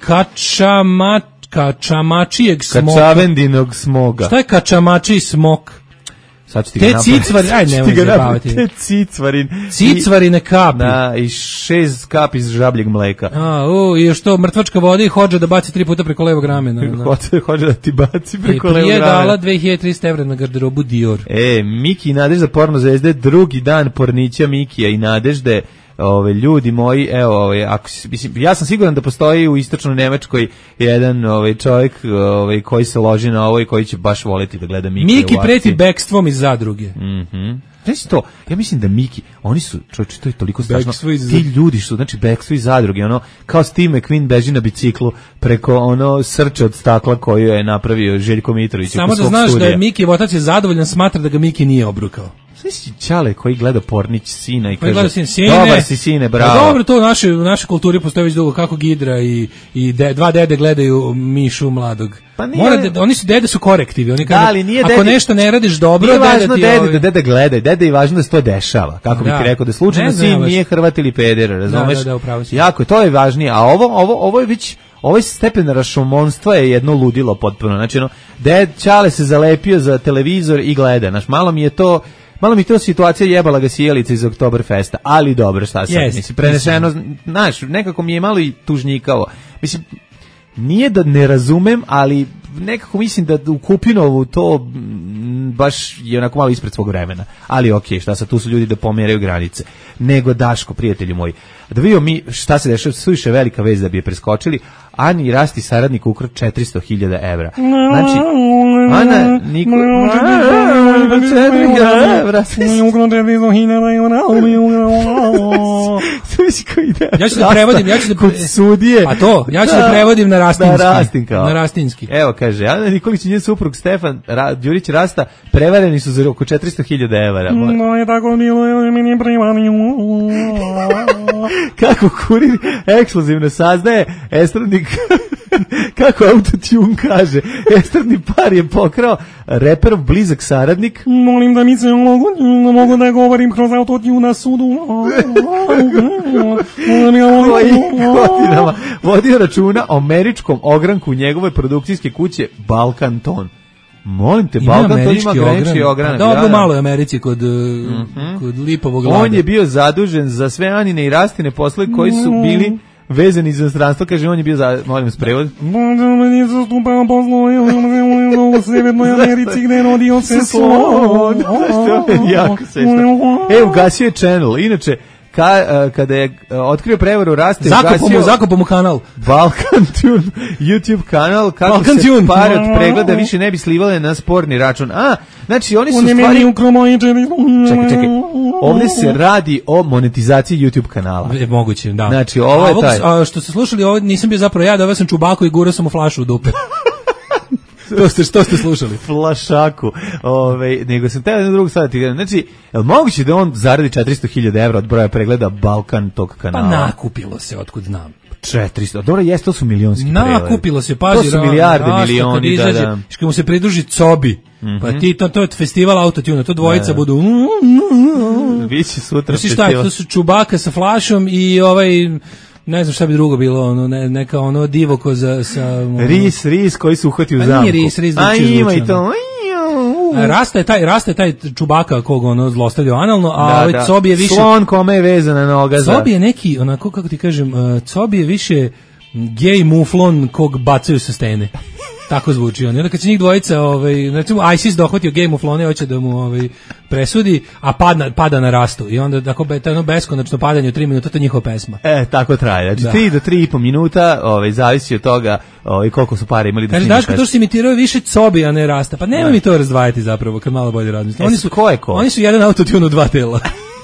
kačamačijeg smoka. Kačavendinog smoga. Šta je kačamačiji smok? Sad ću ti te cicvari, aj nemoj zabavati. Te cicvarin. Cicvarine kapi. Da, i 6 kapi iz žabljeg mleka. I još to mrtvačka voda i hođa da baci 3 puta preko levog ramena. Hođa da ti baci preko levog ramena. Prije dala 2300 evra na garderobu Dior. Miki i Nadežda porno zvezde, drugi dan pornića Mikija i Nadežde. Ljudi moji, evo, ako mislim, ja sam siguran da postoji u istočnoj Nemačkoj jedan čovjek koji se loži na ovo i koji će baš voliti da gleda Miki preti bekstvom iz zadruge. Znači to, ja mislim da Miki, oni su, čovječe, to je toliko strašno, ti ljudi su, znači bekstvo iz zadruge, ono, kao Steve McQueen beži na biciklu preko srče od stakla koju je napravio Željko Mitrović. Samo da znaš studija. Da je Miki, otac je zadovoljan, smatra da ga Miki nije obrukao. Čale koji gleda Pornić sina i kaže, dobar si sine, bravo. Dobro, to u našoj kulturi postoji već dugo, kako Gidra i dva dede gledaju Mišu mladog. Pa oni su, dede su korektivi, oni kažu, ako nešto ne radiš dobro, nije važno da dede gledaj, dede je važno da se to dešava, kako bih rekao, da slučajno sin nije Hrvat ili peder, razumeš? Jako, to je važnije, a ovo je već... Ovaj stepen rašomonstva je jedno ludilo potpuno. Znači, Čale se zalepio za televizor i gleda. Znaš, malo mi je to situacija, jebala ga sjelica iz Oktoberfesta, ali dobro, šta sad? Mislim, preneseno, znaš, nekako mi je malo i tužnjikavo. Mislim, nije da ne razumem, ali nekako mislim da u Kupinovu to baš je onako malo ispred svog vremena. Ali okej, šta sad, tu su ljudi da pomeraju granice. Nego Daško, prijatelju moji, da vidimo mi šta se dešava, suviše velika vez da bi je preskočili. Ani Rasti saradnik ukra 400.000 evra. Znači, Ana Nikola 400.000 evra. Ja ću da prevodim, kod sudije. A to, ja ću da prevodim na Rastinski. Evo kaže, Ana Nikolić i njen suprug Stefan Đurić Rasta prevareni su za oko 400.000 evra. No je tako bilo, meni privani. Kako kurir ekskluzivno saznaje estradnik, kako autotune kaže, estradni par je pokrao reperov blizak saradnik. Molim da mi se mogu da govorim kroz autotune na sudu. Godinama vodio računa o američkom ogranku njegove produkcijske kuće Balkan Ton. Molim te, Balkan to ima granični ogranak. Dobro, malo je Americi kod Lipovog Lada. On je bio zadužen za sve Anine i Rastine poslove koji su bili vezani za inostranstvo, kaže, on je bio molim s prevod. Meni zastupao poslove u Severnoj Americi gde rodio se slon. Jako se ugasio je channel. Inače, kada je otkrio prevaru Raste, zakopao mu kanal Balkan Tune YouTube kanal, kako se pare od pregleda više ne bi slivale na sporni račun. Znači oni su stvari... Čekaj, ovdje se radi o monetizaciji YouTube kanala. Moguće, da. Znači ovo je taj... Što ste slušali, ovo nisam bio zapravo ja, doveo sam Čubaku i gurao sam u flašu u dupe. Što ste slušali? Flašaku. Nego sam teo jednu drugu sada ti gledam. Znači, je li moguće da on zaradi 400.000 evra od broja pregleda Balkan tog kanala? Pa nakupilo se, otkud znam. 400. Dobro, to su milionski pregledi. Nakupilo se, pazi. To su milijarde, milioni. Kad mu se pridruži Cobi, pa ti, to je festival autotuna, to dvojica budu... Biće sutra festival. To su Čubaka sa flašom i ne znam šta bi drugo bilo, neka divoko sa... Ris koji se uhvati u zamku. Nije ris ima i to... Rasta je taj Čubaka kog zlostavljao analno, a Cobi je više... Slon kome je vezana noga za... Cobi je neki, kako ti kažem, Cobi je više gej muflon kog bacaju sa stene. Tako zvuči on. I onda kad će njih dvojica, recimo ISIS dohvatio Game of Thrones, hoće da mu presudi, a pada na rastu. I onda tako beskonačno padanje u 3 minuta, to je njihova pesma. Tako traje. Znači 3 do 3,5 minuta, zavisi od toga koliko su pare imali da snimaju. Daško, to što si imitirao više Cobi, a ne Rasta. Pa nema mi to razdvajati zapravo, kad malo bolje razmislim. Oni su jedan autotune u 2 tela.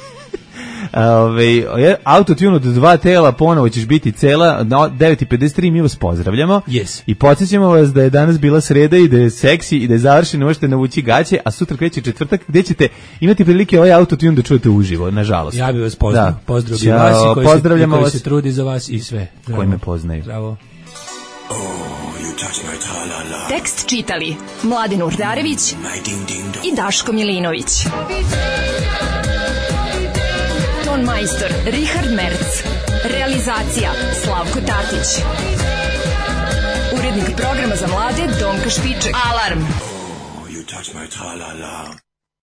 Autotune od 2 tela, ponovo ćeš biti cela. Na 9:53 mi vas pozdravljamo. Yes. I podsjećamo vas da je danas bila sreda i da je seksi i da je završeno, možete navući gaće, a sutra kreće četvrtak gdje ćete imati prilike ovaj autotune da čujete uživo, nažalost. Ja bih vas pozdravio vas i koji se trudi za vas i sve. Zdravo. Koji me poznaju. Zdravo. Tekst čitali Mladen Urdarević i Daško Milinović. Ton majstor Richard Merc. Realizacija Slavko Tatić. Urednik programa za mlade Donka Špiček. Alarm!